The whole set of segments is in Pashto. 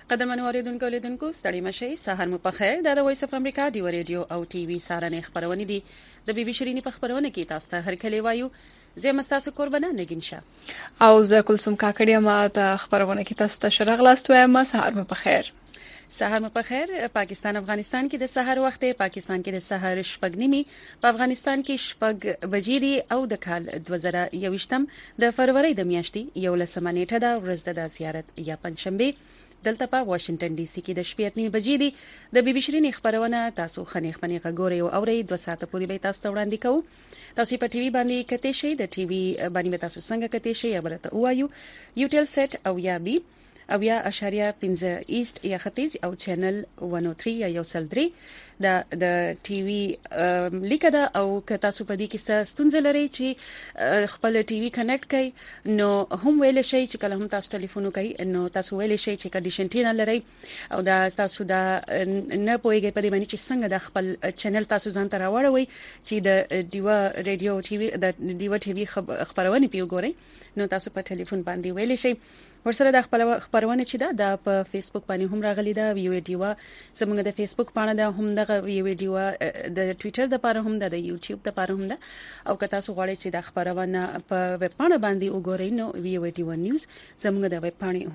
قدرمن اوریدونکو لیدونکو ستړي مشي سحر مو په خیر د وایس اف امریکا دی ریډیو او ټي وي سارنې خبرونه دي د بي بي شيريني په خبرونه کې تاسو ته هر کله وایو زه مستاسو قربانه نگین شاه او زه کلثوم کاکړی ما ته خبرونه کې تاسو ته شرغلاست وایم سحر مو په خیر. سحر مو په خیر. پاکستان افغانستان کې د سحر وخت پاکستان کې د سحر شپږ نیمي په افغانستان کې شپږ بجې دي او د کال 2021 د فروری د میاشتې 11 نیټه د ورځ د زیارت یا پنځشنبه دلته په واشنگټن ډي سي کې د شپې 8 بجې دي د بي بي شيريني خبرونه تاسو خنيخ غوري او اوري 2 ساعته پورې به تاسو ته وړاندې کوو. تاسو په ټي وي باندې کته شي د ټي وي باندې تاسو څنګه کته شي یا برته وایو یوټل سیټ او یا بي او یا اشاریه 15 ایست یا ختیځ او چینل 103 یا یوسل 3 د ټي وي لیکه او که تاسو په دې کې ستونزه لرئ چې خپل ټي وي کنیکټ کړئ نو هم ویل شي چې کله هم تاسو ټلیفون کوي نو تاسو ویل شي چې کنډیشن ټینا لرئ او دا تاسو دا نه پويږئ په دې باندې چې څنګه د خپل چینل تاسو ځان ته راوړوي چې د دیوا ریډیو ټي وي د دیوا ټي وي خبرونه پیوګورئ نو تاسو په ټلیفون باندې ویل شي ورسره د خپل خبرونه چې دا په فیسبوک باندې هم راغلي دا ویو دیوا زموږ د فیسبوک باندې دا هم د ویو دیوا د ټوئیټر د لپاره هم د یوټیوب د لپاره هم دا او که تاسو غواړئ چې د خبرونه په ویب باندې باندې وګورئ نو ویو دیوا نیوز زموږ د ویب باندې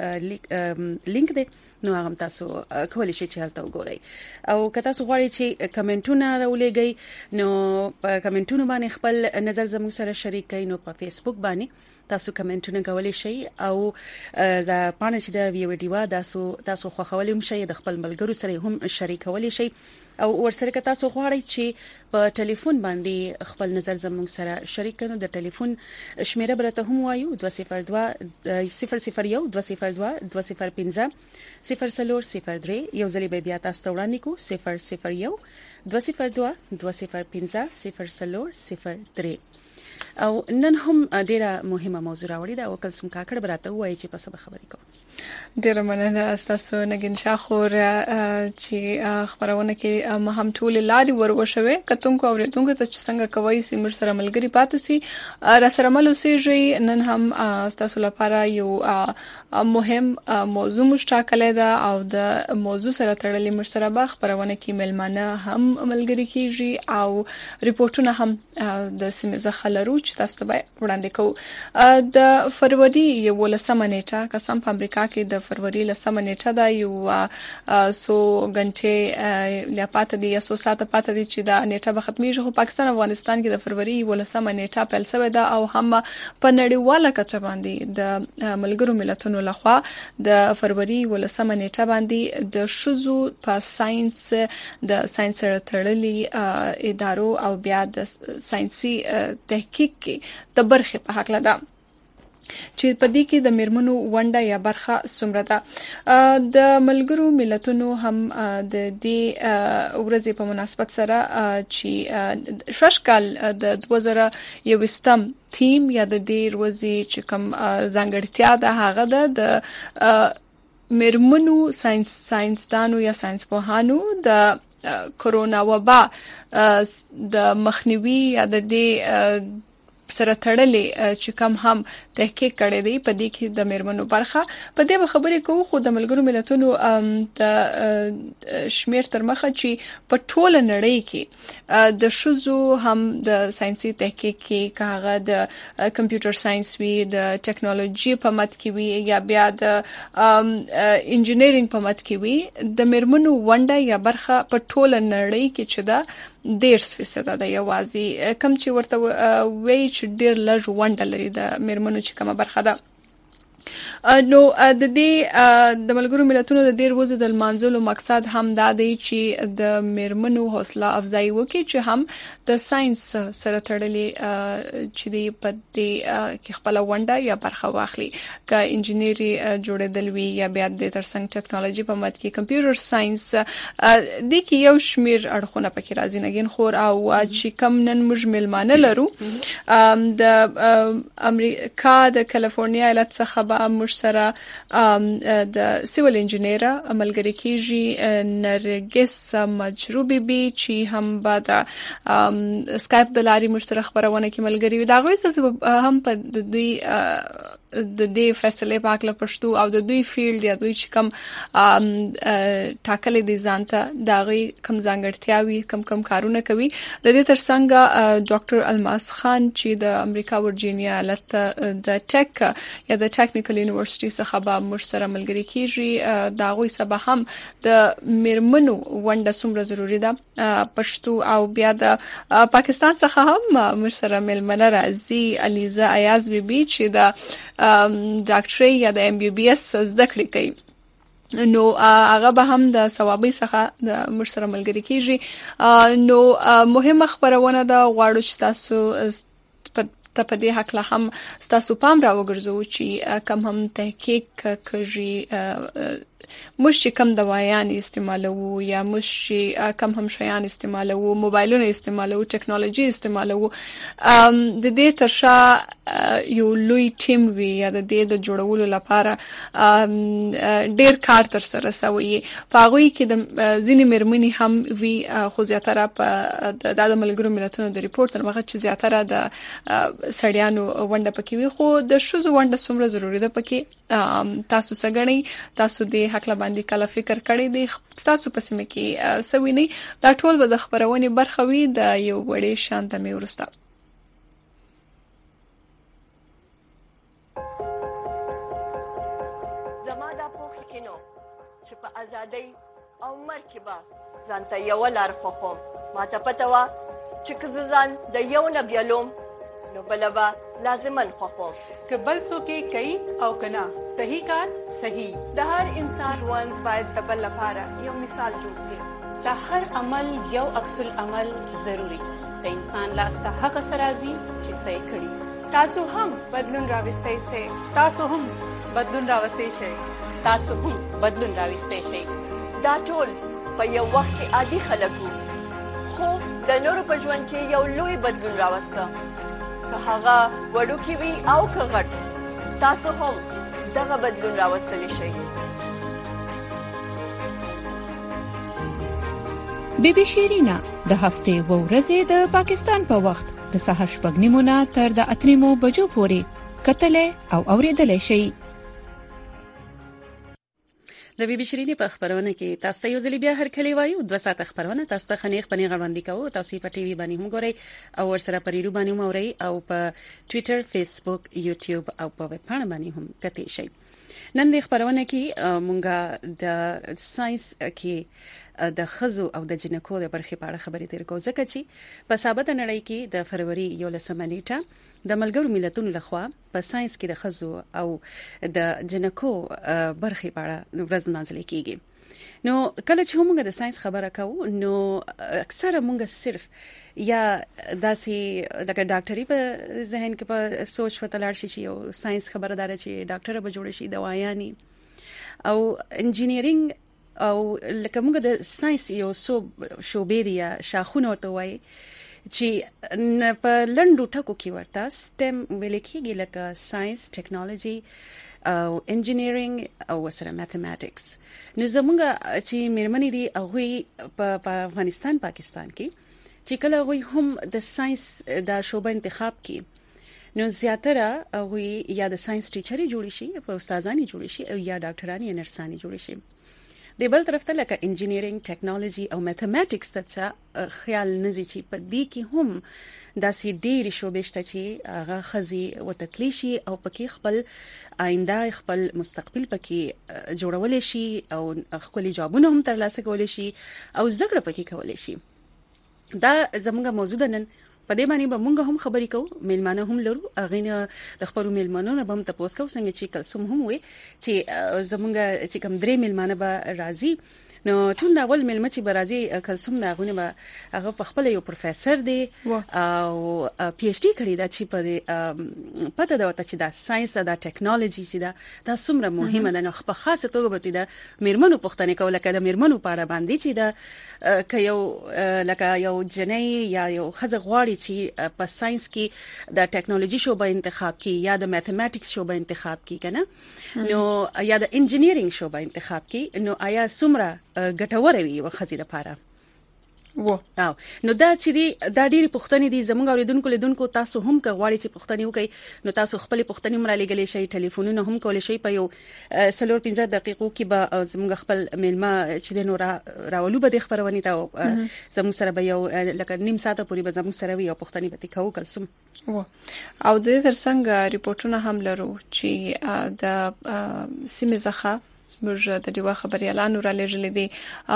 هم لینک دی نو هغه تاسو کولی شئ چې هلته وګورئ او که تاسو غواړئ چې کمنټونه راولېږئ نو په کمنټونو باندې خپل نظر زموږ سره شریک کړئ نو په فیسبوک باندې تاسو کمنټونه کولی شئ او دا پانه چې د ویو دیوا تاسو خو خولم شئ د خپل ملګرو سره هم شریکولی شئ او ورسره که تاسو غواړئ چې په ټلیفون باندې خپل نظر زموږ سره شریک کړئ د ټلیفون شمیره برته هم وایو 202 001 202 205 0003 یو ځلې به بیا تاسو ته وړاندې کو 001 202 205 0003 او نن هم ډیره مهمه موضوع راوړی دا او کلثوم کاکړ براته وایي چې په سبا خبرې کوم. ډیره مننه تاسو نگین شاخور چې خبرونه کې ما هم ټول لاري ورغوښوي کتونکو اوریدونکو ته چې څنګه کوي سیمر سره ملګری پاتې سي را سره مل اوسېږي. نن هم تاسو لپاره یو مهم موضوع مشتاقله ده او د موضوع سره تړلې مر سره به خبرونه کې ملمانه هم ملګری کیږي او ریپورتونه هم د سیمه زخلرو چې تاسو ته وړاندې کوو. د فروری 11 نیټه قسم په امریکا کې د فروری 10 نیټه دا یو سو غنټه لا پات دي سو ساعت پات دي چې دا نیټه به ختميږي. خو پاکستان افغانستان کې د فروری 11 نیټه پیل شوې ده او هم په نړیواله کچه باندې د ملګرو ملتونو لخوا د فروری 11 نیټه باندې د شذو په ساينس د ساينس سره تړلې ادارو او بیا د ساينسي تحقیق کې د برخې په حق لده چې په دې کې د میرمنو ونده یا برخه سمره ده. د ملګرو ملتونو هم د دې ورځې په مناسبت سره چې ششکال د 2021 تیم یا د دې ورځې چې کوم ځانګړتیا ده هغه ده د میرمنو ساينسدانو یا ساينس پوهانو د کرونا وبا د مخنیوي یا د دې سره تړلې چې کوم هم تحقیق کړی دی په دې کې د میرمنو برخه په دې خبرې کوو. خو د ملګرو ملتونو د شمیر تر مخه چې په ټوله نړۍ کې د شذو هم د ساينسي تحقیق کې کاغه د کمپیوټر ساينس وی د ټیکنالوژي په مت کې وی یا بیا د انجینرینګ په مت کې وی د میرمنو ونده یا برخه په ټوله نړۍ کې چې دا 10% ده یوازې کم چې ورته وی چې ډیر لږ ونډه لري د میرمنو چې کومه برخه ده. نو د دې د ملګرو ملتونو د ډیر وزه د منځلو مقصد هم دا دی چې د میرمنو حوصله افزایی وکړي چې هم د ساينس سره تړلې چې دی په دې کې خپل ونډه یا برخه واخلي که انجینری جوړېدل وی یا بیا د ترڅنګ ټیکنالوژي په مت کې کمپیوټر ساينس د کې یو شمیر اړخونه پکې راځي نګین خور او چې کم نن موږ ملمانه لرو د امریکا د کالیفورنیا ایالت څخه مش سره د سیول انجینیر عملګری کیږي نرګس مجروبي بي چې هم بعد سکایپ د لاري مش سره خبرونه کې ملګری دا غوښه هم په دوی د دې فیصله پاکله پښتو او د دوی فیلډ یا دوی چې کم ټاکلې دي ځانته داغي کم ځانګړتیاوي کم کارونه کوي. د دې ترڅنګ ډاکټر الماس خان چې د امریکا ورجینیا ایالت د ټیک یا د ټیکنیکل یونیورسيټي څخه به موږ سره ملګری کیږي. دا غوي سبا هم د میرمنو ونده څومره ضروری ده پښتو او بیا د پاکستان څخه هم موږ سره ملمنه راځي الیزا ایاز بي چې د ډاکټري یا د MBBS زده کړې کوي. نو هغه به هم د ثوابي څخه د موږ سره ملګری کیږي. نو مهمه خبرونه ده غواړو چې تاسو ته په دې حق له هم تاسو پام راوګرځو چې کم هم تحقیق کوي مش کم دوايان استعمالو یا مش کم هم شیان استعمالو موبایلونه استعمالو ټیکنالوژي استعمالو د دې ترشا یو لوی ټیم وی یا د دې د جوړولو لپاره ډیر کار تر سره شوی. فاغوي کې د ځینې مرمنې هم وی خو زیاتره په د ملګرو ملتونو د ریپورت تر مخه چې زیاتره د سړیانو ونده پکې وي خو د شوزو ونده څومره ضروری ده پکې تاسو څنګه تاسو د حق باندې کله فکر کړی دی تاسو په سیمه کې سوي نه دا ټول به د خبرونې برخه وي د یو وړې شانته مې ورسته. زما دا پوښ کینو چې په ازادۍ او مرکبه ځانته یو لار خوخم ما ته پته وا چې کزان د یو نه بیلوم نو بلبا لازمن خوخم که بل څوک کوي او کنا صحیح کار صحیح. د هر انسان ژوند باید د بل لپاره یو مثال جوړ شي. د هر عمل یو عکس العمل ضروری. د انسان لاس ته هغه سرازي چې صحیح کړي. تاسو هم بدلون راوستئ شئ. تاسو هم بدلون راوستئ شئ. تاسو هم بدلون راوستئ شئ. دا ټول په یو وخت کې عادي خلک وو خو د نورو په ژوند کې یو لوی بدلون راوسته. که هغه وړوکی وي او که غټ تاسو هم دغه بدلون راوستلی شئ. بیبي شیرینا د هفتې و ورځې د پاکستان په وخت د سهار 8:30 تر د 8:00 بجو پورې کتلې او اوریدلې شي. د بیبي شیرینی په خبرونه کې تاسو یو ځل بیا هر کلی وایو 2 ساعت خبرونه تاسو ته خنیخ پنی غړوندې کوو. تاسو په ټي وي باندې هم ګورئ او ورسره په ریډیو باندې هم اورئ او په ټوئیټر فیسبوک یوټیوب او په ویب پاڼه باندې هم کتئ شئ. نن د خبرونه کې مونږه د ساينس کې د خزو او د جنکو د برخې په اړه خبرې تیر کوو ځکه چې په ثابته نړۍ کې د فروری 11 نیټه د ملګرو ملتونو لخوا په ساينس کې د خزو او د جنکو برخې په اړه ورځ منځل کیږي. نو کله چې موږ د ساينس خبره کوو نو اکثره موږ صرف یا داسې لکه ډاکټري په ذهن کې په سوچ وتلاړ شي یو ساينس خبردار چې ډاکټر به جوړ شي دواياني او انجینیرینګ او لکه موږ د ساينس یو شوبې دی شاخونه ورته وایي چې په لندو ټکو کې ورته سټم ویل کېږي لکه ساينس ټیکنالوژي او انجینیرینګ او سره میتھمیټکس. نو زموږ چې میرمنې دي هغه په افغانستان پاکستان کې چې کله هغه هم د ساينس د شوبه انتخاب کې نو زیاتره هغه یا د ساينس ټیچري جوړ شي په استادانی جوړ شي او یا ډاکټرانی یا نرسانی جوړ شي. د بل طرف ته لکه انجینیرینګ ټیکنالوژي او میتھمیټکس ته خیال نزي چې په دې کې هم داسې ډېر شوبې شته چې هغه خزي وتتلی شي او پکې خپل آینده خپل مستقبل پکې جوړول شي او خپل جوابونه هم ترلاسه کول شي او زده کړه پکې کول شي. دا زموږ موضوع ده نن په دې باندې به موږ هم خبرې کوو میلمانه هم لرو اغه د خپل میلمانو نه هم تاسو کو څنګه چې کلسوم هم وي چې زموږ چې کوم درې میلمانه به راځي نو ټول اول ملمه چې برازي کلسوم ناغونه به هغه په خپل یو پروفیسور دی او پی ایچ ډی کړی دا چې په پته دا وته چې دا ساينس دا ټیکنالوژي چې دا څومره مهمه ده. نو په خاصه توګه به دا میرمنو پښتنه کوله کده میرمنو په اړه باندې چې دا لکه یو جنۍ یا یو خزه غواړي چې په ساينس کې د ټیکنالوژي شوبه انتخاب کړي یا د میتھمیټکس شوبه انتخاب کړي کنه نو یا د انجینیرینګ شوبه انتخاب کړي نو آیا څومره ګټور وي وخزي لپاره؟ نو دا چې دی دا ډېری پوښتنې دي زموږ اوریدونکو لیدونکو تاسو هم که غواړئ چې پوښتنې وکړئ نو تاسو خپل پوښتنې مرالېږئ شئ ټلیفونونه هم کولای شئ په یو 15 دقیقو کې به زموږ خپل میلمه چې د نور راولو به د خبرونه ته زموږ سره به یو لکه نیم ساعت پورې به زموږ سره وي او پوښتنې به تکو کلسم او د ترڅنګ ریپورتونه هم لرو چې د سیمه زخه موږ د دې خبريالانو را لېږلې دي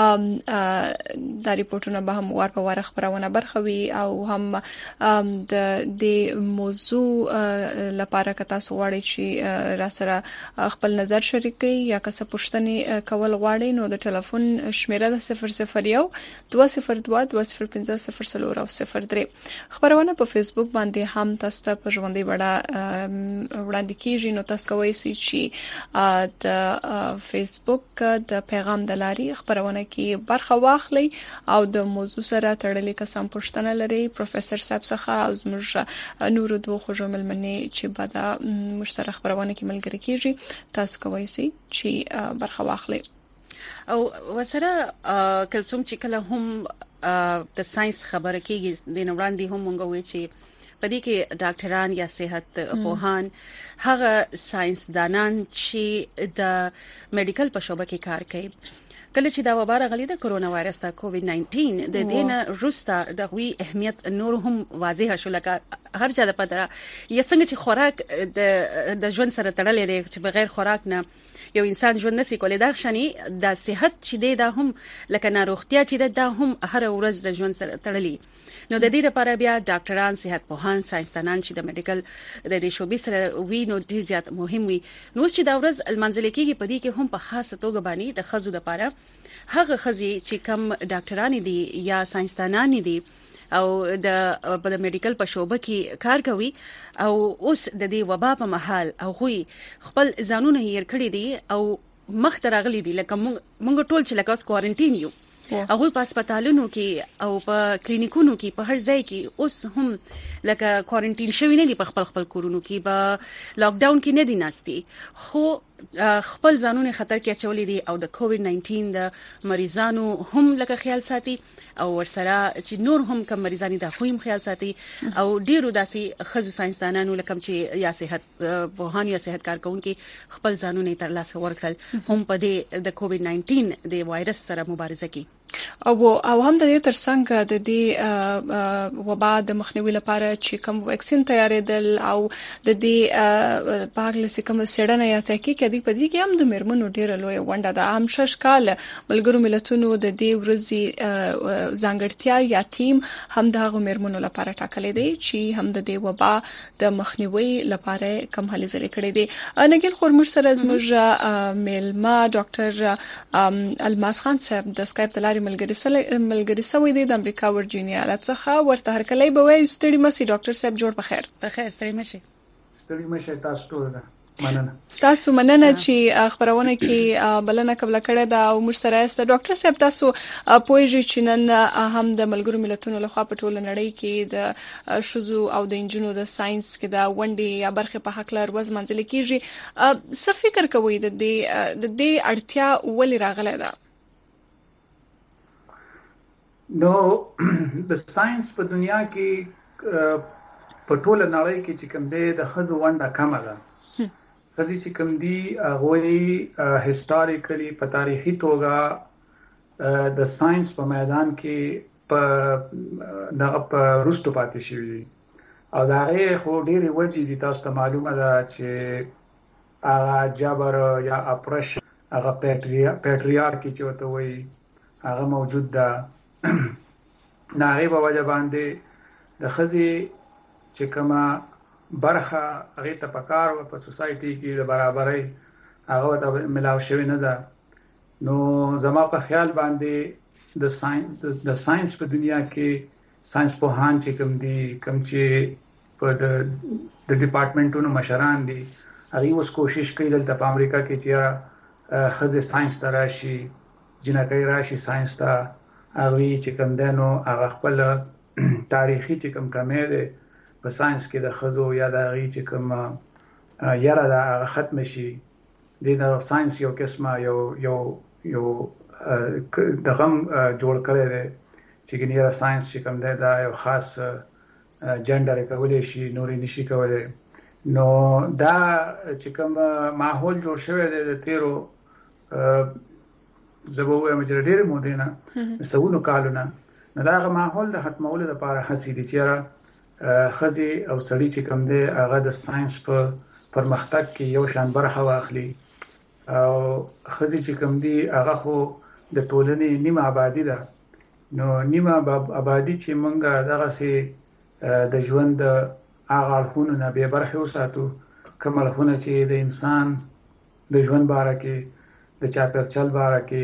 د ریپورتونو به هم ور په ور خبرونه برخوي او هم د دې موضوع لپاره که تاسو غواړئ چې را سره خپل نظر شریکئ یا که څه پوښتنې کول غواړئ نو د ټلیفون شمیره د 001 202 205 خبرونه په فیسبوک باندې هم تاسو ته په ژوندۍ وړه وړاندې کیږي نو تاسو کوئ چې د فیسبوک د پیغام د لاري خبرونه کې برخه واخلي او د موضوع سره تړلې قسم پوښتنه لري پروفیسور صاحب څخه او زموږ نور دوه خوشمل منی چې بعد مشترک خبرونه کې ملګری کیږي تاسو کوئ چې برخه واخلي او وسره کلسوم چې کله هم د ساينس خبره کېږي د نوړاندې هم مونږ وایي چې پدې کې ډاکټران یا صحت پوهان هغه ساينس دانان چې د میډیکل په شوبه کې کار کوي کله چې دا وبا راغلی د کرونا وایرس د کووډ 19 د دینه روستا د وی اهمیت نور هم واضح شو لکه هر چا د پدره یا څنګه چې خوراک د ژوند سره تړلې دی چې بغیر خوراک نه یو انسان ژوند نشي کولای دا شنی د صحت چې دا هم لکه ناروغتیا چې دا هم هر ورځ د ژوند سره تړلې نو د دې لپاره بیا ډاکټران صحت پوهان ساينسدانان چې د میډیکل د دې شوبې سره وی نو ډیر زیات مهم وي نو چې دا ورځ المنزل کېږي په دې کې هم په خاصه توګه باندې د خزو لپاره هغه خزي چې کم ډاکټران دي یا ساينسدانان دي او د میډیکل په شوبه کې کار کوي او اوس د دې وبا په محل او غوي خپل ځانونه یې کړی دي او مخ ترغلي دي لکه مونږ ټول چې لکه کوارنټین یو هغه په هسپتالونو کې او په کلینیکونو کې په هر ځای کې اوس هم لکه کوارنټین شوی نه دي په خپل کورونو کې په لاک ډاون کې نه دي ناستي خو خپل ځانونه خطر کې اچولې دي او د کووډ 19 د مریضانو هم لکه خیال ساتي او ورسره چې نور هم کم مریضانی د خویم خیال ساتي او ډیرو داسي خزو ساينسدانانو لکه چې یا صحت پوهان یا صحت کارکونکو خپل ځانونه تر لاسه ورکړل هم په د کووډ 19 د وایرس سره مبارزه کوي او هم د دې ترڅنګ د دې وبا د مخنیوي لپاره چې کوم ویکسین تیارېدل او د دې پاغله سکم سړنه یا تحقیق کوي په دې کې هم د مرمنو ډیره لوی ونډه ده هم ششکال ملګرو ملتونو د دې ورځي ځانګړتیا یا ټیم هم د هغو مرمنو لپاره ټاکلې دي چې هم د دې وبا د مخنیوي لپاره کوم هلې ځلې کړې دي نګین خورمر سره زموږ میلما ډاکټر الماس خان صاحب د سکایپ تلاري ملګری سوي دي د امریکا ورجینیا ایالت څخه ورته هرکلی به وي ستړي مسي ډاکټر صاحب جوړ په خیر ستړي مشه تاسو ټول مننه تاسو مننه چې خبرونه کې بلنه قبل کړه دا او موږ سره است ډاکټر صاحب تاسو پوهیږئ چې نن هم د ملګرو ملتونو لخوا په ټوله نړۍ کې د شذو او د انجنونو د ساينس کې دا ونډې یا برخه په حق لار وز منځل کېږي څه فکر کوئ د دې اړتیا ولې راغله ده نو د ساينس په دنیا کې په ټوله نړۍ کې چې کوم دی د خزو ونډه کمه ده خزي چې کوم دی غوي هیستوریکلی په تاریخي توګه د ساينس په میدان کې په روستو پاتې شوی او دا خو ډېری وجې دي تاسو ته معلومه ده چې هغه جبر یا اپرش هغه پیټریارکی چې وته وي هغه موجود ده ناغي په وجه باندې د خزي چې کومه برخه هغه ته پکار او په سوسايټي کې د برابرۍ هغه ته ملاو شوی نه ده نو زما په خیال باندې د ساينس په دنیا کې ساينس پوهان چې کوم چې په د ډپارټمنټونو مشران دي هغه اوس کوشش کوي دلته په امریکا کې چې خزه ساينس تراشي جنکۍ راشي ساينس ته هغه چې کوم دنو هغه خپل تاریخي چې کوم کمې ده په ساينس کې د خزو یا د هغه چې کوم یاره دا ختم شي د ساينس یو قسمه یو دغه جوړ کړی دی چې ګنیره ساينس چې کوم دی دا یو خاص جندر کولای شي نورې نشي کولای. نو دا چې کوم ماحول جوړ شوی دی د تیرو زبوه مجره ډېر مودینه سونو کالونه نو دا ماحول د ختمولو لپاره هڅې دي چې خزي او سړي چې کوم دی هغه د ساينس په پرمختګ کې یو شان برخه واخلي او خزي چې کوم دی هغه خو د ټولنې نیمه آبادی ده. نو نیمه آبادی چې مونږه دغه سي د ژوند هغه اړخونه نه به برخه وساتو کوم اړخونه چې د انسان د ژوند باره کې د چاپېریال باره کې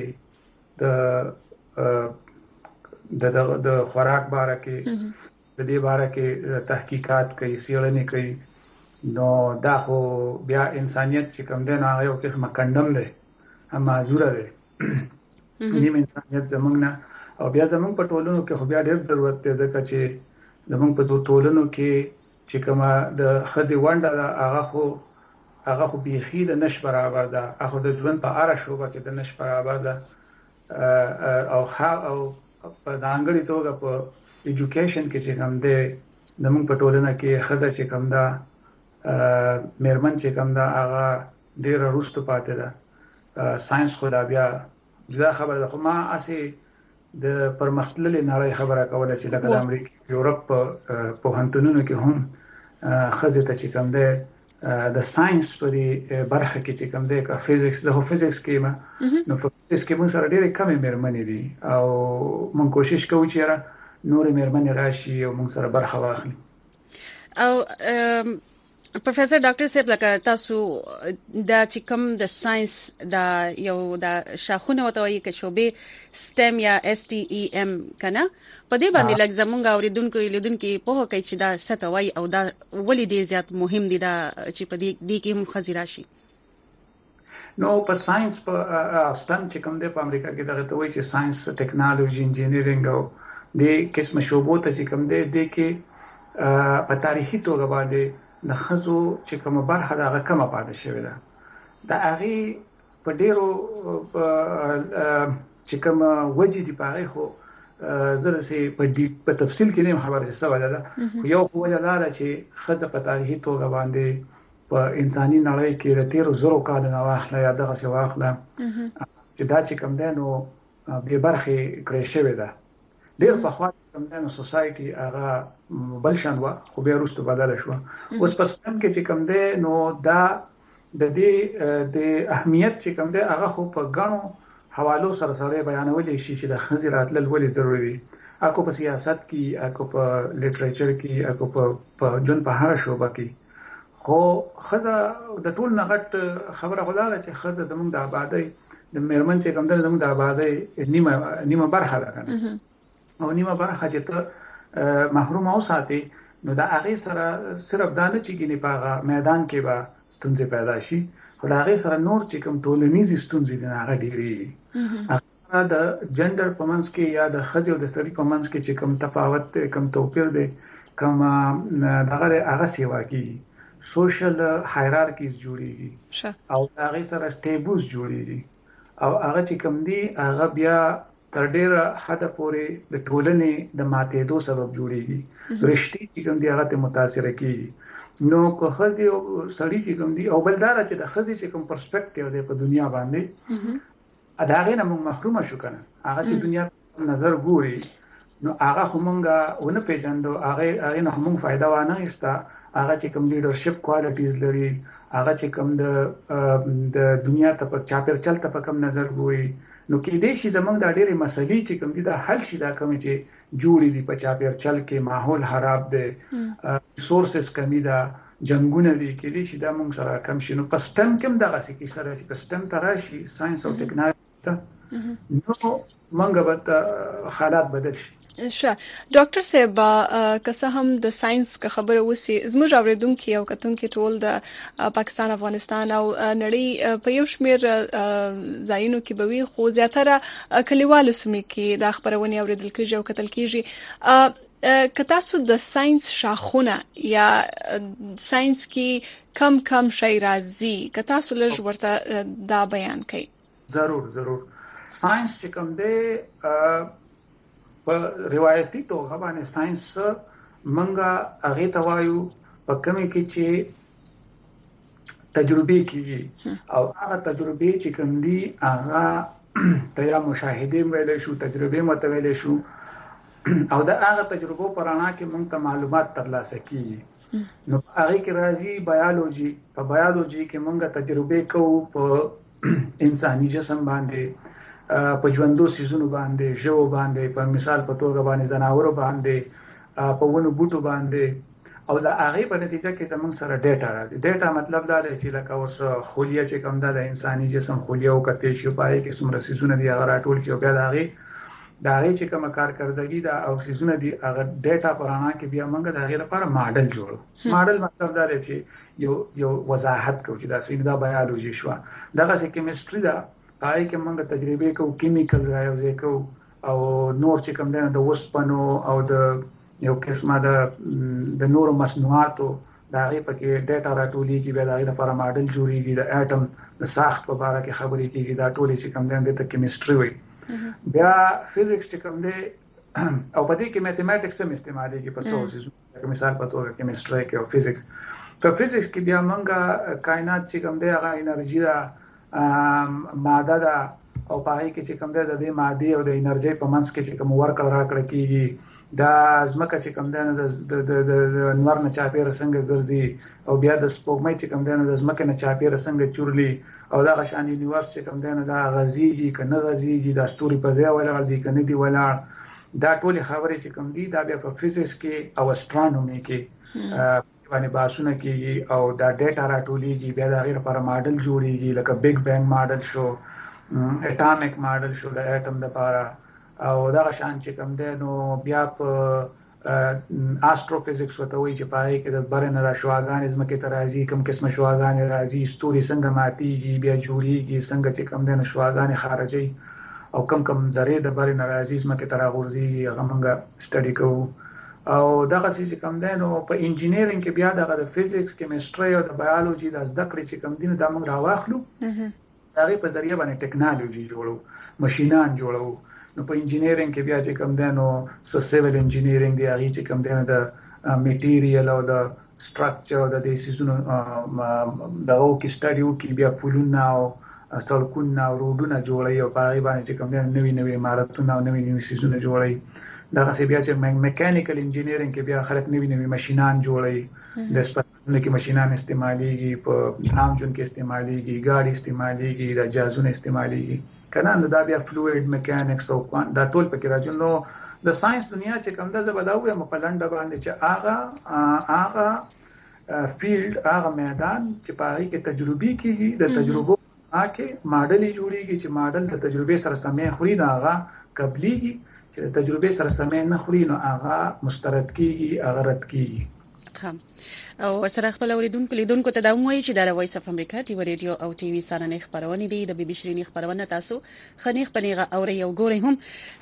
د خوراک باره کې د دې باره کې تحقیقات کوي څېړنې کوي. نو دا خو بیا انسانيت چې کوم دی نو هغه یو قسمه کندم دی هم معذوره دی نیم انسانيت زمونږ نه او بیا زمونږ په ټولنو کې خو بیا ډېر ضرورت دی ځکه چې زمونږ په ټولنو کې چې کومه د خځې ونډه ده هغه خو بیخي د نش برابر ده. هغه د ژوند په اړه شوبه کې د نش برابر ده او په ځانګړي توګه په ایجوکیشن کې چې کوم دی زمونږ په ټولنه کې خځه چې کوم ده مېرمن چې کوم ده هغه ډېره وروسته پاتې ده. ساينس خو دا بیا جدا خبره ده. خو ما اسې د پرمختللې نړۍ خبره کوله چې لکه د امریکا یورپ په هنتونونو کې هم خځه ته چې کوم ده د ساينس په برخه کې چې کوم دی کا فزیکس د فزیکس کې ما نو په فزیکس کې موږ سره ډېرې کمې مېرمنې دي او موږ کوشش کوو چې نورې مېرمنې راشي او موږ سره برخه واخلي. او پروفیسور ډاکټر صاحب لکه تاسو دا چې کوم د ساينس دا یو دا شاخونه وتوي کې شوبې STEM یا STEM کنه په دې باندې لږ زمونږ اوریدونکو په هو کې چې دا ستوي او دا ولې ډیر زیات مهم دي دا چې په دې کې هم خزیرا شي. نو په ساينس په STEM چې کوم د امریکا کې دغه ته وایي چې ساينس ټیکنالوژي انجینیرینګ او د قسم شوبو ته چې کوم د کې په تاریخي توګه باندې د خزو چې کومه برخه دغه کومه پاتې شوې ده د هغه په ډیرو چې کومه وجې دی پاره خو زره سي په تفصیل کې نه خبره شوه ده یو خو وجه چې خزه په تاریخي توګه باندې په انساني نړۍ کې د 1300 کال نه واخله یا دغه څه واخله چې دا چې کوم ده نو به برخه کړې شوې ده ډیر په خوا کوم ده نو سوسايټي هغه بلشان وا خو به وروسته بدل شو. اوس په سم کې چې کوم ده نو دا د دې د اهمیت چې کوم ده هغه خو په غنو حوالو سره بیانول شي چې د خزرات لولې ضروري دي. اكو په سیاست کې اكو په لټریچر کې اكو په جون په هر شوبه کې خو خزه د ټول نغټ خبره غواړي چې خزه زموږ د آبادی د مېرمن چې کوم ده زموږ د آبادی نیمه برخه ده او نیمه برخه چې ته محروم اوساتي نو دا هغه سره صرف دانه چې ګینه په میدان کې به ستونزې پیدا شي خو دا هغه سره نور چې کوم ټولنیزي ستونزې دي هغه ډېری هغه د جندر پمنس کې یا د خځې او د سړي پمنس کې چې کوم تفاوت کوم توپیر دی کوم هغه سیوا کې سوشل هایرارکیز جوړیږي او هغه سره ټیبوز جوړیږي او هغه چې کوم دی هغه بیا تر ډیره حد پورې د ټولنې د ماتېدو سبب جوړیږي رښتې چې کوم دی هغه ته متاثر کیږي. نو که خځې او سړي چې کوم دی او بلدار چې د خځې چې کوم پرسپیکټیو دی په دنیا باندې اداغه نه موږ محروم شو کنه هغه چې دنیا نظر ګوري نو هغه همغه ونه پیژندو هغه نه موږ فائدہ وانه استا هغه چې کوم لیډرشپ کوالټیز لري هغه چې کوم د دنیا ته په چاپېر چلته په کوم نظر ګوري نو کې دې شي زمونږ د ډېرې مسلې چې کوم دي دا حل شي دا کوم چې جوړې دي په چاپېر چل کې ماحول خراب دی ریسورسز کمی ده جنگونه دي کې دې شي دا موږ سره کم شي نو په STEM کې دغه څه کې سره چې په STEM تراشي ساينس او ټیکنالوژي نو موږ به حالات بدل شي. ډاکټر صاحب که هم د ساينس کا خبره وسی زموږ اوریدونکو او کتونکو ټول د پاکستان افغانستان او نړۍ په یو شمیر ځایونو کې به وي خو زیاتره کلیوالو سیمې کې د خبرونه اوریدل کېږي او کتل کېږي. که تاسو د ساينس شاخونه یا ساينس کې کم شي راځي که تاسو لږ ورته دا بیان کړئ. ضرور ساينس چې کوم دی په روایتي توګه باندې ساينس منګه هغه توایو په کومه کې چې تجربه کیږي او هغه تجربه چې کوم دي هغه ته یا مشاهده ویل شو تجربه متویل شو او دا هغه تجربه پرانا کې موږ ته معلومات ترلاسه کیږي نو هغه کې راځي بایولوژي په بایولوژي کې موږ تجربه کوو په انساني جسم باندې په ژوندو سيزونو باندې ژو باندې په مثال په توګه باندې زناورو باندې په ونو بوټو باندې او دا هغه په نتیجه کې زموږ سره ډیټا راځي ډیټا مطلب دا دی چې لکه اوس خلیه چې کوم د انساني جسم خلیه او کته شي پای کې څومره سيزونه دي هغه راټول کې او بیا دا هغه چې کوم کارکردګي دا او سيزونه دي هغه ډیټا پرانا کې بیا موږ د هغه لپاره ماډل جوړو ماډل مطلب دا دی چې یو وضاحت کوي چې دا څنګه دا بایولوژي شو دغه چې کیمستري دا پای کې موږ تجربه کوو کیمیکل راوځي کوو او نور چې کوم د وسپنو او د یو قسمه د نور مصنوعاتو دا غي پکې ډیټا راټولېږي بیا دا غي لپاره ماډل جوړېږي د اټم د ساخت په اړه کې خبرې کیږي دا ټولې چې کوم د کیمستري وي بیا فزیکس چې کوم دی او په دې کې میتھمیټکس هم استعمالېږي په څو مثال په توګه کیمستري کې او فزیکس په فزیکس کې بیا موږ کائنات چې کوم دی هغه انرژي دا ماده دا او پای کې چې کوم د دې ماده او د انرژي په منځ کې چې کوم ورکړه راکړه کیږي دا ازمکه چې کوم د انوار نه چاپیره څنګه ګرځي او بیا د سپوږمۍ چې کوم د ازمکه نه چاپیره څنګه چورلی او دا غشان یونیورس چې کوم دا غزيږي کنه غزيږي د ستوري په ځای ولاړ دي کنه دی ولاړ دا ټول خبرې چې کوم دي دا بیا په فزیکس کې او استرونومي کې باندې باسونه کیږي او دا ډیټا راټولېږي بیا د غیر لپاره ماډل جوړېږي لکه بیگ بینګ ماډل شو اټامیک ماډل شو د اټم لپاره او دا شان چې کوم دی نو بیا په استروفزیکس وته وایي چې پای کې د برن را شواګان زمکه ته راځي کوم قسمه شواګان راځي ستوري څنګه ماتيږي بیا جوړېږي څنګه چې کوم دی نو شواګان خارجي او کم ذره د برن راځي زمکه ته راغورځي هغه موږ سټډي کوو او دغه چې کوم دی نو په انجینیرینګ کې بیا د فزیکس کیمستري او د بایولوژي د زده کړې چې کوم دي دا موږ راواخلو هغه په ذریعہ باندې ټیکنالوژي جوړو ماشينان جوړو نو په انجینیرینګ کې بیا چې کوم دی نو سیویل انجینیرینګ دی هغه چې کوم دی د میټیریل او د سټراکچر او د سيزونو دغه کې سټډیو کې بیا فولونه او سړکونه او روډونه جوړي او په هغه باندې چې کوم دی نوې عمارتونه او نوې سيزونه جوړي دا څه بیا چې میکانیکل انجینیرینګ کې بیا خلک نوې ماشينان جوړي د سپټونو کې ماشينان استعماليږي په عام ژوند کې استعماليږي ګاډي استعماليږي د جهازونو استعماليږي کنه دا بیا فلوئډ میکانکس او دا ټول پکې راځي نو د ساينس دنیا چې کوم د زبداوي مپلنده باندې چې هغه فیلډ هغه میدان چې په هغه کې تجربي کیږي د تجربو کې ماډل جوړیږي چې ماډل د تجربې سره سمې خوري دا هغه قبليږي چې د تجربې سره سمې نه خوري نو هغه مسترد کیږي هغه رد کیږي او سره خپل لیدونکو ته دا وایي چې د وایس اف امریکا ټي وی رادیو او ټي وی سره خبرونه دي د بي بي شيرين خبرونه تاسو خنيخ پنيغه اوري او ګوري هم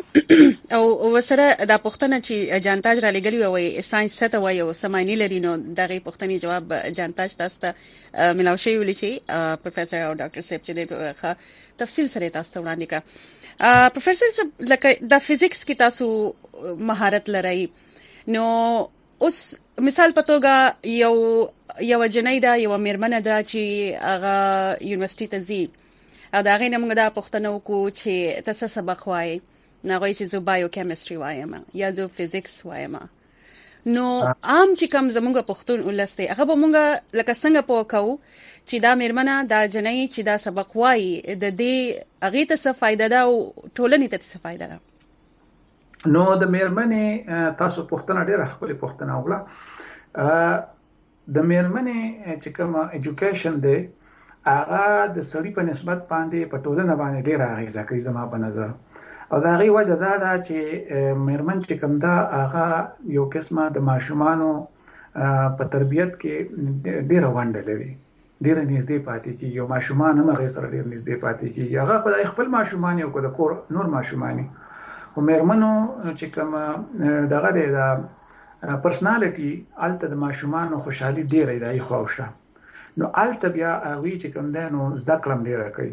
او وسره د پښتنه چې جانتاج را لګلی وي ساينس ته وایي او سماینی لري نو دغه پښتني جواب جانتاج تاسو ته ملاوي ویل چې پروفیسور او ډاکټر سیب چې تفصیل سره تاسو ته وړاندې کړ پروفیسور لکه د فزیکس کې تاسو مهارت لرئ نو اوس مثال پتوګه یو جنۍ دا یو میرمنه دا چې هغه یونیورسيټي ته ځي او دا غي موږ دا پوښتنه وکړو چې تاسو سبق وایي نه غوي چې زه بایو کیمستري وایم یا زه فزیکس وایم نو عام چې کوم زموږ پښتون ولسته هغه به موږ لکه څنګه پوکاو چې دا میرمنه دا جنۍ چې دا سبق وایي د دې هغه ته څه فائدہ ده او ټولنې ته څه فائدہ ده نو د میرمنې تاسو پښتنه ډېر خپل پښتنه وکړه د میرمنې چې کوم اډوکیشن دی هغه د سړي په نسبت باندې په ټولنه باندې ډېر اغیزه کوي زما په نظر او دا غي وجه دا ده چې میرمن چې کوم دا هغه یو قسمه د ماشومانو په تربيت کې ډېر ونډه لري ډېر نږدې پاتې کیږي یو ماشومان هم هغه سره ډېر نږدې پاتې کیږي هغه په خپل ماشومان یو د کور نور ماشومانی او میرمنو چې کوم دغه د پرسنالټي الته د ماشومان خوشحالي ډیره دی خوښه نو الته بیا هغه چې کوم ده نو زده کړم ډیره کوي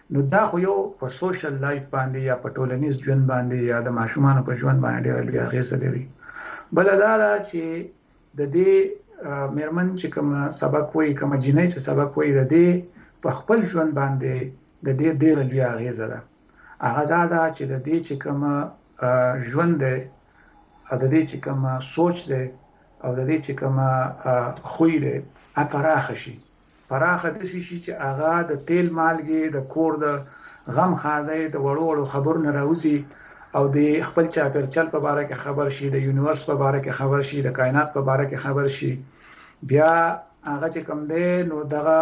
نو دا خو یو په سوشل لایف باندې یا په ټولنیز ژوند باندې یا د ماشومان په ژوند باندې ډېر اغیزه لري. بل دا چې د دې مېرمن چې کوم سبق وایي کوم جنۍ چې سبق وایي د دې په خپل ژوند باندې د دې ډېر لوی اغیزه ده. هغه دا چې د دې چې کوم ژوند دی او د دې چې کوم سوچ دی او د دې چې کوم خوی دی پراخه شي د شي چې هغه د تیل مالګي د کور د غم خاده د وړو خبرو نه راوځي او د خپل چاپیریال په اړه کې خبر شي، د یونیورس په اړه کې خبر شي، د کائنات په اړه کې خبر شي. بیا هغه چې کوم دی نو دغه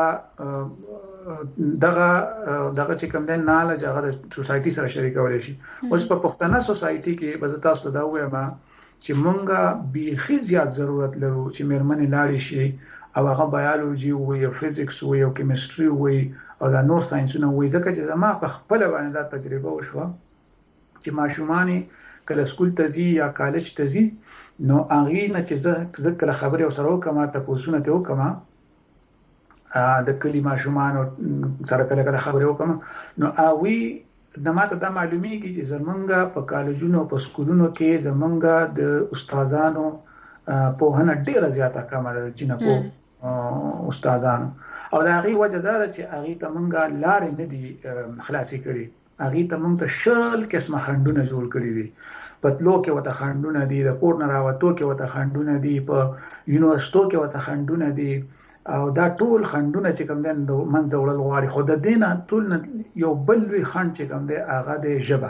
چې کوم دی نالج هغه د سوسایټي سره شریکول شي. اوس په پښتنه سوسایټي کې به تاسو دا وایم چې مونږه بیخي زیات ضرورت لرو چې مېرمنې لاړې شي او هغه بایولوژي وي او فزیکس وي او کیمستري وي او دا نور ساينسونه وي، ځکه چې زما په خپل باندې دا تجربه وشوه چې ماشومان کله سکول ته ځي یا کالج ته ځي نو هغه نه چې زه کله خبرې وسره وکم ته پوښتنه ته وکم د کلی ماشومان سره کله خبرې وکم نو اوی د ماته د معلومیږي چې زمونږه په کالجونو په سکولونو کې زمونږه د استادانو په هنه ډیره زیاته کمه ده چې نه په استادانو او دا غي وجه دا چې هغه ته مونږه لارې نه دي خلاصي کړي، هغه ته مونږ ته شل قسمه خندونه جوړ کړي دي. پتلو کې وته خندونه دي، د کور نه راوتو کې وته خندونه دي، په یونیورسيټو کې وته خندونه دي او دا ټول خندونه چې کوم دین د منځ وړل غواړي. خو د دینه ټول یو بل وی خند چې کوم دی هغه د ژبه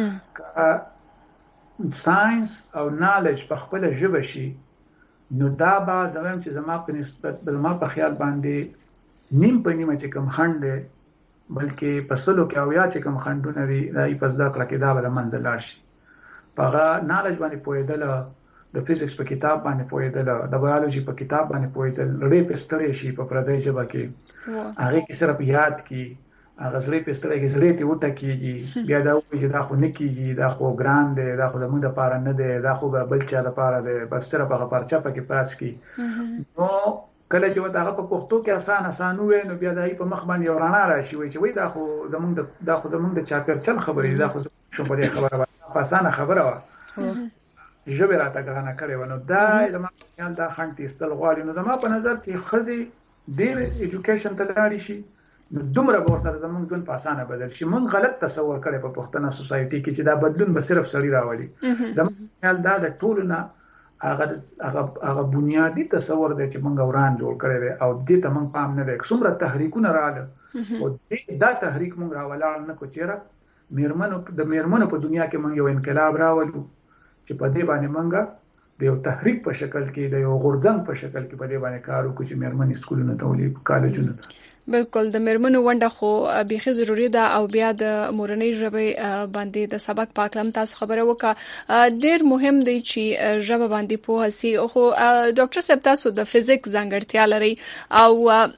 ساينس او نالج په خپل ژبه شي نو دا به زموږ چې زما په نسبت زما په خیال باندې نیم په نیمه چې کوم خند دی بلکې په سلو کې او یا چې کوم خندونه دي دای په زده کړه کې دا به منځ لاړ شي. په نالج باندې پوهېدل، د فزیکس په کتاب باندې پوهېدل، د بایولوژي په کتاب باندې پوهېدل، لړې پستړې شي په پردۍ ژبه کې هغه کې صرف یاد کی هغه زړې پستړې کې زړې ته وټه کیږي بیا دا وایي چې دا خو نه کیږي، دا خو ګران دی، دا خو زموږ لپاره نه دی، دا خو بل چا لپاره دی، بس صرف هغه پرچا پکې پاس کی. نو کله چې ودا په پښتو کې آسان وي نو بیا دای په مخ باندې ورانه راشي وي چې وای دا خو زموږ د چاپیریال خبرې دا خو شو په دې خبره آسانه خبره و ژبه راته غاڼه کړې و. نو دا زموږ خیال دا خنټي استل غواړي. نو زما په نظر کې خزي ډېر ایجوکیشن ته لاړ شي نو دومره به ورته زموږ ژوند په اسانه بدل شي. مونږ غلط تصور کړی په پښتنه سوسایټي کې چې دا بدلون به صرف سړی راولي. زموږ خیال دا د ټولو نه هغه بنیادی تصور دی چې مونږ وران جوړ کړی دی او دې ته مونږ پام نه دی. څومره تحریکونه راغله او دا تحریک مونږ راولاړ نه کو چیرې د میرمنو په دنیا کې مونږ یو انقلاب راولو چې په دې باندې مونږ د یو تحریک په شکل کې د یو غورځنګ په شکل کې په دې باندې کار وکړو چې میرمنې سکولونو ته ولې کالجونو ته. بالکل د میرمنو ونډه خو بيخي ضروری ده او بیا د مورنۍ ژبې باندې د سبق پاکلم تاسو خبره وکړه ډیر مهم دی چې ژبه باندې پوهه سي. خو ډاکټر صاحب تاسو د فزیکس ځانګړتیا لري او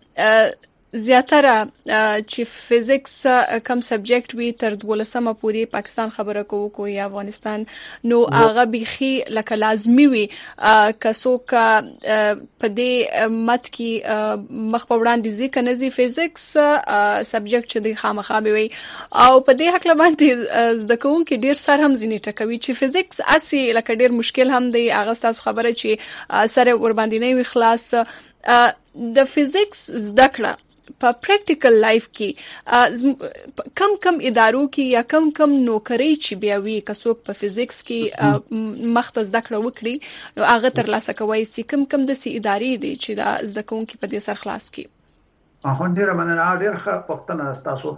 زیاتره چې فزیکس کم سبجیکټ وی تر 12مه پورې پاکستان خبره کوو یا افغانستان نو هغه بيخي لکه لازمي وي کڅوک په دې مت کې مخ په وړاندې ځکه نزي فزیکس سبجیکټ چې د خامخا وي او په دې حق باندې زده کوونکي ډیر سر هم ځینې ټکوي چې فزیکس اسی لکه ډیر مشکل هم دی. هغه تاسو خبره چې سره ور باندې نه وي خلاص د فزیکس زده کړه په پریکټیکل لایف کې کم ادارو کې یا کم نوکری چې بیا وی کڅوک په فزیکس کې مختص ذکر وکړي نو هغه تر لاسه کوي چې کم د سي ادارې دي چې د ځکون کې په دې سر خلاص کی. ډیره مننه ډیر ښه پوښتنه تاسو.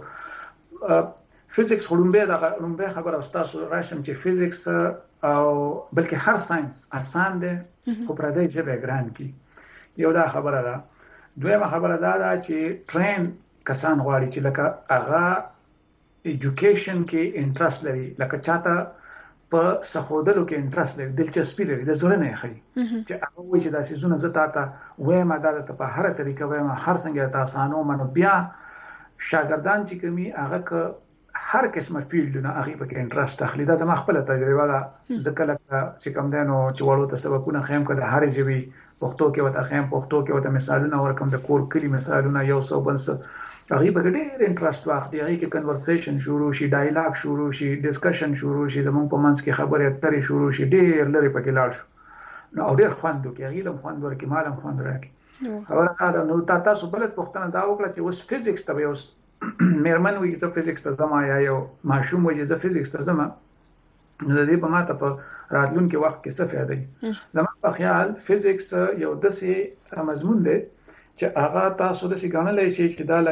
فزیکس خلومبه خبره تاسو راشم چې فزیکس او بلکې هر ساينس آسان دی خو پر دې ژبه ګران کی. یو دا خبره ده. دویمه خبره دا چې ټرین کسان غواړي چې لکه هغه ایجوکیشن کې انټرست لري، لکه چاته په سخودلو کې انټرست لري، دلچسپي لري، د زړه نه خي چې هغه وایي چې دا سيزونه زتا ته وایم دا په هر طریقه وایم هر څنګه تاسو منو. بیا شاګردان چې کومي هغه هر قسمه فیلډونه هغه په کې انټرست اخلي. دا زما خپل تجربه ده. ځکه لکه چې کوم دینو چې وړو ته سبقونه خیم کړه هر ژبه پښتو کې وته خیم پښتو کې وته مثالونه ورکم د کور کلی مثالونه یو څو بنس هغه به ډېر انټرست واخلي، هغه کې کنورسیشن شروع شي، ډایلاګ شروع شي، ډسکشن شروع شي، زموږ په منځ کې خبرې اترې شروع شي، ډېر لري پکې لاړ شو نو او ډېر خوند وکړي، هغه لم خوند ورکړي، مالم خوند راکړي. خبره دا نو تاسو بل پوښتنه دا وکړه چې اوس فزیکس ته اوس مېرمن وایي چې فزیکس ته زما یا یو ماشوم وایي چې فزیکس ته زما، نو د دې په ماته په راتلونکي وخت کې څه فائدہ دی؟ زما په خیال فزیکس یو داسې مضمون دی چې هغه تاسو د سیګانلې چې دا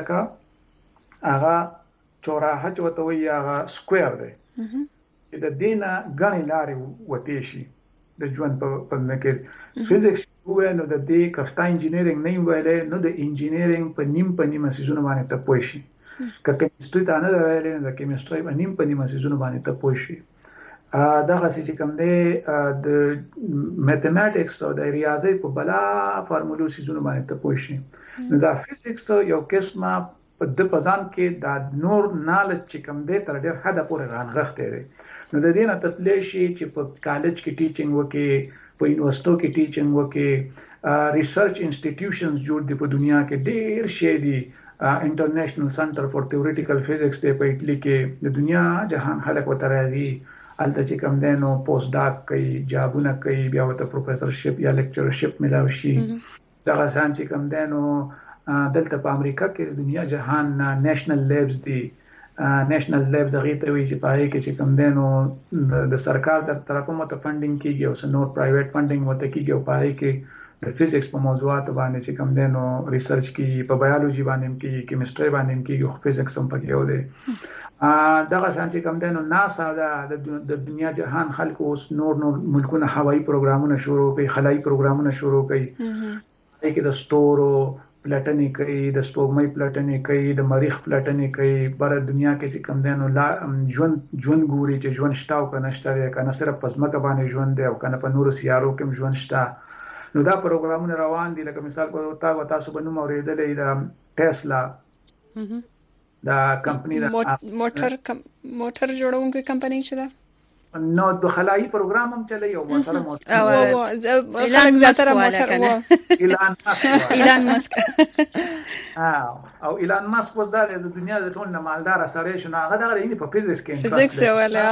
لکه هغه چوراحه چوته وي هغه سکوير دی چې د دینه غني لارې وته شي د ژوند په نکر فزیکس وو نو د دې کفتا انجینیرینګ نه ویلې نو د انجینیرینګ په نیمه سيزونه باندې ته پوي شي، که کیمستري ته نه ویلې د کیمستري په نیمه سيزونه باندې ته پوي شي. دا غسی چې کوم دی د میتھمیټکس او د ریاضي په بلا فارمولو سيزونه باندې ته پوي شي. نو دا فزیکس یو قسمه په د پزان کې دا نور نالج چې کوم دی تر ډېر حد پورې رانغښته دی. نو د دې نه تطلیع شي چې په کالج کې ټیچینګ وکي، په یونیورسيټو کې ټیچینګ وکي، ریسرچ انسټیټیوشنز جوړ دي په دنیا کې، ډېر شي دي. انټرنیشنل سنټر فور تھیوریټیکل فزکس دی په اټلی کې، د دنیا جهان خلک وته راځي الته چې کوم دی نو پوسټ ډاک کوي، جابونه کوي، بیا ورته پروفیسرشپ یا لیکچرشپ ملاوي شي. دغه ځان چې کوم دی نو دلته په امریکا کې د دنیا جهان نېشنل لیبز دي، نېشنل لیبز هغه ته وایي چې پای کې چې کوم دی نو د سرکار تر طرفه مو ته فندینګ کیږي او نور پرایویټ فندینګ وته کیږي او پای کې د فزکس په موضوعات باندې چې کوم دی نو ریسرچ کی، په بایولوژي باندې کی، کیمستري باندې کی، او فزکس هم پکې یو دی. دغه څنګه چې کوم دی نو ناسا د دنیا جهان خلکو اوس نور ملکونه هوایي پروګرامونه شروع کوي، خلایي پروګرامونه شروع کوي، کې د ستورو پلټنې کوي، د سپوږمۍ پلټنې کوي، د مریخ پلټنې کوي، بر دنیا کې چې کوم دی نو ژوند ګوري چې ژوند شته او کنه شته، کنه صرف په ځمکه باندې ژوند دی او کنه په نورو سیارو کې ژوند شته. نو دا پروګرامونه روان دي. لکه مثال په تاسو به نوم اورېدلې د ټیسلا دا کمپنی دا موټر جوړونکو کمپنی چې دا نو د خلایي پروګرام هم چلای او موټر ایلان ماسک والا کنه ایلان ماسک او ایلان ماسک وز دا د دنیا د ټول مالدار سره شنو هغه دغه یې په فزکس کې فزکس ولا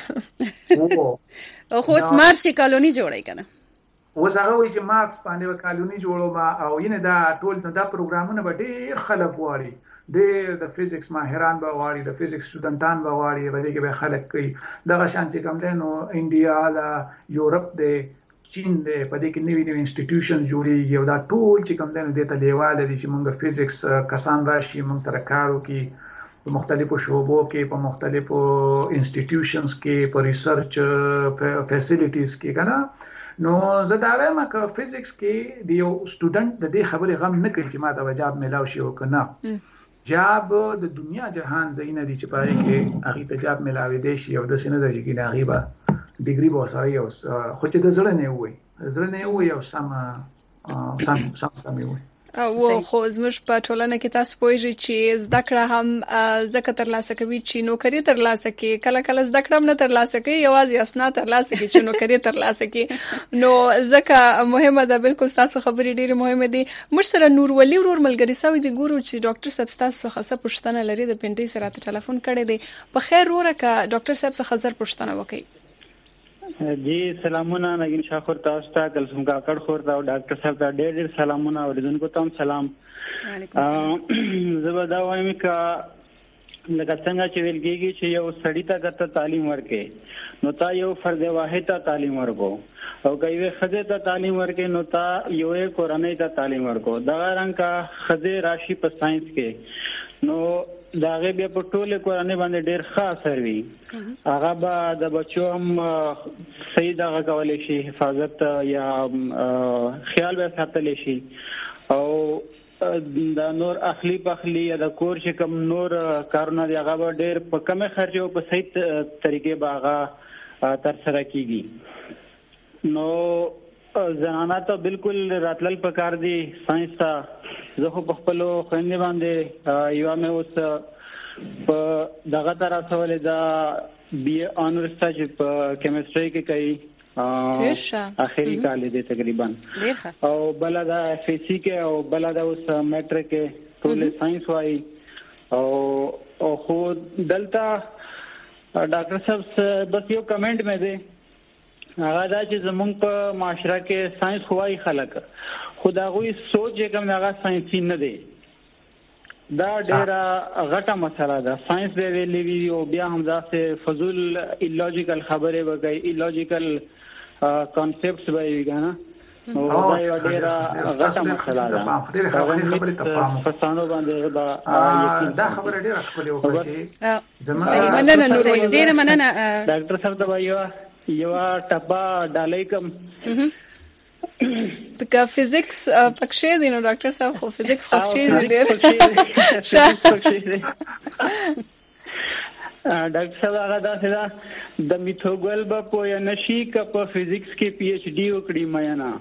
او خو سمارټ کې کالونی جوړای کنه اوس هغه وایي چې مارکس باندې کالونی جوړوما او ینه دا ټول دا پروګرامونه به ډېر خلک واري، ډېر د فزکس ماهران به واري، د فزکس سټوډنټان به واري، به دې به خلک کوي. دغه شان چې کوم دی نو انډیا لا یورپ دی، چین دی، په دې کې نوي انسټیټیوشن جوړیږي او دا ټول چې کوم دی نو د ته لیواله دي چې موږ فزکس کسان راشي، موږ سره کار وکړي په مختلفو شعبو کې، په مختلفو انسټیټیوشنز کې، په ریسرچ فیسیلیټیز کې کنه. نو زه دا وایم چې فزکس کې د یو سټوډنټ د دې خبرې غم نه کوي چې ما ته جاب ملاوي شي او کنه. جاب د دنیا جهان زینه دي چې پاره کې هغه ته جاب ملاوي دي شي او د سینې د کې نه غیبه ډیګري به سره یو خو چې د زړه نه وي او سم وي. او خو زموږ په ټولنه کې تاسو پوهیږئ چې زده کړه هم زکه تر لاسه کوي چې نوکری تر لاسه کوي، کله زده کړه هم نه تر لاسه کوي، یوازې اسناد تر لاسه کوي چې نوکری تر لاسه کوي. نو زکه مهمه ده، بالکل تاسو خبرې ډېرې مهمه دي. موږ سره نور ولي ورور ملګری سوي دي، ګورو چې ډاکټر صاحب تاسو څخه پوښتنه لري، د پینډي سره ټلیفون کړی دی. په خیر وروره کا ډاکټر صاحب څخه زر پوښتنه وکړي. جی سلامونه نگین شاخور تاسو ته کلسم کاکړ خور دا ډاکټر صاحب ته ډېر سلامونه اوریدونکو ته سلام. زه دا وایم کا لکه څنګه چې ویل کېږي چې یو سړی ته ګټه تعلیم ورکې نو تا یو فرد واحد ته تعلیم ورکو او که یو خزه ته تعلیم ورکې نو تا یو کورنۍ ته تعلیم ورکو. دا رنګ کا خزه راشي په ساينس کې نو دا غي بیا په ټوله کورنۍ باندې ډېر ښه اثر وي. هغه به د بچو هم صحیح دغه کولای شي، حفاظت یا خیال به ساتلی شي او دا نور اخلي پخلي یا د کور چې کوم نور کارونه دی هغه به ډېر په کمه خرچ او په صحیح طریقې به هغه تر سره کیږي. نو زنانه ته بالکل راتلل پکار دي ساينس ته. زه خو په خپل خويندې باندې یو مې اوس په دغه طرح سوال دا بي اونر سټاج په کیمستري کې کوي، اخري کال دی تقریبا، او بل دا FSC کې او بل دا اوس میټرک کې ټول ساينس وایي او خو دلته ډاکټر صاحب بس یو کمنٹ مې دی هغه دا چې زمونږ په معاشره کې ساينس خوای خلک خدا غوي سوچ کوم هغه ساينسي نه دی دا ډیره غټه مسله ده ساينس به ویلي وی او بیا هم ځکه فضول ایلوجیکل خبره وګي ایلوجیکل کانسپټس به ویګانا او دا یو ډیره غټه مسله ده خبره ته فسانو باندې دا خبره ډیره خپل وکړي زموږ مننه نور ډیره مننه ډاکټر صاحب دا یو ټپا ډالۍ کوم تک فزیکس پکښې دي نو ډاکټر صاحب خو فزیکس خوښي ډېر ډاکټر صاحب هغه دا چې د میثوګل په یا نشي ک په فزیکس کې پی ایچ ډی وکړي مې نه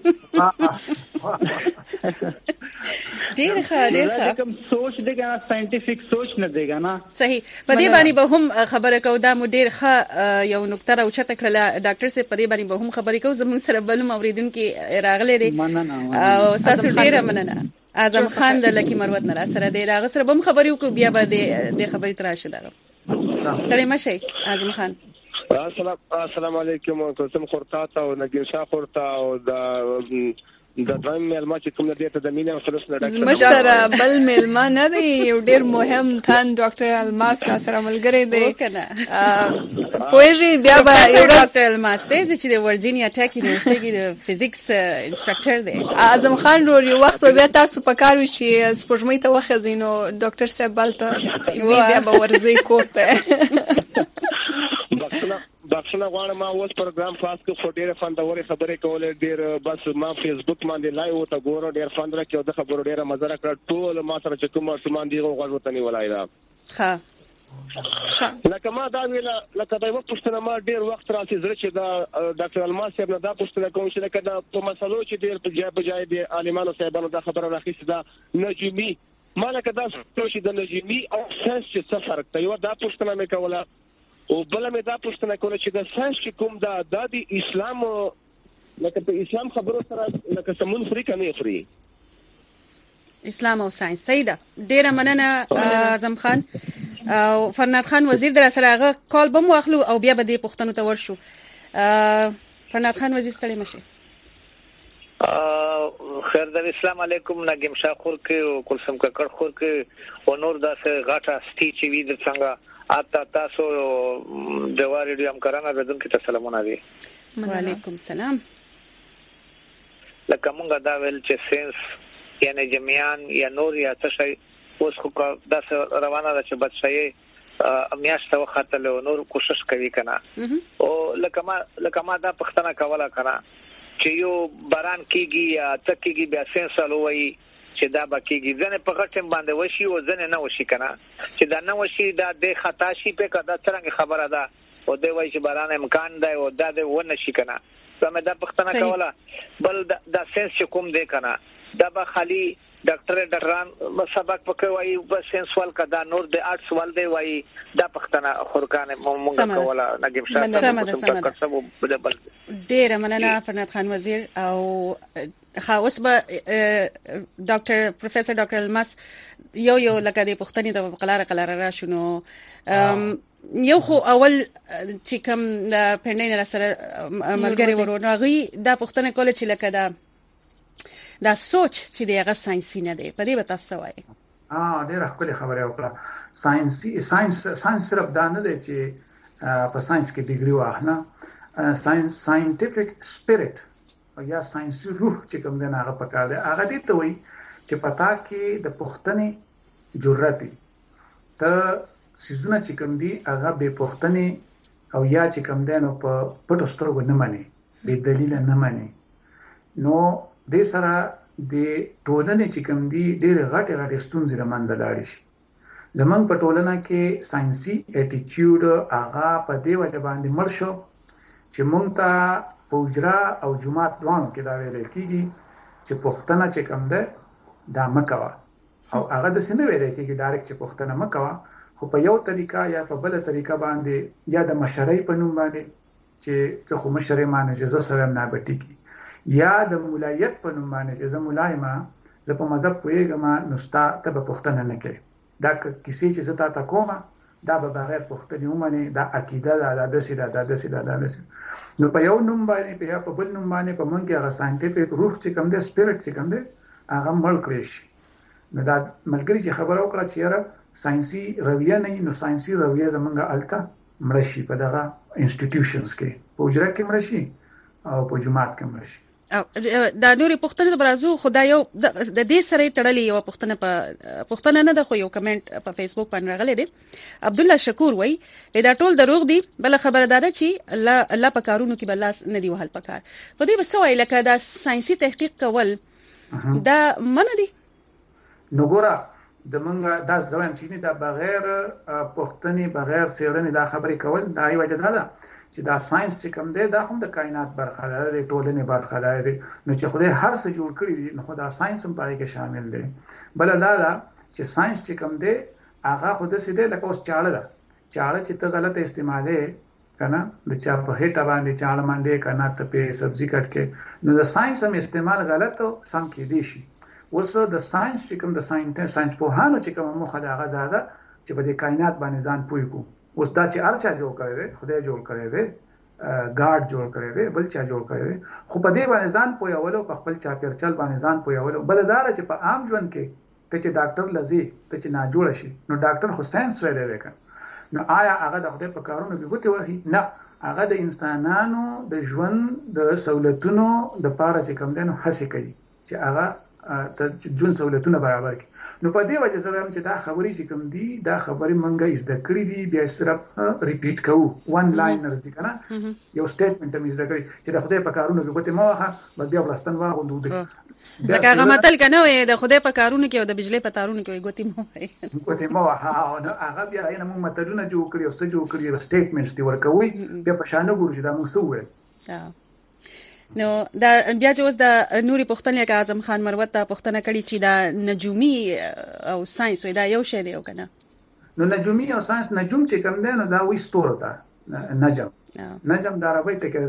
ډېر ښه کوم سوچ دیګا ساينټیفیک سوچ نه دیګا نه صحیح په دې باندې به هم خبره کو دا مو ډېر ښه یو نقطه راوچته کړله ډاکټر صاحب په دې باندې به هم خبرې کو زموږ سره بل موریدونکو راغلي دي او تاسو ډېر مننه اعظم خان د لکی مروت نه سره دی دا سره به خبرې وکړو بیا به د خبرې تراشه دا سلام مشه اعظم خان السلام علیکم کوم خورتا او نګین شاه خورتا او د دویم ملما چې کوم دې ته د مینه خلاص نه ډاکټر مشره بل ملما نه دی یو ډیر مهم ثان ډاکټر الماس سره ملګری دی کنه پوهیږي بیا به یو ډاکټر الماس دی چې د ورجینیا ټیک یونیورسيټي کې د فزیکس انسټرکټر دی اعظم خان ور یو وخت بیا تاسو په کار وی چې سپوږمۍ ته وخزینو ډاکټر صاحب بلته بیا به ورزي کوته بخښنه غواړم ما اوس پروګرام خاص کو فوټیره فندوري خبرې کولې ډېر بس ما فیسبوک باندې لایو ته ګورو ډېر فندره کې د خبرو ډېر مزه راکړه ټول ما سره چې کوم سامان دی غوړ وته نیولای دا ها لکه ما دا ویل لکه دا وخت پښتنه ما ډېر وخت راځي زړه چې دا ډاکټر الماس صاحب نه دا پښتنه کوم چې لکه دا په مسلو چې ډېر په جای دی عالمانو صاحبانو دا خبره راخیسته دا نجومي ما لکه دا چې د نجومي او ساينس چې څه فرق دی یو دا پښتنه مې کوله او بل مې دا پوښتنه کوله چې د ساينس کوم دا د اسلام لکه په اسلام خبرو سره لکه سمون فری کنه فری اسلام او ساينس سیده ډیره مننه اعظم خان او فرناد خان وزیر در سره هغه کال بم واخلو او بیا به دې پښتنو ته ورشو فرناد خان وزیر ستړي مشه خیر در اسلام علیکم نګم شاه خور کې او کلسم ککړ خور کې او نور داسه غاټه سټی چې وی د څنګه اتا تاسو د وارډیو همکارانو بدون کې سلامونه دي وعلیکم السلام لکه مونږ دا ویل چې ساينس یعنی جمعیان یا نور یا څه شي اوس خو دا روانه ده چې بچي میاشته وخت له نور کوشش کوي کنه او لکه ما دا پښتنه کوله کنه چې یو باران کیږي یا تکیږي بیا ساينس الوي چې دا بکیږي ځنه په غټم باندې وشي او ځنه نه وشي کنه چې دا نه وشي دا د خطا شي په کده څنګه خبره ده او د وای چې باران امکان دی او دا د ونه شي کنه زموږ د پښتنه کوله بل دا ساينس کوم دی کنه دا به خالي ډاکټران سبق پکوي بس ساينس وال کدا نور د آرټس وال دی وای دا پښتنه خورکانه مونږ کوله نګم شاه بل ډیر مننه فرناد خان وزیر او خاص به ډاکټر پروفیسور ډاکټر الماس یو لکه د پښتني د قلاره را شنو یو خو اول چې کوم د پندین سره ملګری ورونه غي دا پښتنه کوله چې لکه دا سوچ چې دغه ساينسي نه دی په دې به تاسو وایي ډېر خپل خبره وکړه ساينس صرف دا نه دی چې په ساينس کې ډیګري واخله ساينټیفیک سپیرټ یا ساينسي روح چې کوم دی هغه پکاره دی هغه دې ته وایي چې پتا کې د پښتنې جرأت ته سيزونه چې کوم دی هغه به پښتنې او یا چې کوم دی نو په پټو سترګو نه مانی به دلیل نه مانی نو د سره د ټولنې چې کوم دی ډېر غټه ستونزې رامنځته لاړې شي زمونږ په ټولنه کې ساينسي اټیټیوډ هغه په دې وجه باندې مړ شو چې مونږ ته پوجرا او جمعات دوانو کې دا ویل کېږي چې پښتنه چې کوم ده دا مکوا او هغه د سینې ویل کېږي ډایرکټ چې پښتنه مکوا خو په یو طریقه یا په بل طریقه باندې یا د مشرۍ په نوم باندې چې خو مشرۍ معنی جزا سره نه بټی کی یا د مولایت په نوم باندې چې زه مولای ما زه په مذهب پوهیږم نو ستا ته په پښتنه نه کوي دا کیسې چې زه تا کومه دا به بغیر پوښتنې ومني دا عقیده ده دا داسې نو په یو نوم باندې په بل نوم باندې په مونږ کې هغه ساينټیفیک روح چې کوم دی سپیرټ چې کوم دی هغه مړ کړی شي. نو دا ملګری چې خبره وکړه چې یاره ساينسي رویه نه نو ساينسي رویه زمونږ الته مړ شي په دغه انسټیټیوشنز کې په حجره کې مړ شي او په جماعت کې مړ شي. دا نورې پوښتنه د برازو خدای یو د دې سره تړلې یو پوښتنه نه ده خو یو کمنټ په فیسبوک باندې راغلی دی. عبد الله شکور وای دا ټول دروغ دي بل خبره ده چې الله په کارونو کې بلاس نه دی وهل پکار په دې بس وای لکه دا ساينسي تحقیق کول دا من دي نو ګوره د منګه دا ځوان چې دا بغیر پوښتنې بغیر څېړنې دا خبرې کول دا یو وجه ده چې دا ساينس چې کوم دی دا هم د کائنات برخه ده د ټولنې برخه ده نو چې خدای هر څه جوړ کړی دی نو خدای ساينس هم پای کې شامل دی. بل دا چې ساينس چې کوم دی هغه خود څه دی لکه اوس چاړه چې ته غلط استعماله کنه د چا په هټه باندې چاړه باندې کنه ته په سبزی کټ کې نو د ساينس هم استعمال غلط او سم کې دی شي. اوس د ساينس چې کوم د ساينس په هانو چې کوم مخه دا غدا چې په دې کائنات باندې ځان پوي کو اوس دا چې ارچا جوړ کړی دی خدای جوړ کړی دی ګارد جوړ کړی دی بل چا جوړ کړی دی خو په دې باندې ځان پویولو په خپل چاپیرچل باندې ځان پویولو بل دا چې په عام ژوند کې ته چې ډاکټر لذي ته چې نه جوړ شي نو ډاکټر خو ساينس ویلې وکړ نو آیا هغه د خدای په کارونو کې ګوتې وهي نه هغه د انسانانو د ژوند د سہولتونو د پاره چې کوم دنو هڅه کوي چې هغه ته ژوند سہولتونه برابر کړي. نو په دې وجه سره چې دا خبرې چې کوم دي دا خبرې منګه زده کړې دي بیا صرف ریپیټ کوو وان لاینرز دي کنه یو سټیټمنټ هم زده کړی چې د خدای په کارونو کې ګوتې ما واه بیا ولستان واغوندو دي دا هغه متل کنه د خدای په کارونو کې او د بجلی په تارونو کې ګوتې ما واه نو هغه بیا نه موږ متلونه جوړ کړی او څه جوړ کړی سټیټمنټس دي ورکوي بیا په شانه ګورو چې دا موږ څه وایو. نو دا بیا چې اوس د نوري پښتنې کې اعظم خان مروت ته پښتنه کړي چې دا نجومي او ساينس وي دا یو شی دی او کنه نو نجومي او ساينس نجوم چې کوم دی نو دا وي ستوره ده نجم د عربی ټکی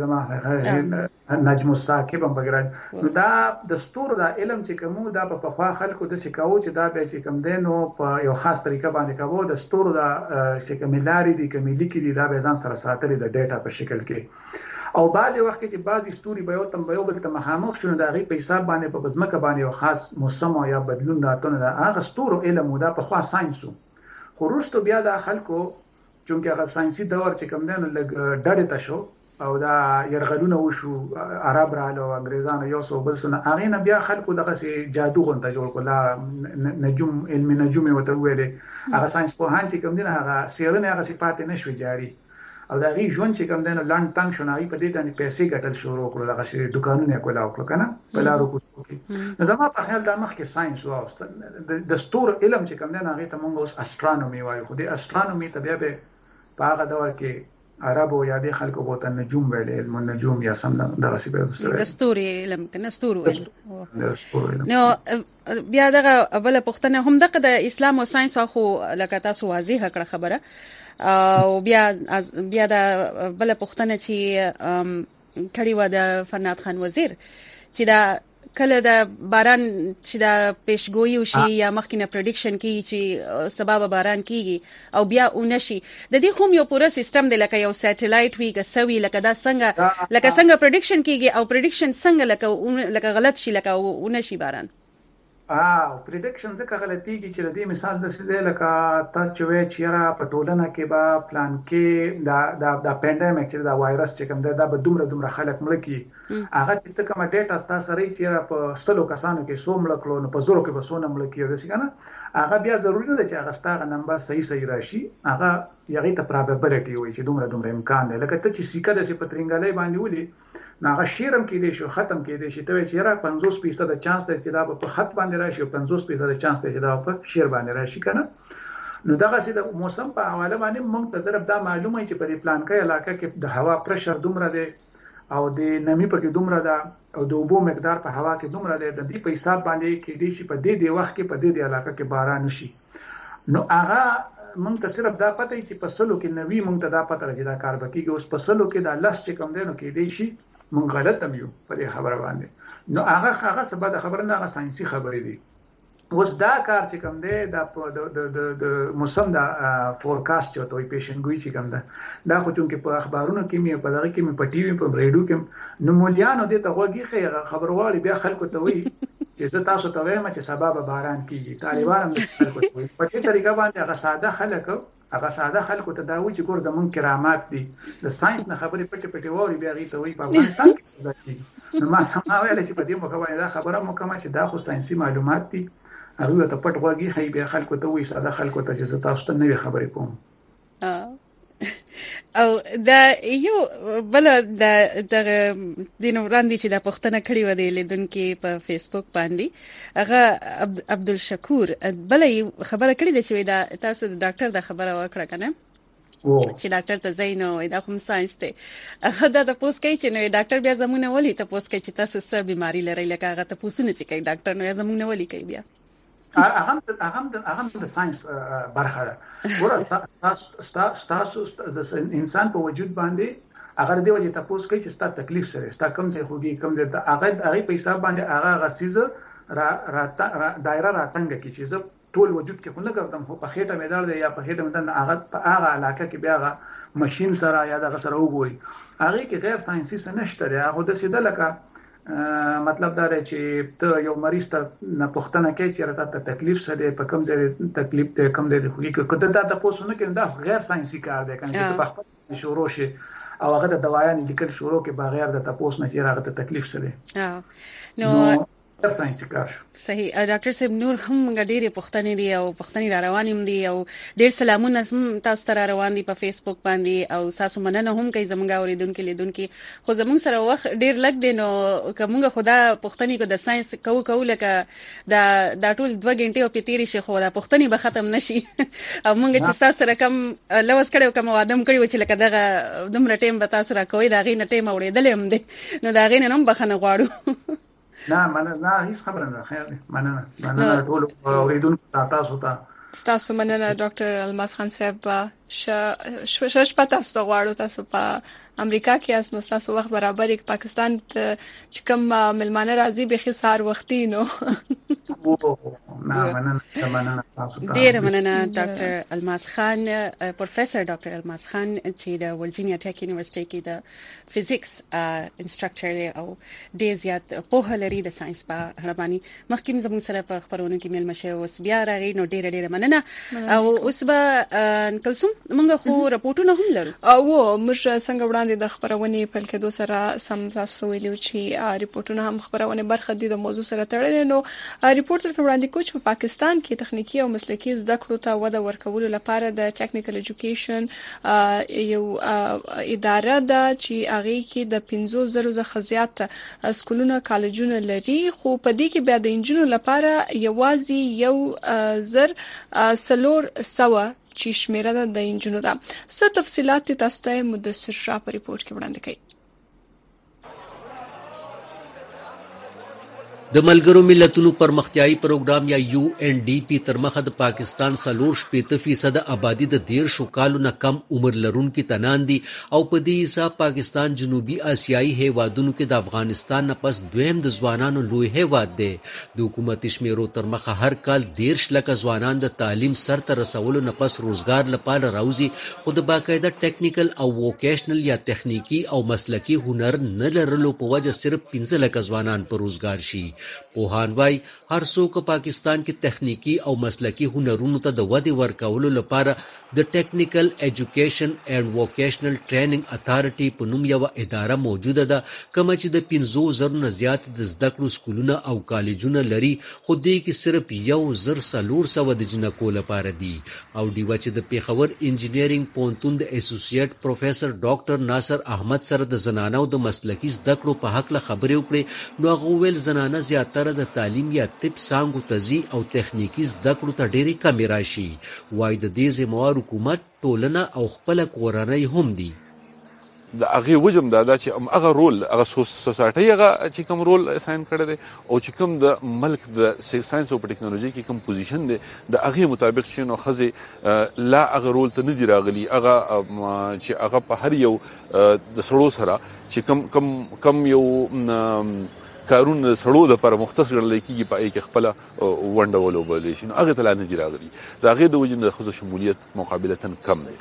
زما نجم الثاقب هم بګرای نو دا د ستورو د علم چې کوم دا په خوا خلکو د سکاو چې دا به چې کوم دی نو په یو خاص طریقه باندې کوو د ستورو د چې کوملاري دي کوملی کې دي دا به ځان سره ساتلې د ډیټا په شکل کې او بعضی وخت کې بعضی ستوري به یو تم به یو بل ته مخامخ شونه د غي په حساب باندې په ځمکه باندې یو خاص موسم یا بدلون راتونه دا هغه ستورو علم دا په خوا ساينسو خو وروسته بیا د خلکو چونکه هغه ساينسي دور چې کوم دی نو لګ ډډه تا شو او دا يرغلونه وشو عرب رالو انګريزانو یو څو بل سره هغه نه بیا خلکو دغه سي جادو غونډه جوړ کړه نجوم علم نجوم وته ویلې هغه ساينس په هان چې کوم دی هغه سیرنه هغه صفات نشوي جاری او دا غي ژوند چې کوم دنه لاند تنگ شونای په دې باندې پیسې ګټل شروع کړل هغه شی دکانونه کولا وکړه کنه په لارو کوڅو کې نو زما په خیال دا مخ کې ساينس او د ستور علم چې کوم دنه هغه ته مونږ اوس استرونومي وایو خو د استرونومي ته بیا به په هغه دور کې عربو یا د خلکو بوته نجوم ویل علم النجوم یا سم دغه سی به د ستوري علم کنه ستوري نو بیا دغه بل پښتنه هم دغه د اسلام او ساينس خو لکه تاسو واضح کړه خبره او بیا د بل پښتنه چې کړي و د فرناد خان وزیر چې دا کله د باران چې دا پیشګوئی وشي یا مخکینه پریډکشن کی چې سبب باران کیږي او بیا اونشي د دې کوم یو پوره سیستم دی لکه یو سټلایټ وی کسوي لکه دا څنګه پریډکشن کیږي او پریډکشن څنګه لکه غلط شي لکه اونشي باران پریډکشن څخه غلطیږي چې د دې مثال د سده لکه تاسو چې چیرې په ټولنه کې با پلان کې دا پاندیمیک چې دا وایرس چې کوم دا به دومره خلک مړ کی هغه چې کومه ډیټا تاسو سره چیرې په ستلو کسانو کې سو مړ کړو نو په زورو کې به سونه مړ کی ورسې کنه هغه بیا ضروري نه چې هغه ستاره نمبر صحیح راشي هغه یغه ته پروبابیلیټي وي چې دومره امکان دی لکه ته چې سیکه د پترنګلې باندې ولي ناغه شیرم کې دي شو ختم کې دي چې ته چې را 50% د چانس دی چې دا په خط باندې راشي او 50% د چانس دی چې دا په شیر باندې راشي کنه نو دغه سي د موسم په حواله باندې موږ ته طرف دا معلومه چې په دې پلان کې علاقه کې د هوا پرشر دومره دی او د نمی په کې دومره ده او د اوبو مقدار په هوا کې دومره دی د دې په حساب باندې کې دي چې په دې وخت کې په دې علاقه کې باران شي نو هغه موږ ته صرف دا پته چې په سلو کې نوی موږ ته دا پته راځي دا کار وکړي اوس په سلو کې دا لاس چې کوم دی نو کې دی شي مونږ غلط هم یو په دې خبره باندې نو هغه سبا د خبره نه هغه ساينسي خبرې دي اوس دا کار چې کوم دی د موسم د فورکاست چې توي پیشنګوي چې کوم ده دا خو چې په اخبارونو کې مې په دغه کې مې په ټي وي په ریډیو کې نو مولیانو دې ته وګي خبروالي بیا خلکو ته وي چې زه تاسو ته وایم چې سبب باران کیږي طالبان هم خلکو ته وي په دې طریقه باندې هغه ساده خلکو ته دا وایي چې ګور د مونږ کرامات دي د ساينس نه خبرې پټ ووري بیا غي ته وي په افغانستان کې نو ما سم ویل چې په دې موخه باندې دا خبره مو کومه چې دا خو ساينسي معلومات دي هغه ته پټ وږي هي به خلکو ته وي ساده خلکو ته چې تاسو ته نوې خبرې کوم او دا یو بل د دینو وړاندې چې د پښتنه کړي و دی لیدونکو په فیسبوک باندې هغه عبدالشکور بل خبره کړي د چې دا تاسو د ډاکټر د خبره وکړه کنه چې ډاکټر ته زینو دا کوم ساينس ته هغه د تاسو کوي چې نو ډاکټر بیا زمونه ولي تاسو کوي چې تاسو څه بيماري لري لکه هغه تاسو نه چې کوي ډاکټر نو زمونه ولي کوي بیا هغه د ساينس برخه ده ورته تاسو د انسان په وجود باندې هغه دی چې تاسو کوي چې ستاسو تکلیف سره ستاسو کوم څه خوږي کوم د هغه په حساب باندې هغه غسیزه دایره راتنګ کی چې ټول وجود کې خو نه ګرځم خو په خېټه مې درد یا په خېټه مې درد هغه په هغه علاقه کې بیا هغه ماشين سره یا د سره وګوري هغه کې غیر ساينسي څه نشته دی هغه د سیده لکه مطلب دا دی چې ته یو مریض ته نه پوښتنه کوي چې راته تکلیف څه دی په کوم ځای تکلیف ته کوم ځای خو کې کته دا تاسو نه کوي دا غیر ساينسي کار دی کنه چې په خپل شروع شي او هغه د دوايانې لیکل شروع کې بغیر د تاسو نه چې راته تکلیف څه دی نو ساينسي کار صحیح ډاکټر صاحب نور هم ډېرې پښتنې دي او پښتنې را روانې دي او ډېر سلامونه تاسو ته روان دي په فیسبوک باندې او تاسو مننه هم کوي زمونږ اوریدونکو لیدونکو خو زمونږ سره وخت ډېر لګ دی نو کومه خدا پښتنې کو د ساينس کو لکه دا ټول 2 غنټې او پیتيري شي خو دا پښتنې به ختم نشي او مونږ چې تاسو سره کم لوس کړو کوم وادم کړو چې لکه دغه دمر ټیم به تاسو را کوي دا غي نه ټیم اورېدل هم دي نو دا غي نه هم بخنه غواړو نه مننه هیڅ خبره نه خیر دی مننه ټول اوریدونکو تاسو مننه ډاکټر الماس خان صاحب شش پتا غواړو تاسو په امریکا کې اسنو تاسو وخت برابر یک پاکستان چې کوم ملمانه راځي به خسار وختي نو مننه تاسو ډیر مننه ډاکټر الماس خان پروفیسور ډاکټر الماس خان چې د ورجینیا ټیک یونیورسيټي کې د فزیکس انسټرکټر دی او ډیر زیات په لري د ساينس په اړه باندې مخکې زموږ سره په خبرونه کې مل مشه اوس بیا راغی نو ډیر مننه او اوس به کلسوم موږ خو راپورټونه هم لرو او موږ څنګه وړاندې د خبرونه په کېدو سره سم تاسو ویلو چې ریپورتونه هم خبرونه برخه دي د موضوع سره تړلې نو ریپورت تر وړاندې کوچ په پاکستان کې تخنیکی او مسلکي زده کړو ته وده ورکولو لپاره د ټیکنیکل ایجوکیشن یو اداره ده چې هغه کې د 50,000 خزيات سکولونه کالجونه لري خو په دې کې بیا د انجینرو لپاره یوازې یو زر سلور سوا چې شمیره د انجینرو ده څه تفصيلات تاسو ته مدثر شاه په ریپورت کې وړاندې کړي د ملګرو ملتونو پرمختیايي پروګرام یا UNDP تر مخه د پاکستان 40% آبادی د 13 کالو نه کم عمر لرونکو تنان دي او په دې حساب پاکستان جنوبي آسیایي هیوادونو کې د افغانستان نه پس دویم د ځوانانو لوی هیواد دی د حکومت شمیرو تر مخه هر کال 13 لک ځوانان د تعلیم سر ته رسولو نه پس روزګار لپاره راوځي خو د باقاعده ټیکنیکل او ووکیشنل یا تخنیکی او مسلکی هنر نه لرلو په وجه صرف 15 لک ځوانان پر روزګار شي پوهان وای هر څوک پاکستان کې تخنیکی او مسلکی هنرونو ته د ودې ورکولو لپاره د ټیکنیکل ایجوکیشن اینڈ ووکیشنل ټریننګ اتھارټي په نوم یو اداره موجوده ده کوم چې د 50,000 نه زیات د زده کړو سکولونه او کالجونه لري خو دې کې صرف 1,400 د جنکو لپاره دي او دیو چې د پیښور انجینیرینګ پونتون د اسوسییټ پروفیسور ډاکټر ناصر احمد سره د زنانو د مسلکی زده کړو په حق له خبرې وکړي نو هغه ویل زنانه زیاتره د تعلیم یا طب څنګه تزي او تخنیکی زده کړو ته ډېری کمی راشي وای د دې زموږ حکومت ټولنه او خپل کورنۍ هم دي د هغه وجم دا چې هغه رول هغه سوسایټي هغه چې کوم رول ساين کړی دی او چې کوم د ملک د ساينس او ټیکنالوژي کې کوم پوزیشن دی د هغه مطابق شنو خزه لا هغه رول ته نه دی راغلی هغه چې هغه په هر یو د سړو سره چې کم یو کارونه سړو د پر مختص ګڼل کېږي په کې خپل ونډه ولوبل شي نو هغه تل نه دی راغلي دا غي د وجنه خصوص شمولیت مقابله کم دی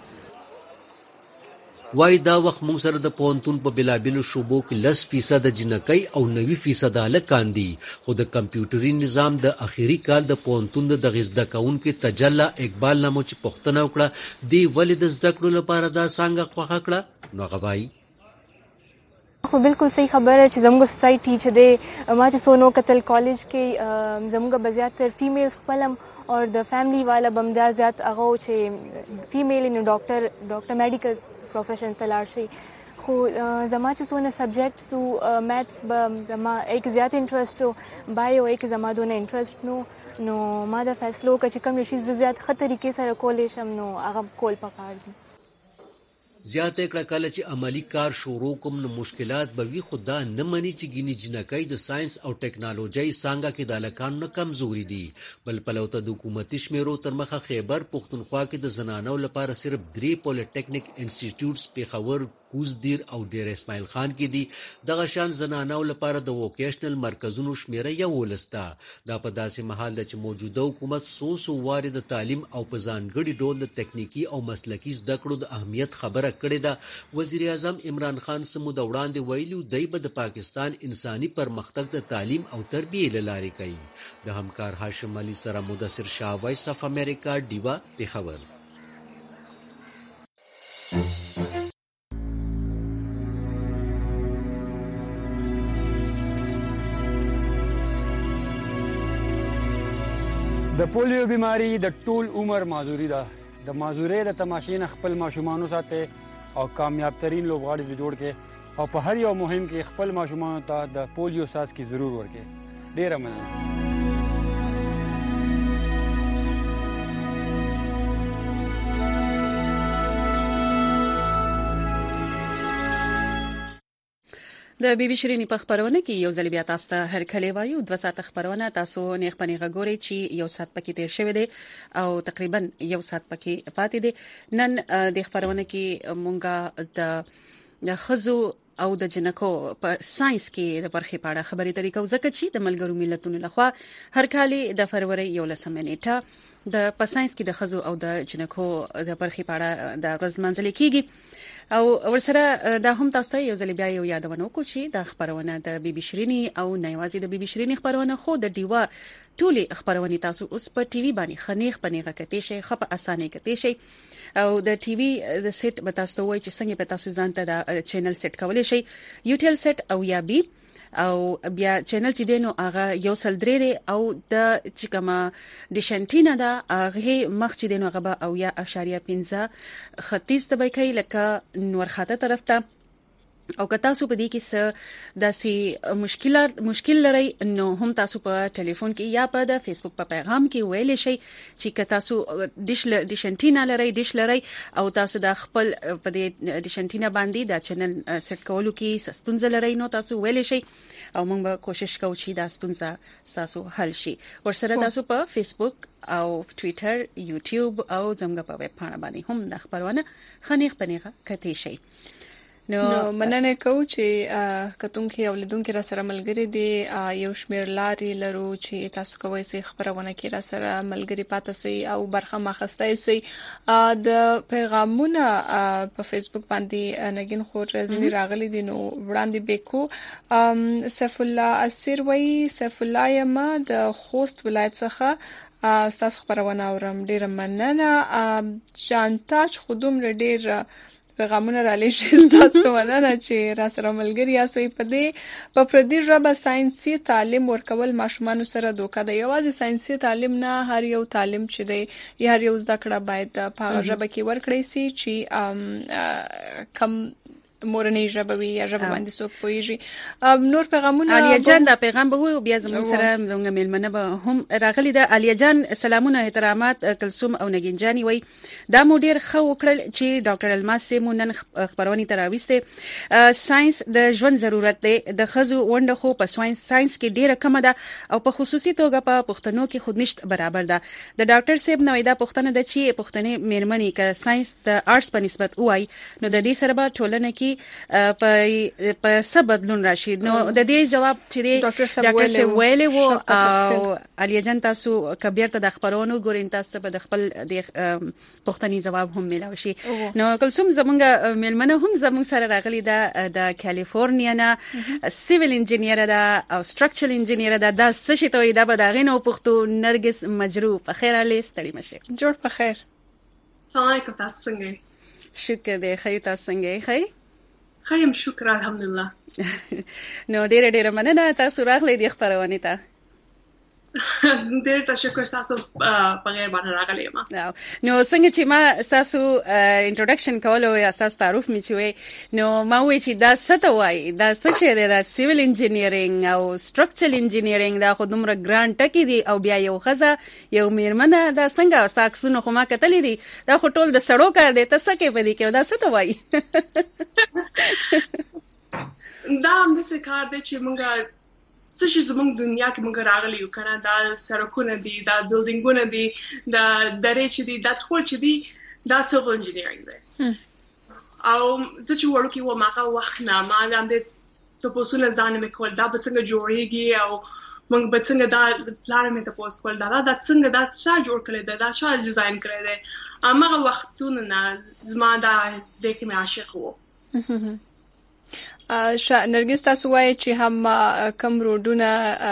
وای دا وخت موږ سره د پونتون په بلابلو شوبو کې 10% جنکۍ او 90% هلکان دي خو د کمپیوټري نظام د اخیری کال د پونتون د غزده کونکو تجلا اقبال نامو چې پښتنه وکړه دی ولې د زده کړو لپاره دا څنګه خوښه کړه نو غوای خو بالکل صحیح خبره چې زموږ سوسایټي چې د ما چې سونو قتل کالج کې زموږ بزیاتر فیمیلز خپلم او د فیملی والا بمدا زیات هغه چې فیمیل نو ډاکټر میډیکل پروفیشن تلار شي خو زما چې څونه سبجیکټس او میتھس به زما ایک زیات انټرست او بایو ایک زما دونه انټرست نو ما د فیصلو چې کوم شي زیات ښه طریقې سره کولې شم نو هغه کول پکار دي زیاته کړه کله چې عملی کار شروع کوم نو مشکلات به وي خدا نه مني چې ګینی جنکۍ د ساينس او ټیکنالوژي څنګه کې د لکان نه کمزوري دي بل پلوته د حکومتي شمیرو تر مخه خیبر پښتونخوا کې د زنانو لپاره صرف 3 پولیټیکنیک انسټیټیوټس پیښور کوزدیر او ډیر اسماعیل خان کې دي دغه شان زنانو لپاره د ووکیشنل مرکزونو شمیره یو ولسته دا په داسې محل چې موجوده حکومت سوسو وارد تعلیم او په ځانګړي ډول د تکنیکی او مسلکی زده کړو د اهمیت خبره کړې ده وزیر اعظم عمران خان سمو د وړاندې ویلو دی به د پاکستان انساني پرمختګ د تعلیم او تربیه لارې کوي د همکار هاشم علي سره مدثر شاه وایس اف امریکا دیوا پیښور د پولیو بیماری د ټول عمر معذوري ده د معذوري د تماشې نه خپل ماشومان ساتي او کامیاب ترين لوبغاړي جوړ کې او په هر یو مهم کې خپل ماشومان ته د پولیو ساس کی ضرور ورکړي ډیره مننه د بي بي شيريني په خبرونه کې یو ځل بیا تاسو ته هر کله وایو 2 ساعت خبرونه تاسو نه خپنه غوري چې یو ساعت پکې تیر شوی دی او تقریبا یو ساعت پکې پاتې دی نن د خبرونه کې مونږه د خزو او د جنکو په ساينس کې د برخې پاړه خبرې طریقو ځکه چې د ملګرو ملتونو لخوا هر کال د فروری 11 نیټه د په ساينس کې د خزو او د جنکو د برخې پاړه د ورځ منځل کېږي او ورسره دا هم تاسو یو ځل بیا یو یادونه کو چې د خبرونه د بي بي شيريني او نایوازي د بي بي شيريني خبرونه خو د ډیوا ټولي خبرونه تاسو اوس په ټي وي باندې خنيخ پنيغه کته شي خپ اسانه کته شي او د ټي وي د سیټ به تاسو وایي چې څنګه به تاسو ځانته د چینل سیټ کولای شي یوټیل سیټ او یا بي او بیا چینل چې دینو هغه یو سل درې او د چکما ډیشنټینا دا هغه مخ چې دینو هغه او یا 0.15 خطیز ته بکای لکه نور خاطه طرف ته او که تاسو په دې کې څه داسې مشکل لري نو هم تاسو په ټلیفون کې یا په د فیسبوک په پیغام کې ویل شي چې که تاسو ډیشنټینا لري ډیش لري او تاسو د خپل په دې ډیشنټینا باندې د چینل سیټ کولو کې سستونز لري نو تاسو ویل شي او موږ به کوشش کوو چې دا ستونزه تاسو حل شي ورسره تاسو په فیسبوک او ټوئیټر یوټیوب او زموږ په ویب پاڼه باندې هم د خبرونه خنیخ پنیغه کته شي نو مننه کوم چې کتونکو اولیدونکو را سره ملګری دي یو شمیر لاري لرو چې تاسو کوی سي خبرونه کې را سره ملګری پاتې سي او برخه مخستای سي د پیغامونه په فیسبوک باندې نګین خور ځنی راغلي دي نو وړاندې بیکو سیف الله اسیر وای سیف الله یما د خوست ولایت څخه تاسو خبرونه اورم ډیر مننه شانتاج خودم ډیر پیغامونه را لېږي تاسو مننه چې را سره ملګری یاست په دې په پردي ژبه ساينسي تعلیم ورکول ماشومان سره دوکه ده یوازې ساينسي تعلیم نه هر یو تعلیم چې دی هر یو زده کړه باید په ژبه کې ورکړی سي چې کم مورنۍ ژبه وي یا ژبه باندې څوک پوهیږي نور پیغامونه علیا جان دا پیغام به وي بیا زموږ سره زموږ میلمنه به هم راغلي ده علیا جان سلامونه احترامات کلثوم او نگین جانی وای دا مو ډیر خو وکړل چې ډاکټر الماس سیمو نن خبرونی تراويسته ساينس د ژوند ضرورت دی د خزو ونده خو په ساينس کې ډیره کم ده او په خصوصي توګه په پښتنو کې خود نشټ برابر ده د ډاکټر سیب نوې دا پښتنه د چې پښتنې میرمنې ک ساينس د آرټس په نسبت وای نو د دې سره به ټولنه کې کې په څه بدلون راشي. نو د دې جواب چې ډاکټر سه ویلې وو او علي جان تاسو کبیر ته د خبرونو ګورین تاسو په خپل د پښتني جواب هم ملاوي شي. نو کلثوم زمونږ ملمنه هم زمونږ سره راغلي د کالیفورنیا نه سیویل انجینیر ده او سټرکچرل انجینیر ده. دا څه شي ته دا به دا غینو پښتو نرګس مجروح په خیر علي ستړي مشه. جوړ په خیر. السلام علیکم، تاسو څنګه؟ شکر دې خیر، تاسو څنګه یې؟ خیم شکر الحمدلله. نو ډېر مننه تاسو راغلي د خبرونه ته. ډېر تشکر تاسو په غیر باندې راغلی ما. نو څنګه چې ما تاسو انټروډکشن کولو یا تاسو تعارف می چوي نو ما وی چې دا څه ته وایي، دا څه شی دی، دا سیویل انجینیرینګ او سټرکچرل انجینیرینګ دا خو دومره ګران ټکی دی او بیا یو خزه یو میرمنه دا څنګه ساکسونو خو ما کتلې دي دا خو ټول د سړو کار دی، ته څه کې پدې کې دا څه ته وایي؟ دا هم څه کار دی چې مونږه څه چې زموږ دنیا کې موږ راغلی یو کنه، دا سړکونه دي، دا بلډینګونه دي، دا درې چې دي، دا ټول چې دي دا سیویل انجینیرینګ دی. او زه چې وړوکې وم هغه وخت نه ما باندې تپوسونه ځان مې کول دا به څنګه جوړیږي او موږ به څنګه دا پلان مې تپوس کول دا څنګه دا څه جوړ کړی دی، دا څه ډیزاین کړی دی. هغه وختونه نه زما دا دې کې مې عاشق وو. نرګس تاسو وایي چې هم کم روډونه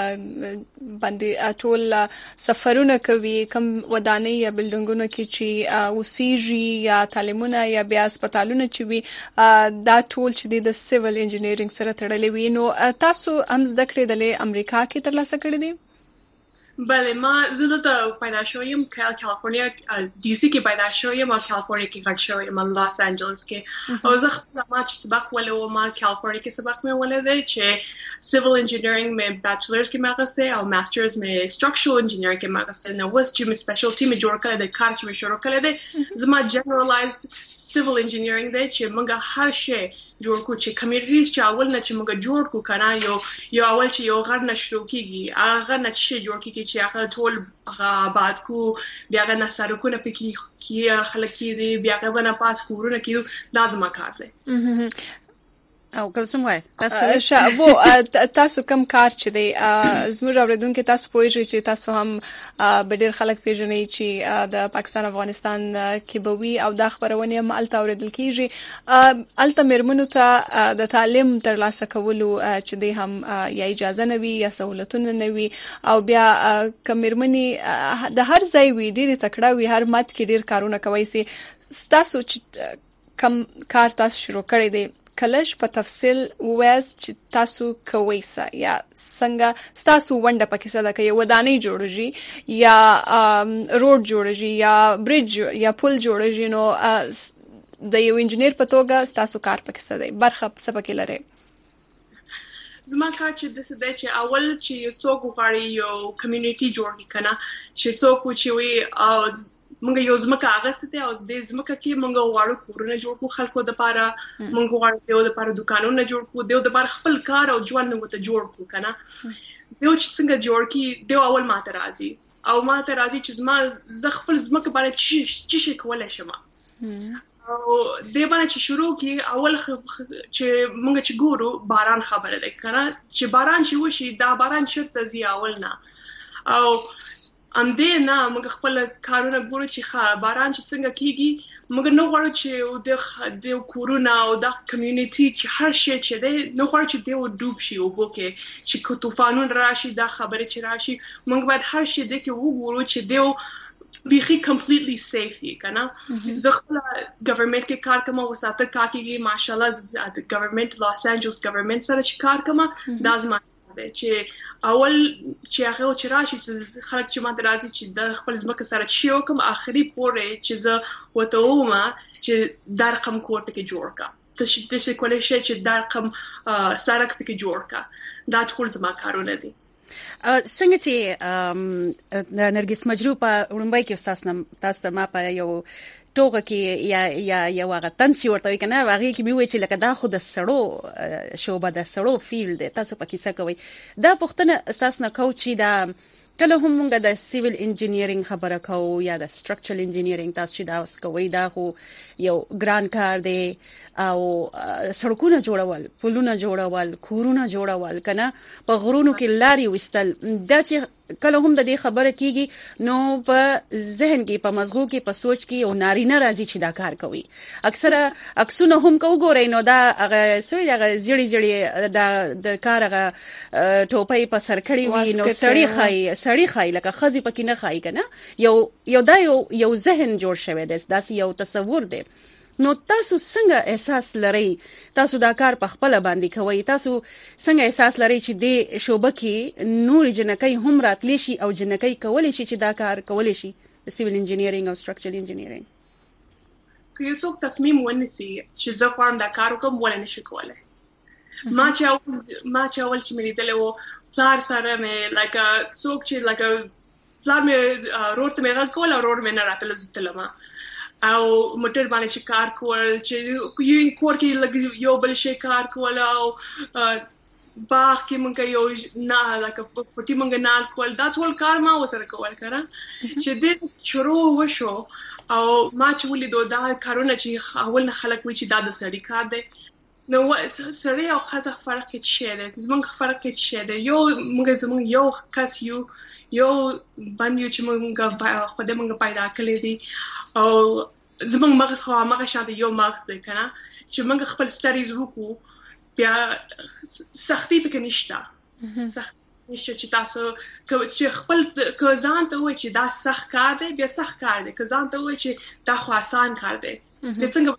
باندې ټول سفرونه کوي، کم ودانۍ یا بلډینګونه کې چې اوسېږي یا تعلیمونه یا بیا هسپتالونه چې وي دا ټول چې د سیویل انجینیرینګ سره تړلې وي. نو تاسو هم زده کړې د امریکا کې ترلاسه کړې دي؟ بله ما زه دلته پیدا شویم کالیفورنیا ډي سي کې پیدا شویم او کالیفورنیا کې غټ شویم لاس انجلس کې. او زه خپل ما چې سبق ولې و ما کالیفورنیا کې سبق مې ولې چې سیویل انجینیرینګ مې بیچلرز کې ماغسته او ماسترز مې سټرکچرل انجینیرینګ کې ماغسته. نو وس چې مې سپیشلټي مې جوړ کړل د کار چې مې شروع کړل دی زما جنرالایزد سیویل انجینیرینګ دی چې موږ هر شی جوړ کو چې کمیونټیز چې اول نه چې موږ جوړ کو کنه یو اول چې یو غر نشو کیږي هغه نه چې جوړ کیږي چې هغه ټول آباد کو بیا غن سرکونه پکې کی خلک کی بیا غن پاس کورونه کی لازم کار دی. او کلسم وای تاسو کم کار چې دی زموږ اوریدونکو تاسو پوهیږئ چې تاسو هم به ډېر خلک پیژنئ چې د پاکستان افغانستان کې به وي او دا خبرونه هم الته اوریدل کیږي. الته میرمنو ته د تعلیم ترلاسه کولو چې دی هم یا اجازه نه وي یا سہولتونه نه وي او بیا کمیرمنې د هر ځای وي ډېر تکړه وي هر مات کې ډېر کارونه کوي. سي تاسو چې کم کار تاسو شروع کړی دی کلش په تفصیل وایس چې تاسو کوي یا څنګه تاسو ونده پکې څه ده کوي ودانۍ جوړږي یا روډ جوړږي یا برج یا پل جوړږي. نو د یو انجینیر په توګه تاسو کار پکې څه دی برخه څه پکې لري؟ زما کار چې د څه دی چې اول چې څوک غواړي یو کمیونټي جوړ کړي چې څوک چې وي او مونږ یو ځمکه اغسته او د ځمکه کې مونږ غواړو کورونه جوړ کړو خلکو د پاره مونږ غواړو د لپاره دکانونه جوړ کړو د لپاره خپل کار او ژوند نو ته جوړ کړو کنه. یو چې څنګه جوړ کی د اول ماته راځي او ماته راځي چې زه خپل ځمکه باندې چې کولای شم او د باندې چې شروع کی اول چې مونږ چې ګورو باران خبره ده کنه چې باران چې وشي دا باران شرط زی اول نه او ام دې نه موږ خپل کارونه ګورو چې باران چې څنګه کیږي موږ نو غواړو چې د کورونه او د کمیونټي چې هر شی چې دی نو غواړو چې دی ډوب شي او بوکه چې کو طوفانون راشي دا خبره چې راشي موږ باید هر شی دې کې وګورو چې دی بیخي کمپلیټلی سیف وي کنه. زه خپل ګورنمنت کې کار کوم او ساته کار کوي ماشاءالله د ګورنمنت لاس انجلس ګورنمنت سره چې کار کوم دا زما چې اول چې هغه چې راشي خلک چې ماته راځي چې د خپل ځمکه سره چې کوم اخري پورې چې زه وته ومه چې د رقم کوټه کې جوړ کا ته کولای شي چې د رقم سرک پکې جوړ کا دا ټول زما کارونه دي. څنګه چې نرګس مجروح په وړاندې کې تاسو ما په یو ټوګه کې یا یو هغه تنسي ورته کنه هغه کې مې وی چې لکه دا خو د سړو شوبه د سړو فیلډ تاسو پکې څه کوي دا پښتنه اساس نه کو چې دا کله هم موږ د سیویل انجینیرینګ خبره کوو یا د سټرکچرل انجینیرینګ تاسو چې دا اوس کوي دا خو یو ګران کار دی او سړکونه جوړول پلونه جوړول کورونه جوړول کنه په غرونو کې لاري وستل دا چې کله هم د دې خبره کیږي نو په ذهن کې په مزغو کې په سوچ کې او نارینه راځي چې دا کار کوي اکثره عکسونه هم کو ګورئ نو دا هغه سوي دا جړي د کار هغه ټوپۍ په سر کړی وي نو سړی خای لکه خزي پکې نه خای کنه یو ذهن جوړ شوی دی داسې یو تصور دی نو تاسو څنګه احساس لرئ تاسو دا کار په خپل باندې کوي تاسو څنګه احساس لرئ چې د شوبه کې نور جنکۍ هم راتلی شي او جنکۍ کولای شي چې دا کار کولای شي د سیویل انجینیرینګ او سټرکچرل انجینیرینګ که یو څوک تصمیم ونیسي چې زه غواړم دا کار وکړم ولې نشي کولای ما چې اول چې مې لیدلی و پلار سره مې لکه څوک چې لکه پلار مې روډ ته مې غږ کول او روډ مې نه راتله زه تلمه او موټر باندې چې کار کول چې یو کور کې یو بل شي کار کول او باغ کې مونږ یو نه لکه پټي مونږ نه کول دا ټول کار ما وسره کول کړه چې د شروع وشو او ما چې ولیدو دا کارونه چې اول نه خلک وی چې دا د سړی کار دی نو سړی او ښځه فرق کې څه دی زمونږ فرق کې څه دی یو زمونږ یو کس یو باندې چې مونږ خدای مونږ پیدا کړی دی او زمونږ مغز خو هغه شاته یو مغز دی کنه چې مونږ خپل سټډیز وکړو بیا سختي پکې نشته سخت نشته چې تاسو چې خپل ځان ته وایي چې دا سخت کار دی بیا سخت کار دی که ځان ته وایي چې دا خو آسان کار دی څنګه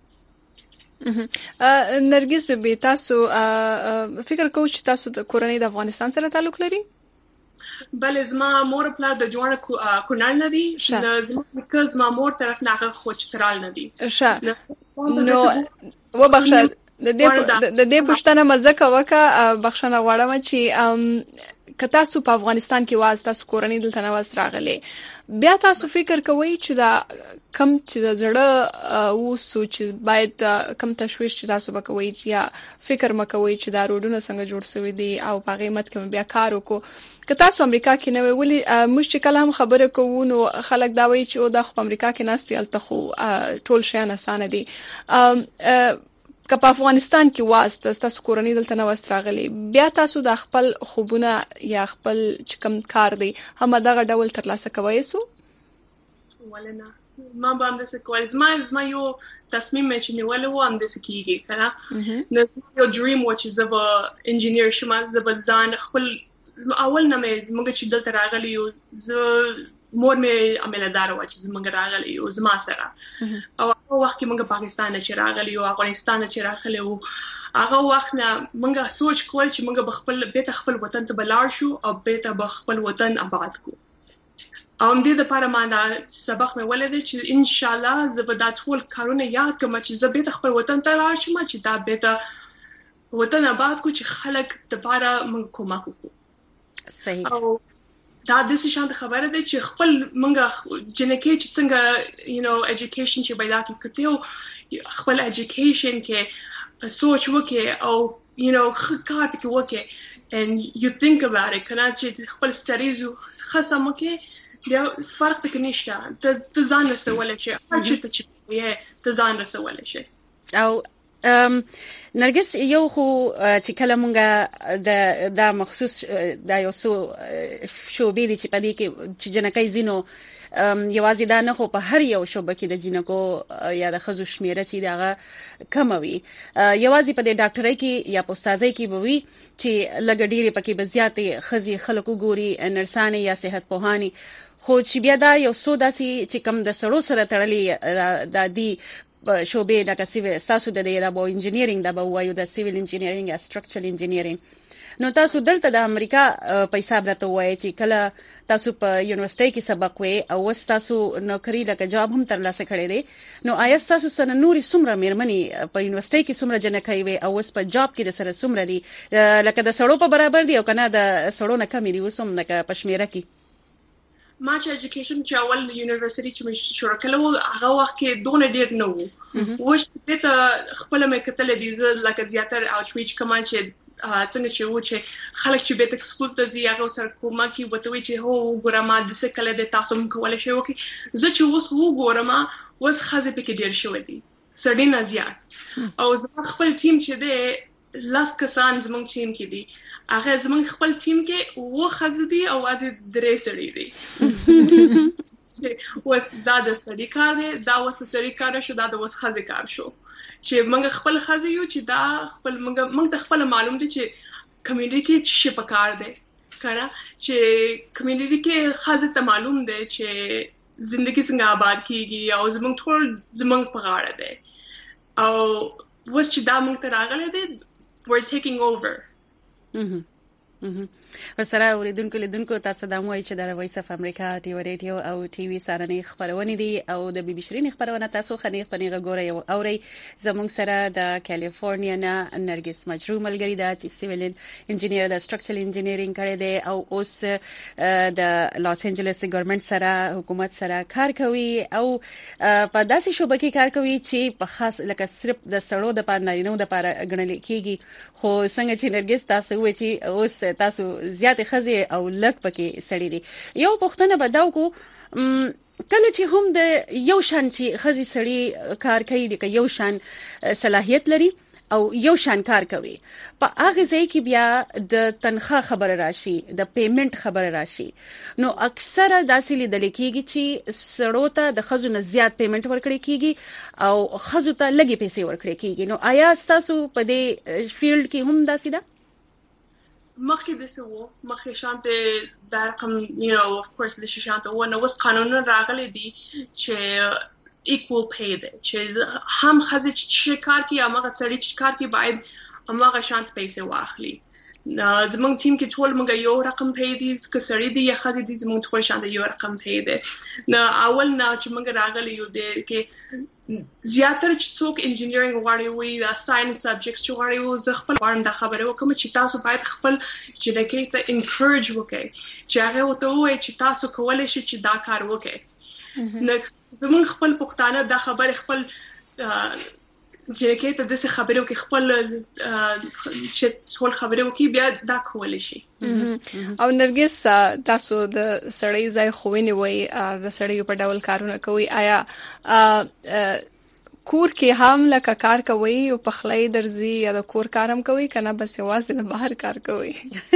نرګس به تاسو فکر کوئ چې تاسو د کورنۍ د افغانستان سره تعلق لري بله زما مور پلار د جوړه کونړ نه دي زما زما مور طرف نه هغه خوشترال نه دي نو وبخښه د دې پښتنه مزه وکړه بخښنه غواړم چې که تاسو په افغانستان کې واز تاسو کورنۍ دلته نه واز راغلي بیا تاسو فکر کوئ چې دا کم چې د زړه وسو چې باید کم تشویش چې تاسو وکوي یا فکر مکوي چې دا روډونه څنګه جوړ شوی دي او په قیمت کې بیا کار وکړو که تاسو امریکا کې نه ویلي موږ چې کله هم خبره کوو نو خلک دا وایي چې دا خو امریکا کې ناستي الته خو ټول شیان اسانه دي که په افغانستان کې واسطه تاسو کورنۍ دلته نه واستراغلي بیا تاسو د خپل خوبونه یا خپل چې کوم کار دی هم دغه ډول ترلاسه کوئ سو ولنه ما باندې څه کول زما یو تصمیم چې نیول و هم د سکیږي کنه نو یو ډریم و چې زه به انجینیر شم زه به ځان خپل اول نه مې موږ چې دلته راغلی یو زه مور مې عملدار و چې زمونږ راغلی یو زما سره او هغه وخت کې موږ پاکستان نه چې راغلی یو افغانستان نه چې راغلی وو هغه وخت نه موږ سوچ کول چې موږ به خپل بیت خپل وطن ته بلار شو او بیت به خپل وطن آباد کو او هم دې لپاره ما دا سبق مې ولید چې ان شاء الله زه به دا ټول کارونه یاد کړم چې زه بیت خپل وطن ته لاړ شم چې دا بیت وطن آباد کو چې خلک لپاره موږ کومک وکړو صحیح او دا د څه شان خبره ده چې خپل منګه جنکه چې څنګه education چې پیدا کړو خپل education کې سوچ وکي او کار پکې وکي and you think about it کنه چې خپل studies خاصه مکه بیا فرق پکې نشته ته ځان رسول شي هر څه چې ته ځان رسول شي او نرګس یو خو چې کله مونږه د مخصوص د یو څو شوبې دي چې پدې کې چې جنکۍ زینو یوازې دا نه خو په هر یو شوبه کې د جنکو یا د خزو شمیره چې دغه کموي یوازې په د ډاکټرۍ کې یا پوستازۍ کې بوي چې لګډيري پکې بزیاتې خزي خلکو ګوري نرسانه یا صحت پوهانی خو چې بیا دا یو څو داسي چې کم د سړو سره تړلي د دې شوبې لکه سیویل تاسو د دې د بو انجینیرینګ د بو وایو د سیویل انجینیرینګ یا سټرکچرل انجینیرینګ نو تاسو دلته د امریکا په حساب راته وایي چې کله تاسو په یونیورسيټي کې سبق وې او تاسو نوکری لکه جاب هم ترلاسه کړی دی نو آیا تاسو سره نوري څومره مېرمنې په یونیورسيټي کې څومره جنکۍ وې او په جاب کې د سره څومره دي لکه د سړو په برابر دي او کنه د سړو نه کم دي وسوم لکه پښمیره کې ما چې ایجوکیشن چې اول یونیورسيټي چې مې شروع کړو هغه وخت کې دونه ډېر نه وو وښ ته خپل مې کتل دي زه لکه زیاتره اوټریچ کوم چې څنګه چې و چې خلک چې به تک سکول ته ځي هغه سره کومه کې وته چې هو ګورم ما د څه کله د تاسو مکول شي وکي زه چې اوس وګورم اوس خزه پکې ډیر شوې دي سړی نه زیات او زما خپل ټیم چې دی لاس کسان زمونږ ټیم کې دي هغه زمونږ خپل ټیم کې و خزه دي او اځ درې سړي دي اوس دا د سړي کار دی دا اوس سړي کار شو دا د اوس خزه کار شو چې موږ خپل خزه یو چې دا خپل موږ ته خپل معلوم دي چې کمیونټي کې څه پکار دی کنه چې کمیونټي کې خزه ته معلوم دی چې زندگی څنګه آباد کیږي او زمونږ ټول زمونږ په غاړه دی او وس چې دا موږ ته راغلی دی we're taking over ورسره اوریدونکو لیدونکو تاسو د موي چې د وایس اف امریکا ټي وی ریډیو او ټي وی سارنې خبرونه دي او د بي بي شيرين خبرونه تاسو خنیغه ګورئ او اوري زموږ سره د کالیفورنیا نه نرګس مجرو ملګری دا چې سیویل انجینیر د سټرکچرل انجینیرینګ کړی دی او اوس د لاس انجلس ګورنمنت سره حکومت سره کار کوي او په داسې شوبه کې کار کوي چې په خاص لکه صرف د سړو د پانارینو د لپاره غنل کیږي خو څنګه چې نرګس تاسو وایي چې اوس تاسو زیات خزه او لک پکې سړی دي یو پښتنه بداو کو کله چې هم د یو شان چې خزي سړی کار کوي د یو شان صلاحيت لري او یو شان کار کوي په هغه ځای کې بیا د تنخواه خبر راشي د پیمنٹ خبر راشي نو اکثره داسې لیدل کېږي چې سړو ته د خزو نه زیات پیمنٹ ورکړي کېږي او خزو ته لګي پیسې ورکړي کېږي نو آیا تاسو په دې فیلډ کې هم داسې ده مخکې د سو مخکې شانته د رقم of course د شانته و نو وس قانون راغلي دي چې equal pay دی چې هم خزه چې کار کوي هغه سړي چې کار کوي باید هغه شانت پیسې واخلي زمونږ ټیم کې ټول موږ یو رقم پی دي که سړي دي یا خزه دي زمونږ ټول شانت یو رقم پی دي نو اول نه چې موږ راغلي یو دی کې زیاتره چې څوک انجینیرینګ غواړي وي دا ساينس سبجیکټس چې غواړي وي زه خپل غواړم دا خبره وکم چې تاسو باید خپل جنکې ته انکورج وکړئ چې هغه وته وایي چې تاسو کولای شئ چې دا کار وکړئ نو زمونږ خپل پښتانه دا خبره خپل جنکې ته د څه خبرو کې خپل چې ټول خبرو کې بیا دا کولای شي او نرګس تاسو د سړی ځای خوینه وای د سړی په ډول کارونه کوي آیا کور کې هم لکه کار کوي او په خلای درځي یا د کور کارم کوي کنه بس یوازې د بهر کار کوي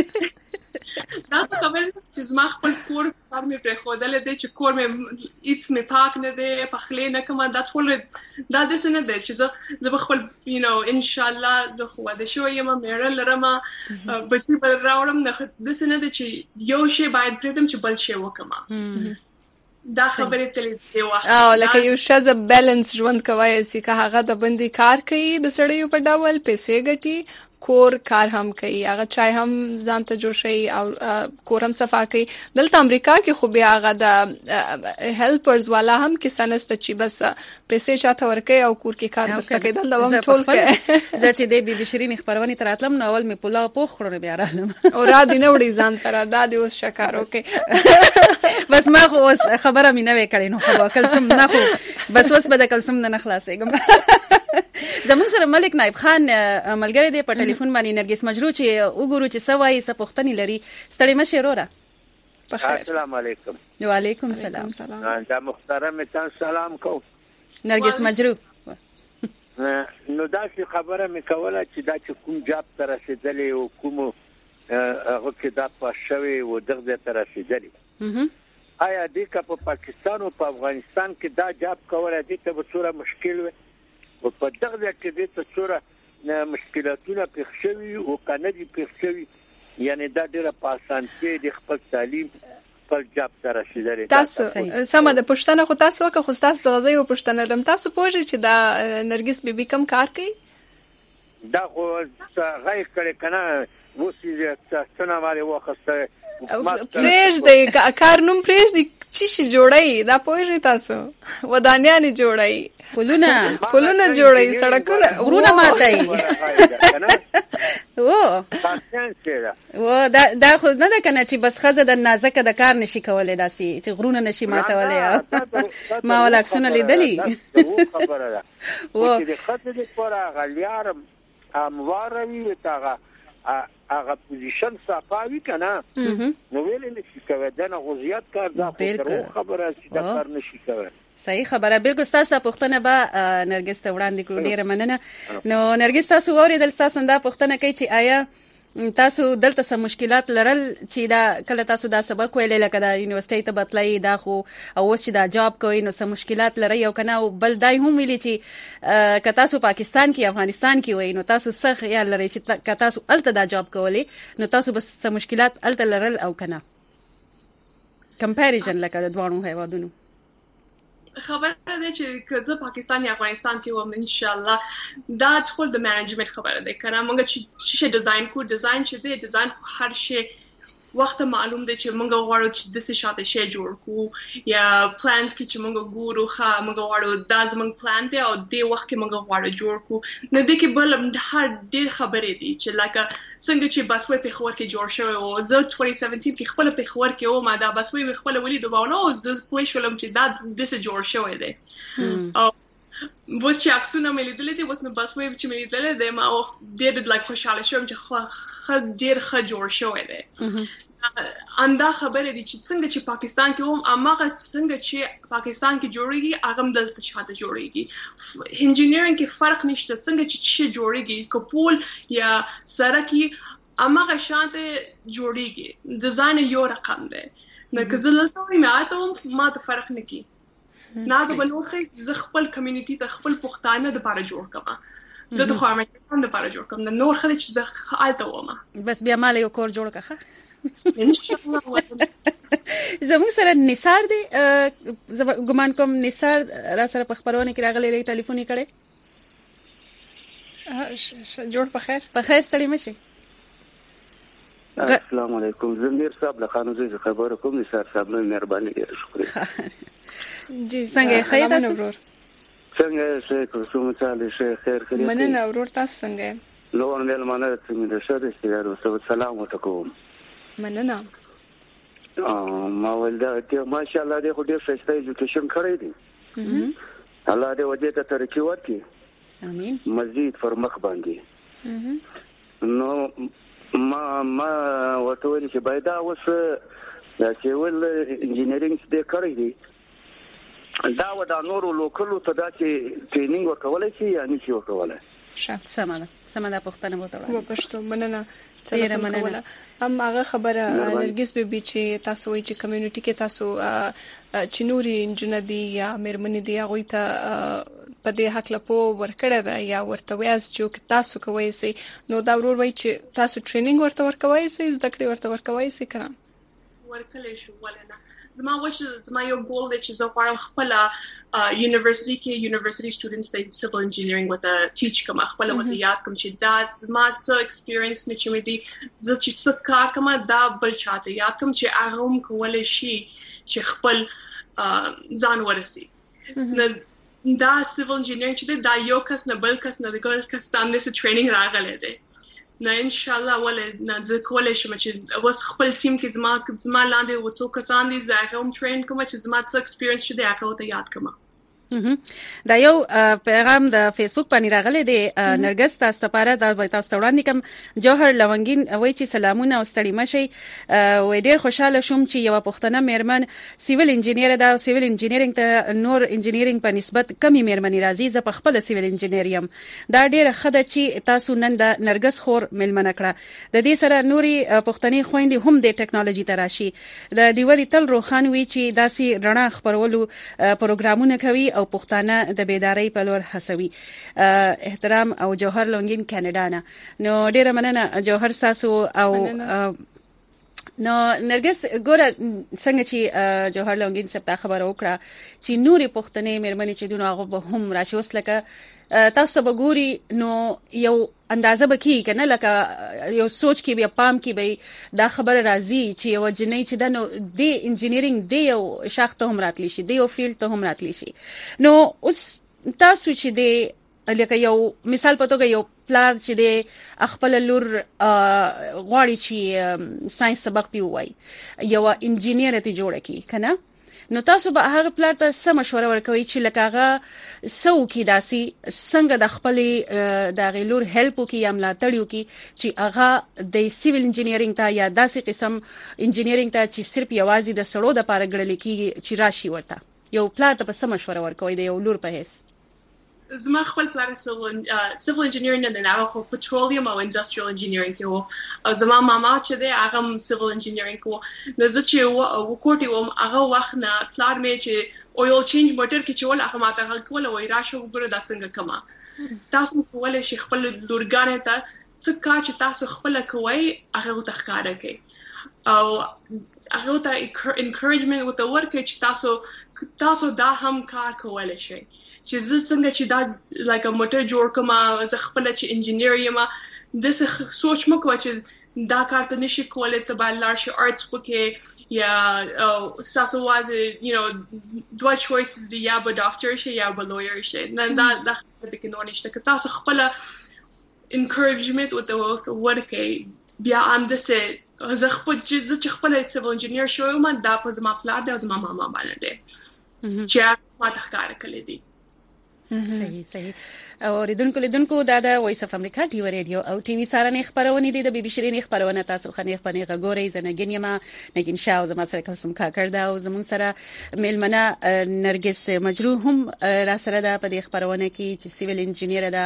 دا خبر چې زما خپل کور کار مې پرې خودل دي چې کور مې هیڅ مې پاک نه دی په خلې نه کوم دا ټول دا د څه نه دی چې زه خپل ان شاء الله زه خو د شو یم مېړه لرم بچی بل راوړم نه د څه نه دی چې یو شی باید پرېدم چې بل شی وکم دا خبره تلې دی واخ او لکه یو شاز بیلانس ژوند کوي چې هغه د بندي کار کوي د سړیو په ډول پیسې ګټي کور کار هم کوي هغه چای هم ځان ته جوړ شي او کور هم صفا کوي دلته امریکا کې خو بیا هغه د هیلپرز والا هم کې سنست چې بس پیسې چاته ورکي او کور کې کار وکړي دلته هم ټول کې زه چې د بي بي شيرين خبرونه تراتلم نو اول می پولا پوخ خورم بیا رالم او را دي نه وړي ځان سره دا دی اوس شکر اوکې بس ما خو خبره مې نه وکړې نو خو کلسم نه خو بس به د کلسم نه خلاصېږم زمون سره ملک نائب خان ملګری دی په ټلیفون باندې نرګس مجرو چې وګورو چې سوای سپختنی لري ستړي مشه رورا السلام علیکم وعلیکم السلام دا محترم تاسو سلام کو نرګس مجرو نو دا چې خبره مې کوله چې دا چې کوم جاب تر رسیدلی او کوم هغه کې دا پښوی و دغه تر رسیدلی آیا د پاکستان او په افغانستان کې دا جاب کوله د ته بصوره مشکل وي او په دغه کې د ته صوره مشکلاتونه پیښ شوي او کنه دي پیښ شوي یعنی دا ډیره پاسانتي د خپل تعلیم خپل جاب ته رسیدلی تاسو سم د پښتنه خو تاسو وکه خو تاسو غزي او پښتنه لم تاسو پوهی چې دا نرګس بیبي کم کار کوي دا خو غیر کړي کنه وسی څه نه مالي وخته پریش دی کار نوم پریش دی چی شي جوړای دا پوهی تاسو ودانیان جوړای پلونه جوړای سړکونه غرونه ماتای و دا خو نه ده کنه چې بس خزه د نازک د کار نشي کولای داسي چې غرونه نشي ماتولای ما ولا عکسونه لیدلی خبره ده و چې خزه د پورا غلیارم امواروي تاغه هغه پوزیشن صفاوي کنه نو ویل نه شي کوي دا نه غوزیات کار دا خبره چې دا کار نشي کوي. صحیح خبره. بالکل تاسو پوښتنه به نرګس ته وړاندې کړو. ډیره مننه. نو نرګس تاسو اوریدل تاسو دا پوښتنه کوي چې آیا تاسو دلته سم مشکلات لرل چې دا کله تاسو دا سبق ویلې لکه دا یونیورسيټي ته بتلای دا خو او چې دا جاب کوي نو سم مشکلات لري او کنه بل دای هم ویلي چې که تاسو پاکستان کې افغانستان کې وای نو تاسو سخت یا لري چې که تاسو الته دا جاب کولی نو تاسو بس سم مشکلات الته لرل او کنه کمپیریزن لکه د دوه هیوادونو خبره ده چې کله پاکستان یا افغانستان کې وم ان شاء الله دا ټول د مانجمنت خبره ده کنه موږ چې ډیزاین کو ډیزاین چې دی ډیزاین هر شی وخت معلوم دی چې موږ غواړو چې د څه شاته شی جوړ کو یا پلانز کې چې موږ ګورو موږ غواړو دا زموږ پلان دی او د وخت کې موږ غواړو جوړ کو نو د کې بل هر ډیر خبرې دي چې لکه څنګه چې بسوي په خور کې جوړ شوی او زه 2017 کې خپل په خور کې او ما دا بسوي خپل ولید وونه او د پوه شولم چې دا د څه جوړ شوی دی او وس چې اکسونه مې لیدلې دي وس نو بسوي چې مې لیدلې ده ما او ډېر لایک خوشاله شوم چې خو ډېر ښه جوړ شوی دی اندا خبره دي چې څنګه چې پاکستان کې هم اماغه څنګه چې پاکستان کې جوړيږي هغه هم دلته شاته جوړيږي انجینیرینګ کې فرق نشته څنګه چې جوړيږي کپول یا سرکی اماغه شاته جوړيږي ډیزاین یو رقم دی نو که زه لته ماته ما ته فرق نه کی نه د بلوخه ز خپل کمیونټي ته خپل پښتانه د لپاره جوړ کما زه د خامې د لپاره جوړ کوم نور خلک چې زه آلته ومه بس بیا مال یو کور جوړ کړه ان شاء الله. زموږ سره نثار دی ګمان کوم نثار را سره په خبرونه کې راغلی دی ټلیفون کړي جوړ په خیر ستړي مشي. السلام علیکم زمیر صاحب له خانوزي خبر کوم نثار صاحب نو مهرباني ډیر شکریہ جی څنګه خیر تاسو څنګه شه کوم چاله شه خیر خیر مننه ورور تاسو څنګه نو ورنل مانه څنګه شه دې سلام وکړم مننه ما ولدا ته ماشاءالله دې خو ډېر ښه ایجوکیشن کړی دی الله دې وجه ته ترقی ورکړي امين مزید پر مخ باندې نو ما وټول چې باید اوس دا چې ول انجینرینګ دې کړی دی دا ودا نورو لوکلو ته دا چې ټریننګ ورکولای شي یا نشي ورکولای سمه پښتنه وته و پښتو مننه ډیره مننه هم هغه خبره نرګس به چې تاسو وایي چې کمیونټي کې تاسو چې نوري انجنیر دي یا مېرمنې دي هغه ته په دې حق لپو ورکړه ده یا ورته وایي چې تاسو کوی سي نو دا ورور وایي چې تاسو ټریننګ ورته ورکوي سي زده کړې ورته ورکوي سي کنه ورکلې شو ولنه زما یو ګول دی چې زه غواړم خپل یونیورسيټي کې یونیورسيټي سټوډنټس ته سیویل انجینیرینګ وته ټیچ کوم خپل وته یاد کوم چې دا زما څه ایکسپیرینس مې چې مې دي زه چې څه کار کوم دا بل چاته یاد کوم چې هغه هم کولای شي چې خپل ځان ورسي دا سیویل انجینیرینګ چې دا یو کس نه بل کس نه د ګل کس باندې ټریننګ راغلی دی نو ان شاء الله ولې نه زه کولای شم چې اوس خپل ټیم کې زما لاندې وڅو کسان دي زه هم ټرین کوم چې زما څه ایکسپیرینس شته هغه ته یاد کوم. دا یو پیغام د فیسبوک باندې راغلی دی نرګس تاسو لپاره دا تاسو وړاندې کوم جوهر لونګین وایي چې سلامونه او ستړي مشي وې ډېر خوشاله شوم چې یو پښتنه مېرمن سیویل انجینیر دا سیویل انجینیرینګ ته نور انجینیرینګ په نسبت کمی مېرمنې راځي زه په خپل سیویل انجینیر یم دا ډېر خده چې تاسو نن د نرګس خور ملمنه کړه د دې سره نوري پښتني خويندې هم د ټیکنالوژي تراشي د دیوري تل روخان وی چې داسي رڼا خبرولو پروګرامونه کوي او پښتانه د بیداری په لور هڅوي. احترام او جوهر لونګین کاناډا نه نو ډیره مننه جوهر تاسو او نو نرګس ګوره څنګه چې جوهر لونګین څه خبر وکړه چې نوري پښتنې مېرمنې چې دونه هغه هم راشي وس لکه تاسو به ګوري نو یو اندازه بکی کنه لکه یو سوچ کې بیا پام کې به دا خبر راځي چې یو جنې چې د نو د انجینیرینګ دی یو شاخ ته هم راتلی شي دی یو فیلډ ته هم راتلی شي نو اوس تاسو چې دی لکه یو مثال په توګه یو پلار چې دی خپل لور غواړي چې ساينس سبق دی وای یو انجینیر ته جوړ کی کنه نو تاسو به هغه پلان ته سم مشوره ورکوي چې لکه سو کی داسي څنګه د خپل د غیلور هیلپ کی یا ملاتړ کی چې هغه د سیویل انجینیرینګ ته یا داسې قسم انجینیرینګ ته چې صرف یوازې د سړو د پاره ګړل کی چې راشي ورته یو پلان ته سم مشوره ورکوي د یو لور په هیڅ زما خپل پلان civil engineering نه نه خو petroleum او industrial engineering کې وو او زما ماما چې دی هغه civil engineering کو نو زه چې وکوټي وم هغه وخت نه پلان مې چې oil change motor کې چې ول هغه ماته هغه کول وای راشه وګوره دا څنګه کما تاسو کولای شئ خپل لورګانې ته څه کار چې تاسو خپل کوي هغه تخکاره کوي او هغه ته encouragement وته ورکړي چې تاسو دا هم کار کولای شئ چې زه څنګه چې دا لکه موټر جوړ کوم زه خپل چې انجینیر یم د څه سوچ مکو چې دا کار ته نشي کولای ته بل لارشي آرټس وکي یا تاسو واځي دوه choices دی یا به ډاکټر شي یا به لویر شي نه دا د کې نشته که تاسو خپل encouragement وته ورکړي بیا ام د څه زه خپل civil engineer شوم دا په زما پلان دی زما ماما باندې چې ما تخکار کړی دی صحیح او لیدونکو دا د وایس اف امریکا ټي وی رادیو او ټي وی سارنې خبرونه دي د بي بي شيرين خبرونه تاسو خنې خبرونه غوري زنګین یما نګین شاو زما سره کوم کاکړ دا او زمون سره میلمنه نرګس مجروح هم را سره دا په دې خبرونه کې چې سیویل انجینیر دا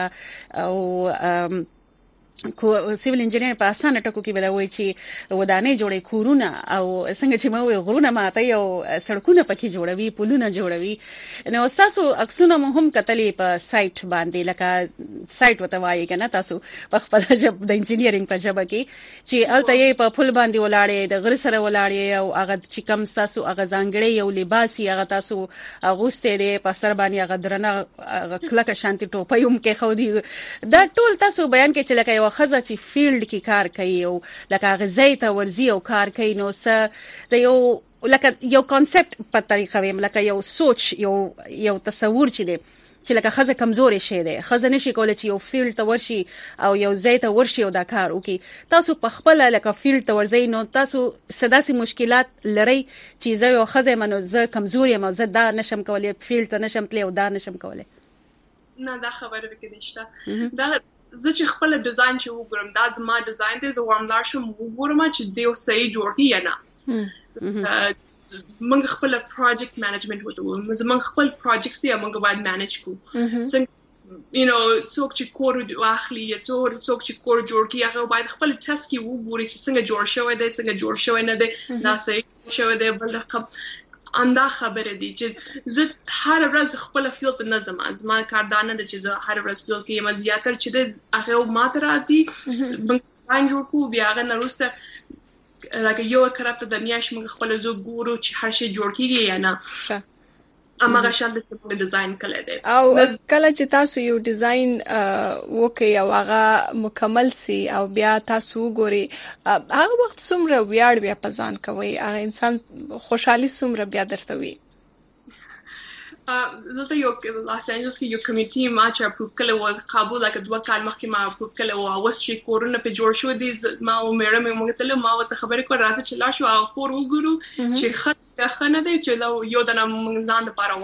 او سیویل انجینیر په اسانه ټکو کې ولا وای چې ودانې جوړې کورونه او څنګه چې مو غرونه ماته یو سړکونه پکې جوړوي پلونه جوړوي نو تاسو اکسونه هم کتلې په سایت باندې لکه سایت وته وایي کنه تاسو په خپل جب د انجینیرینګ په جبه کې چې الته یې په پل باندې ولاړې د غر سره ولاړې او هغه چې کم تاسو هغه ځانګړي یو لباسي هغه تاسو غوسته دې په سر باندې هغه درنه کلکه شانتي ټوپۍ هم کې خو دي دا ټول تاسو بیان کې چې لکه خزه چې فیلډ کې کار کوي او لکه غزای ته ورزي او کار کوي نو څه د یو لکه یو کانسپټ په طریقه ویم لکه یو سوچ یو تصور چې لکه خزه کمزوري شي ده خزه نشي کولای چې یو فیلډ ته ورشي او یو ځای ته ورشي او دا کار وکي تاسو په خپل لکه فیلډ ته ورځي نو تاسو سداسي مشکلات لري چې زه یو خزه منو زه کمزوري یم زه دا نشم کولای فیلډ ته نشم تللی او دا نشم کولای نه دا خبره وکړي نشته دا زه چې خپل ډیزاین چې وګورم دا زما ډیزاین دی زه ورملار شم وګورم چې دیو صحیح جوړ کی یا نه موږ خپل پروجیکټ مینجمنت وته موږ خپل پروجیکټس یې موږ باید مینج کو څنګه څوک چې کور واخلي یا څوک چې کور جوړ کی هغه باید خپل ټسټ کې وګوري چې څنګه جوړ شوی دی څنګه جوړ شوی نه دی دا صحیح شوی دی بل رقم انده خبره دي چې زه هر ورځ خپل فیلډ په نظم ازما کاردانه د چې زه هر ورځ فیلډ کې مزیاتر چې د هغه ماته راځي بنګ جوړ کو بیا هغه نروسته لکه یو کرافت د میاش موږ خپل زو ګورو چې هر شي جوړ کیږي یا نه امغه شان د څه ډیزاین کړل دي او کله چې تاسو یو ډیزاین وکي او هغه مکمل سي او بیا تاسو ګوري هغه وخت څومره ویاړ بیا پزان کوي هغه انسان خوشحالي څومره بیا درته وي زه یو لاس انجلس کې یو کمیټي ما چې اپروቭ کړل و قابل لکه دوه کال مخکې ما اپروቭ کړل و اوس چې کورونه په جوړ شو دي ما او میډم موږ ته ما وته خبرې کړې راځي چې لا شو او کور وګورو چې خنه دی چې یو دنه موږ ځان لپاره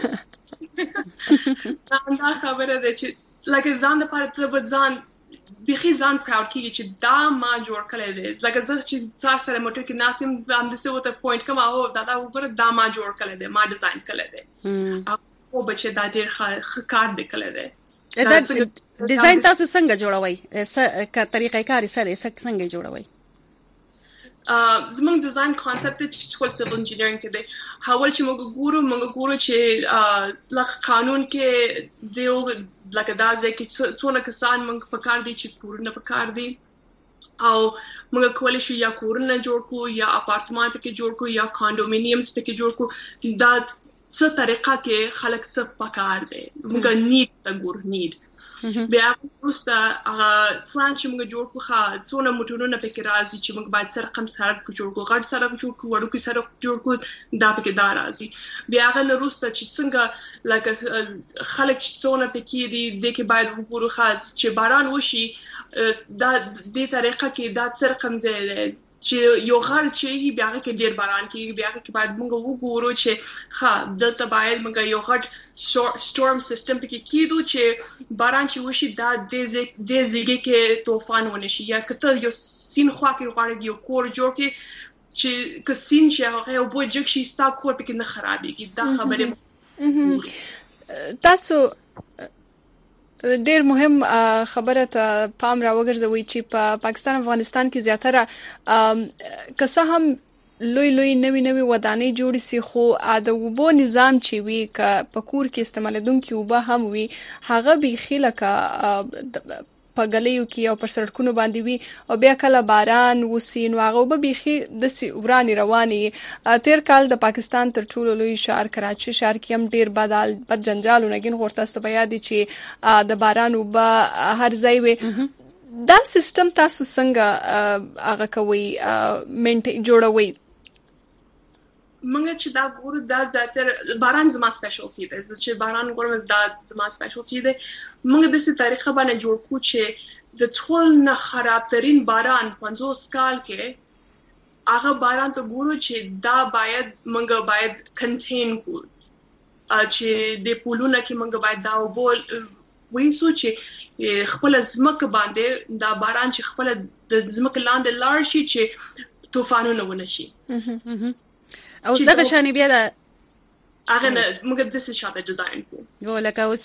واه دا خبره ده چې لکه ځان لپاره ته ځان بخي ځان پراود کیږي چې دا ما جوړ کړی دی لکه زه چې تاسو سره موټر کې ناسم د څه وته پوینټ کوم او دا وګوره دا ما جوړ کړی دی ما ډیزاین کړی دی او بچي دا ډېر ښه کار دی کړی دی دا ډیزاین تاسو څنګه جوړوي کا طریقې کار سره څنګه جوړوي زمونږ ډیزاین کانسپټ چې ټول سیویل انجینیرینګ کې دی حواله چې موږ ګورو چې لکه قانون کې دیو لکه دا ځکه څونه کسان موږ په کار دي چې کورونه په کار دي او موږ کولای شو یا کورونه جوړ کو یا اپارتمان پکې جوړ کو یا کانډومینیمز پکې جوړ کو دا څه طریقه کې خلک څه پکار دي موږ نیډ ته ګور نیډ بیا پروسته پلان چې موږ جوړ کو څونه موټرونه پکې راځي چې موږ باید سره کم سړک جوړ کو غټ سړک جوړ کو وړوکی سړک جوړ کو دا پکې دا راځي بیا هغه نروسته چې څنګه لکه خلک څونه پکې دي د کې باید وګورو چې باران وشي دا د طریقه کې دا سره کم ځای چې یو غار چې بیا کې ډیر باران کې بیا کې باید موږ وګورو چې ها دلته باید موږ یو غټ storm system کې کېدو چې باران چې وشي دا د زیږي کې طوفان ونشي یا کته یو سین خوا کې غواړي یو کور جوړ کې چې کسین چې هغه یو بوج شي ستا کور پکې نه خرابېږي دا خبره تاسو ډیر مهم خبره ته پام راوګرځوي چې په پاکستان افغانستان کې زیاتره کسه هم لوی نوي ودانۍ جوړ سي خو د وبو نظام چې وی ک پکور کې استعمالدونکو وبا هم وی هغه به خلک په غلیو کې او پر سړکونو باندې وی او بیا کله باران وسین واغه به بيخي د ورانی رواني تیر کال د پاکستان تر ټولو لوی شهر کراچي شهر کې هم ډیر بد جنجال ونګین ورته استبیا دي چې د باران وبا هر ځای وي دا سیستم تاسو څنګه هغه کوي منټ جوړوي منګه چې دا ګورو دا زیاتره باران زما سپیشلټي ده چې باران ګورم دا زما سپیشلټي ده منګه د څه تاریخ باندې جوړ کو چې د ټول نه خراب ترين باران 50 کال کې هغه باران ته ګورو چې دا منګه باید کنټین کو چې د پولونه کې منګه باید دا وبول وینسو چې خپل ځمکه باندې دا باران چې خپل د ځمکه لاندې لاړ شي چې طوفانونه ونشي او دغه شان بیا د هغه موږ د څه شاته ډیزاین کوو لکه اوس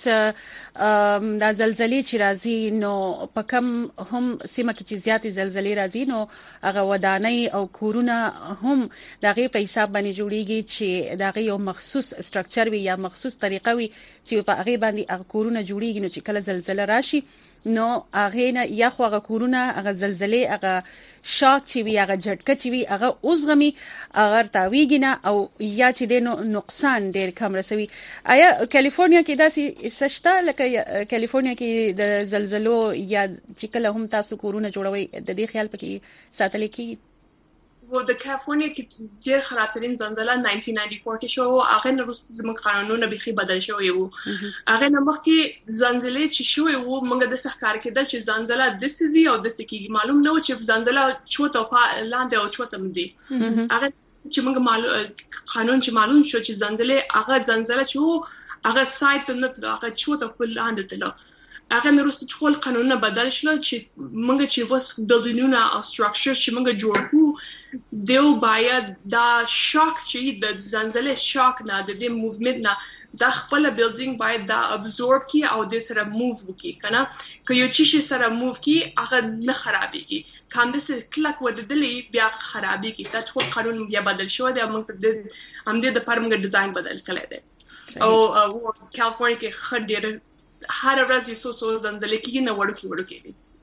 د زلزلې چې راځي نو په کم هم سیمه کې چې زیاتې زلزلې راځي نو هغه ودانۍ او کورونه هم دغه په حساب باندې جوړیږي چې دغه یو مخصوص سټرکچر وي یا مخصوص طریقه وي چې په هغه باندې هغه کورونه جوړیږي نو چې کله زلزلہ راشي نو هغه نه یا خو هغه کورونه هغه زلزلې هغه شاک چې وی هغه جټکه چې وی هغه اوسغمي هغه تاویږي نه او یا چې د نقصان ډیر کم رسوي آیا کالیفورنیا کې داسې سشته لکه کالیفورنیا کې د زلزلو یا چې کله هم تاسو کورونه جوړوي د دې خیال پکې ساتل کیږي و د کالیفورنیا کې ډیر خرابترین زلزلہ 1994 کې شو هغه نه وروسته زموږ قانونونه بيخي بدل شوی وو هغه نه مخکې زلزلې چې شوی وو موږ د سحکار کېدل چې زلزلہ د سيزي او د سکی معلوم نه و چې زلزلہ چوت او لاندې او چوت مزي هغه چې موږ قانون چې معلوم شو چې زلزلې هغه زلزلہ چې هغه سایت نه تل هغه چوت او لاندې تل هغه نورست ټول قانونونه بدل شول چې موږ چې وس بلډینګونه او سټراکچرز چې موږ جوړ کوو دیو باید دا شاک چې د زلزلې شاک نه د دې موومنت نه د خپل بلډینګ باید دا ابزورب کی او د سره موو وکي کنه که یو چی سره موو کی هغه نه خرابېږي کاندې سره کلک ودلې بیا خرابېږي دا ټول قانون بیا بدل شو دی موږ د همدې د پرمګ ډیزاین بدل کړی دی او کالیفورنیا کې خډیر هر ورځ یو څو زلزلې کې نه وړوکی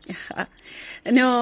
دي نو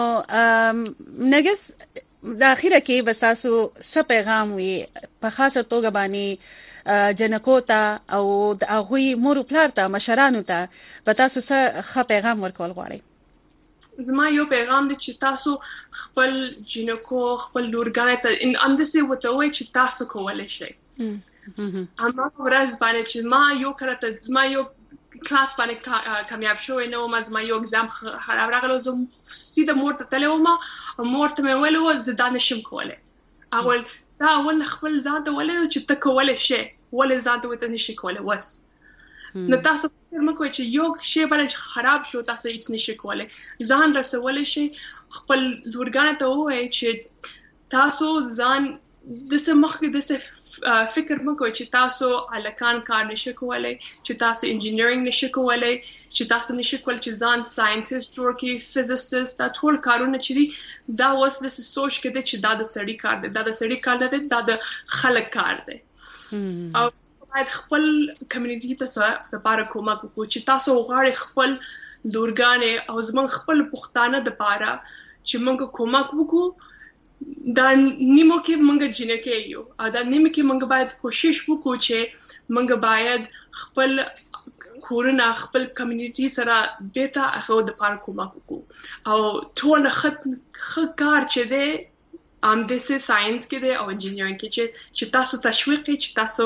نګس د اخیره کې بس تاسو څه پیغام وي په خاصه توګه باندې جنکو ته او د هغوی مور پلار ته مشرانو ته به تاسو څه پیغام ورکول غواړئ زما یو پیغام دی چې تاسو خپل جنکو خپل لورګانې ته ان اندسي وتوي چې تاسو کولای شئ اما ورځ باندې چې ما یو کړه زما یو کلاس باندې کامیاب شوې نو ما یو اگزام خراب راغلو زم سیده مور ته تلومه او مور ته مې ویلو زه دا نشم کولای اول خپل ځان ته ولې چې ته کولای شې ولې ځان ته وته نشې کولای وس نو تاسو فکر مکوئ چې یو شی باندې خراب شو تاسو هیڅ نشئ کولای ځان رسولای شي خپل لورګانې ته وایي چې تاسو ځان د سمخ د فکر مکوئ چې تاسو الکان کار نشئ کولای چې تاسو انجینیرینګ نشئ کولای چې تاسو نشئ کولای چې ځان ساينټیست جوړ کړئ فزیسست دا ټول کارونه چې دي دا اوس د سوچ کې دي چې دا د سړی کار دی دا د سړی کار دی دا د خلک کار دی او باید خپل کمیونټي ته لپاره کومک وکړو چې تاسو غواړئ خپل لورګانې او زمونږ خپل پښتانه د لپاره چې موږ کومک وکړو دا نیمو کې موږ جنکه یو دا نیمه کې موږ باید کوشش وکړو چې موږ باید خپل کورونه خپل کمیونټي سره بیتا هغه د پاره کومک وکړو او ټول کار چې دی د ساينس کې دی او انجینیرینګ کې چې تاسو تشویق چې تاسو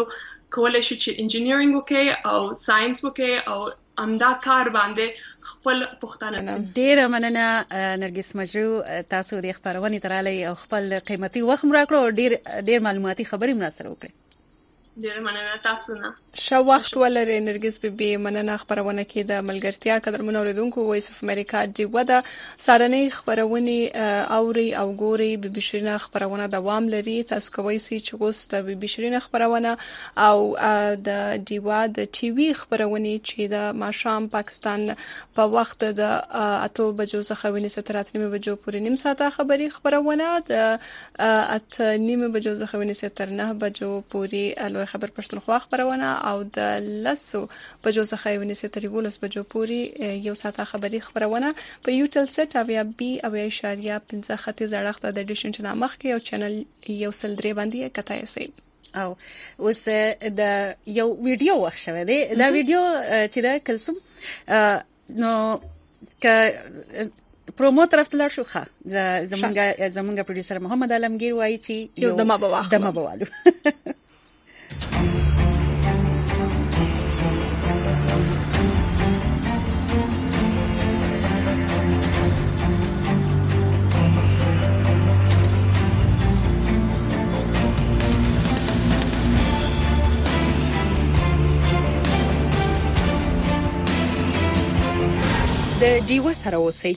کولای شي چې انجینیرینګ وکړي او ساينس وکړي او امدا کار باندې خپل پښتانه. ډیره مننه نرګس مجرو، تاسو د خبرونې تراله او خپل قیمتي وخت راکړو، ډیر معلوماتي خبرې مناسره وکړي. ډیر مننه تاسو نه. شو وخت ولري نرګس بي مننه خبرونه کې د ملګرتیا قدرمن اوریدونکو وایس اف امریکا دی ودا سارنې خبرونه اوري او ګوري بي شيرینه خبرونه دوام لري. تاسو کوی سي چې اوس د بي شيرینه خبرونه او د دیوا د ټي وي خبرونه چې د ماشام پاکستان په وخت د 8 بجو څخه ونی 7:30 بجو پورې نیم ساعته خبرونه د 8:30 بجو څخه ونی 9 بجو پورې خبر پښتونخوا خبرونه او د لسو بجو څخه ونی 13 بجو پورې یو ساعته خبرونه په یوټل سټ او بي او اشاریه 15 خطي زړښت د ډیشنټ نامخ کې او چینل یو سل درې باندې کتای سي. او اوس د یو ویډیو وښه شوی دی. دا ویډیو چې دا کلسم نو ک پرومو طرف ته لار شو ښه زمونږ پروډوسر محمد عالمگیر وایي چې یو دمه بوالو د دیو سره اوسئ.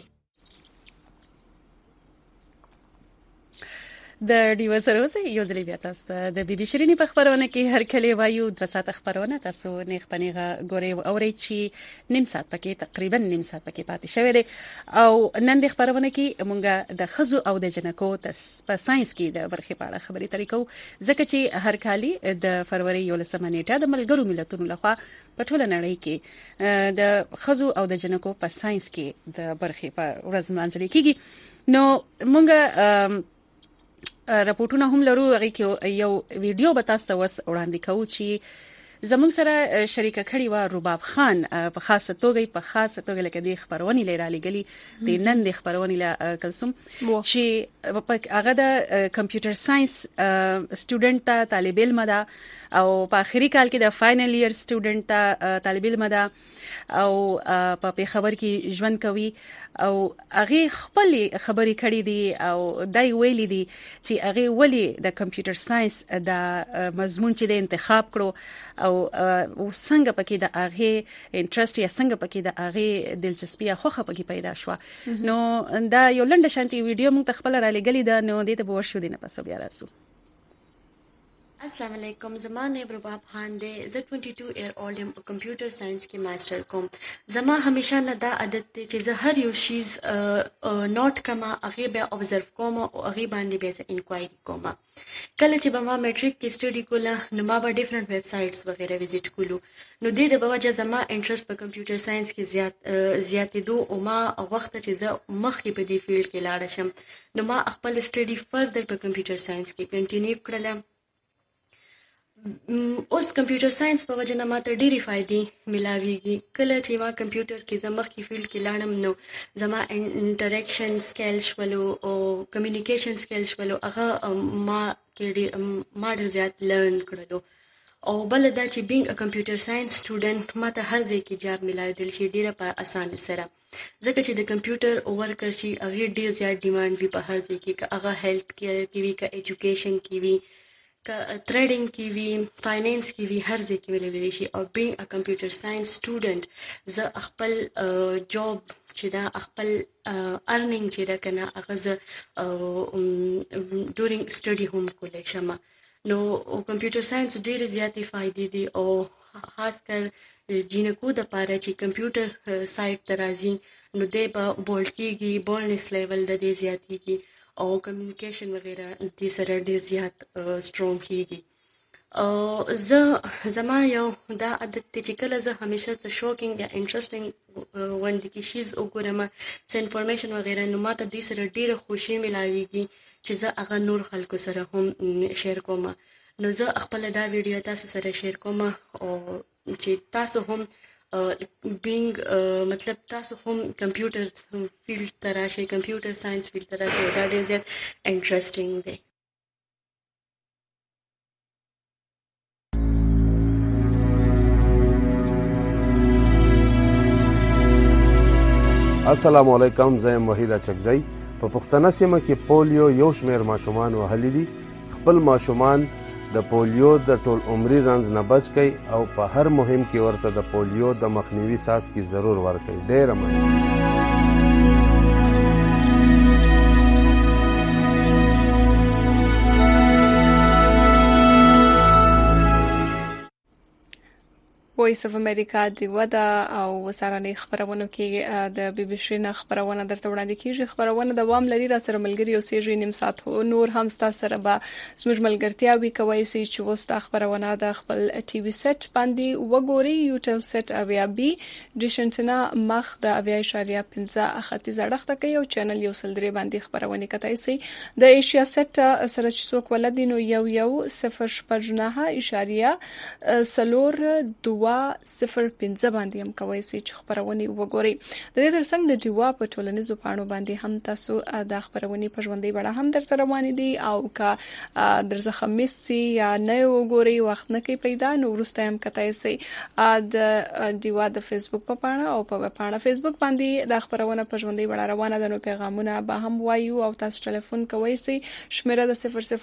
د دیو سره اوسئ. یو ځلې بیا تاسو د بي بي شيرینی په خبرونه کې هر کله وایو 2 ساعت خبرونه تاسو نیغ پنیغه ګوري او اوري چې نیم ساعت پکې تقریبا نیم ساعت پکې پاتې شوی دی. او نن د خبرونه کې مونږه د خزو او د جنکو په ساينس کې د برخې په اړه خبرې طریقو ځکه چې هر کالي د فروری 11 نیټه د ملګرو ملتونو لخوا په ټوله نړۍ کې د خزو او د جنکو په ساينس کې د برخې په ورځ منځلې کیږي. نو مونږه راپورټونه هم لرو، هغه کې یو ویډیو به تاسو ته وس وړاندې کوو چې زموږ سره شریکه کړي و رباب خان په خاصه توګه لکه د خبرونې لرالي غلي د نن د خبرونې لا کلسم چې هغه د کمپیوټر ساينس سټوډنټ ته طالب علم ده او په اخري کال کې د فائنل ایئر سټوډنټ ته طالب علم ده او په خبر کې ژوند کوي او هغه خپل خبرې کړې دي او دای ویلي دي چې هغه ولي د کمپیوټر ساينس د مضمون چې د انتخاب کړو او څنګه پکې د هغه انټرست یا څنګه پکې د هغه دلچسپي خوخه پکې پیدا شو. نو دا یو لنډه شانتي ویډیو موږ خپل را لګلې ده، نو دې ته به ورشو دي نه پسو بیا راسو. السلام علیکم، زما نام رباب خان دی. زه 22 ایئر اولډ یم، کمپیوټر ساينس کې ماستر کوم. زما همیشه نه دا عادت دی چې زه هر یو شیز نوٹ کما هغه به ابزرو کوم او هغه باندې به انکوایری کوم. کله چې به ما میټریک کې سټډي کوله نو ما به ډیفرنٹ ویب سایټس وغیرہ وزټ کولو. نو د دې په وجه زما انټرست په کمپیوټر ساينس کې زیاتېدو او ما وخت چې زه مخکې په دې فیلډ کې لاړ شم نو ما خپل سټډي فردر په کمپیوټر ساينس کې کنټینیو کړل. اوس کمپیوټر ساينس په وجه نه ماته ډېری فائدې ملاويږي. کله چې ما کمپیوټر کې زمخ کې فیلډ کې لاړم نو زما انټریکشن سکیل شولو او کمیونیکیشن سکیل شولو هغه ما ډېر زیات لرن کړلو. او بل دا چې بینګ ا کمپیوټر ساينس سټوډنټ ماته هر ځای کې جاب ملاویدل شي ډېره په اسانه سره، ځکه چې د کمپیوټر ورکر شي هغه ډېر زیات ډیماند وي په هر ځای کې، که هغه هیلث کیر کې وي، که ایجوکیشن کې وي، که ټریډینګ کې وي، فاینانس کې وي، هر ځای کې ملوي شي. او بینګ ا کمپیوټر ساينس سټوډنټ زه خپل جاب چې دا خپل ارنینګ چې دا کنه هغه زه ډورینګ سټډي هم کولای شم. نو کمپیوټر ساينس ډېر زیاتې فائدې دي او خاص کر جینکو د پاره چې کمپیوټر سایت ته راځي نو د بولډ کېږي، بولنس لیول د دې زیاتېږي او کمیونیکیشن وغیرہ دې سره ډېر زیات سترونګ کېږي. زما یو دا عادت دی چې کله زه همیشه څه شوکینګ یا انټرسټینګ غونډې کې شیز وګورم څه انفارمیشن وغیرہ نو ماته دې سره ډېره خوشي ملاویږي چې زه هغه نور خلکو سره هم شیر کوم. نو زه خپل دا ویډیو تاسو سره شیر کوم او چې تاسو هم بینګ مطلب تاسو هم کمپیوټر فیلډ ته راشئ، کمپیوټر ساينس فیلډ ته راشئ، دا ډېر زیات انټرسټینګ دی. السلام علیکم، زه وحید اچکزی. په پښتنه سیمه کې پولیو یو شمېر ماشومان وهلي دي. خپل ماشومان د پولیو د ټول عمري رنځ نه بچ کړئ او په هر مهم کې ورته د پولیو د مخنیوي څاڅکي ضرور ورکړئ. ډېره مننه. وایس اف امریکا ډیوه ده او سارانه خبرونه کې د بي بي سي نه خبرونه درته وړاندې کیږي. خبرونه دوام لري. را سره ملګری او سیږي نیم ساعت نور هم تاسو سره به زموږ ملګرتیا وی کوي چې وستا خبرونه د خپل ټي وي سیټ باندې وګوري. یوټل سیټ اویا بي ډیشنټنا مخ د اویا اشاریه 15 ختیځ اړخته کوي او چینل یو سلدري باندې خبرونه کوي سي د ایشیا سیټ سره چې څوک ولدینو یو 0.9 اشاریه سلور 2.05 باندې هم کوي چې خبرونه وګوري. د دې ترڅنګ د ډیوا په ټولنیزو پاڼو باندې هم تاسو د خبرونه په ژوندۍ بڼه هم درته روانې دي او کا درځه خمیس یا نه وګوري وخت نه کوي پیدا نو ورسته هم کتای سي د ډیوا د فیسبوک په پاڼه او په پاڼه فیسبوک باندې د خبرونه په ژوندۍ بڼه روانه ده. نو پیغامونه به هم وایو او تاسو ټلیفون کوي سي شمیره د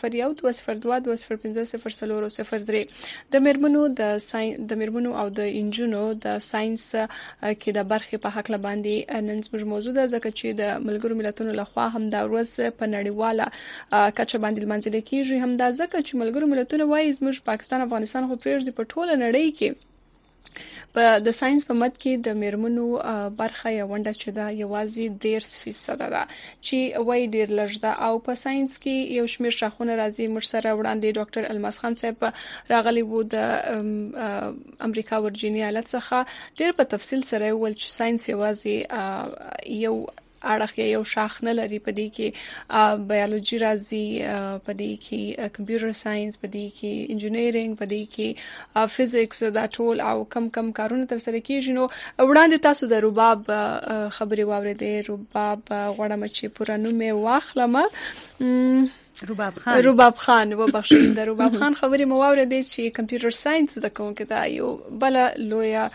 001202050003 د مرمنو او د انجونو د ساينس کې د برخې په حق لباندې نن زموږ موضوع ده ځکه چې د ملګرو ملتونو لخوا هم دا ورځ په نړیواله کچه باندې لمانځل کیږي. هم دا ځکه چې ملګرو ملتونو وايي زموږ پاکستان افغانستان خو پرېږدي په ټوله نړۍ کې په د ساينس په مد کې د مرمنو برخه یو ونده چې دا یوازې 10% ده چې وای ډیر لږ ده او په ساينس کې یو شمېر شاخونه راځي. مر سره وړاندې ډاکټر الماس خان صاحب راغلی وو د امریکا ورجینیا ایالت څخه ډیر په تفصیل سره ول چې ساينس یوازې یو اړه یو شاخ نه لري. په دې کې بایولوژي راځي، په دې کې کمپیوټر ساينس، په دې کې انجینیرینګ، په دې کې فزیکس دا ټول او کم کارونه تر سره کیږي. نو وړاندې تاسو د رباب خبري واورېدې. رباب غوړم چې پورانو مې واخلم رباب خان وبخښئ د رباب خان خبرې مو واورېدې چې کمپیوټر ساينس د کوم کې دا یو بل لویا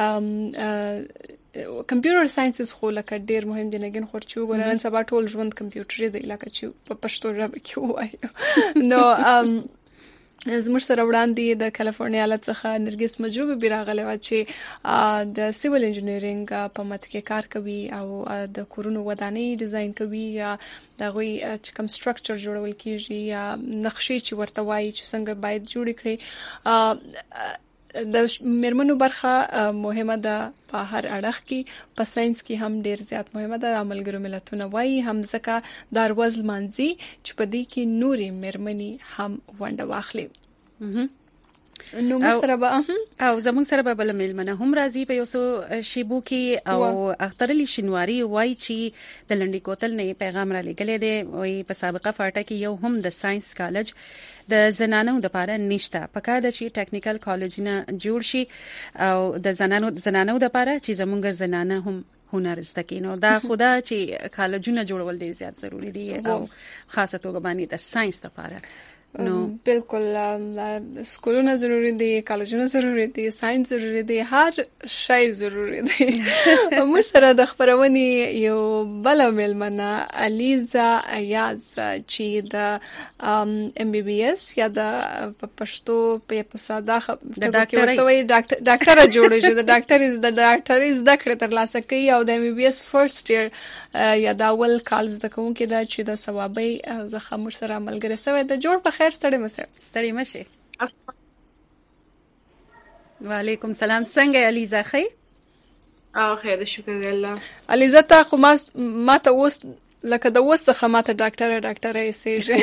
کمپیوټر ساينس خو لکه ډیر مهم دي. نګین خورچو ګورن سبا ټول ژوند کمپیوټر دی لکه چې په پښتو ژبه کې وایي. نو زموږ سره وړاندې د کالیفورنیا ایالت څخه نرګس مجروبي بیراغله و چې د سیویل انجینیرینګ په مت کې کار کوي او د کورونو ودانۍ ډیزاین کوي یا د غوي چې کوم سټرکچر جوړول کیږي یا نقشې چې ورته وایي چې څنګه باید جوړ کړي. د مرمنو برخه مهمه ده په هر اړخ کې. په ساينس کې هم ډیر زیات مهمه ده. ملګرو ملتونه وایي هم ځکه د ورځ مانځي چې په دې کې نوري مرمني هم ونده واخلي. نو موږ سره به او زموږ سره به بل ملمنه هم راځي په یو څو شیبو کې او اخترلی شنواری وای چې د لنډی کوتل نه پیغام را لګلې دی. وای په سابقه فاټه کې یو هم د ساينس کالج د زنانو د پاره نشته. پکې د شي ټیکنیکل کالج نه جوړ شي او د زنانو د پاره چې زموږ زنانه هم هنر زده کینو. دا خدا چې کالجونه جوړول ډیر زیات ضروری دي او خاصه توګه باندې د ساينس لپاره. نو بالکل سکولونه ضروری دي، کالجونه ضروری دي، ساينس ضروری دي، هر شی ضروری دي. موږ سره د خبرونې یو بل ملمنه الیزا ایاز چې د ام بي بي اس یا د پښتو په ساده د ډاکټر جوړ شي. د ډاکټر زده کړې تر لاسه کوي او د ام بي بي اس فرست ایئر یا د اول کال زده کوونکي دا چې د ثوابي زخه مر سره ملګری سوی د جوړ په خیر ستړي مشه. وعلیکم سلام. څنګه الیزا؟ خیر شکر الله. الیزا ته خو ما ته اوس لکه د اوس څخه ما ته ډاکټر یې سیږي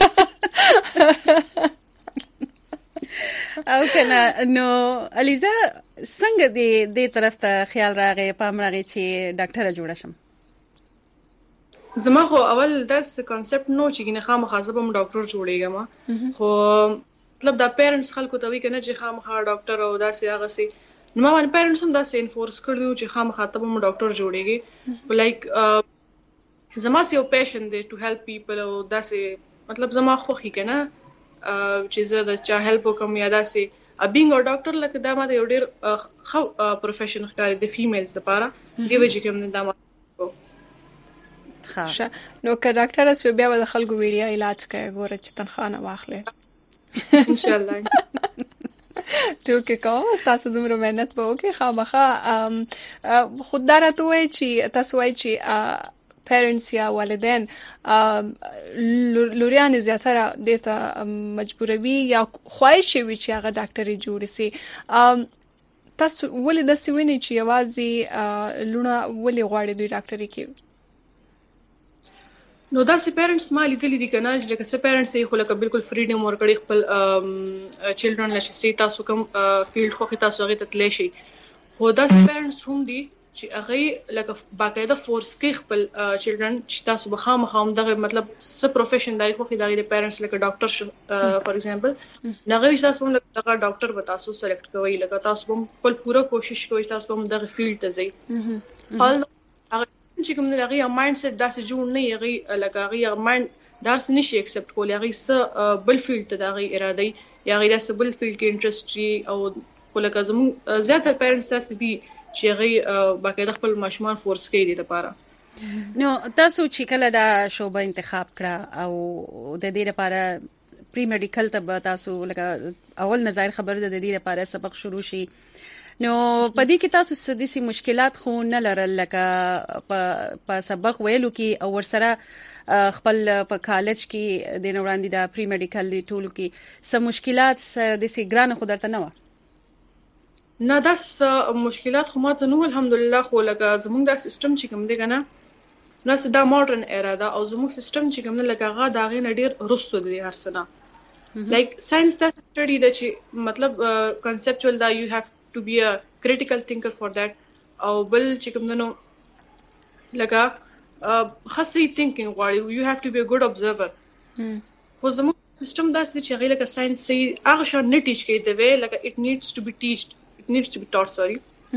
او کنه. نو الیزا څنګه دې طرف ته خیال راغی پام راغی چې ډاکټر جوړ شم؟ زما خو اول داس کانسپټ نو چې ګنه خامخا زبم ډاکټر جوړېږم. خو مطلب دا پیرنټس خلکو ته وی کنه چې خامخا ډاکټر او داسې هغه سي نو ما باندې پیرنټس هم داسې انفورس کړو چې خامخا ته هم ډاکټر جوړېږي. لایک زما یو پیشن دی ټو هیلپ پیپل او داسې مطلب زما خوخي کنه چې زه د چا هیلپ وکم یا داسې بینګ او ډاکټر لکه دا ما یو ډیر خو پروفیشن ښکاري د فیمیلز لپاره دی وجه کوم دا نو که ډاکټر اس بیا د خلکو ویډیا علاج کوي ګوره چې تنخواه نه واخلې ان شاء الله ټوکې کوم تاسو دومره مهنت به وکړئ خامخا خود درته وایي چې تاسو وایي چې پیرنټس یا والدین لوریان زیاتره دته مجبوروي یا خواهش وي چې هغه ډاکټري جوړ شي تاسو ولې د سوینې چې یوازې لونه ولې غواړي دوی ډاکټري کوي نو دا سي پیرنټس ما لیدلې دي کنه چې لکه سي پیرنټس یې خو لکه بالکل فریډم ورکړي خپل چیلډرن لشي سي تاسو کوم فیلډ خو تاسو هغه ته تللی شي خو دا سي پیرنټس هم دي چې هغه لکه باقاعده فورس کې خپل چیلډرن چې تاسو به خامخا دغه مطلب څه پروفیشن دای خو دغه پیرنټس لکه ډاکټر فار ایگزامپل نغوي تاسو هم لکه ډاکټر به تاسو سلیکټ کوئ لکه تاسو هم خپل پوره کوشش کوئ تاسو هم دغه فیلډ ته ځئ چې کوم نه هغه مایند سیټ داسې جوړ نه یغي لکه هغه مایند داسې نشي ایکسپټ کولای هغه څه بل فیلډ ته دغه اراده یا هغه داسې بل فیلډ کې انټرست لري لکه زموږ زیاتره پیرنټس داسې دي چې هغه باقاعده خپل ماشومان فورس کوي د لپاره نو تاسو چې کله دا شوبه انتخاب کړه او د دې لپاره پری میډیکل ته تاسو لکه اول نظر خبر د دې لپاره سبق شروع شي نو پدې کې تاسو سدي مشکلات خو نه لرل لکه په سبق ویلو کې او ورسره خپل په کالج کې د وړاندې د پری میډیکل دی ټول کې سم مشکلات د سي ګران خو درته نه و نه داس مشکلات خو ماته نو الحمدلله خو لکه زموږ دا سیستم چې کوم دی کنه نو دا ماډرن ایرا دا او زموږ سیستم چې کوم لکه هغه دا غي نډیر رستو دی هر سنه لایک ساينس دا سټډي دا چې مطلب کنسپچوال دا یو هاف to be a critical thinker for that او بل چې کوم نو لکه خاصي thinking غواړي you have to be a good observer خو زموږ سیستم دا چې هغه لکه ساينس سي هغه شان نه ټیچ کوي دی وی لکه it needs to be taught او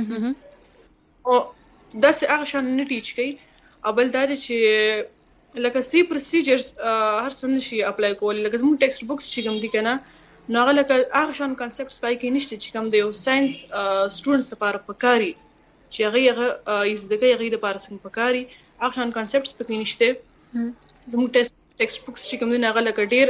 دا چې هغه شان نه ټیچ کوي او بل دا چې لکه سی پروسیجرز هر څه نشي اپلای کول لکه زموږ ټیکسټ بوکس چې کوم دي کنه نو هغه لکه هغه شان کانسپټس پای کې نشته چې کوم د یو ساينس سټوډنټس لپاره پکاري چې هغه زده کوي لپاره څنګه پکاري هغه شان کانسپټس پکې نشته زموږ ټیکسټ بوکس چې کوم نه هغه لکه ډیر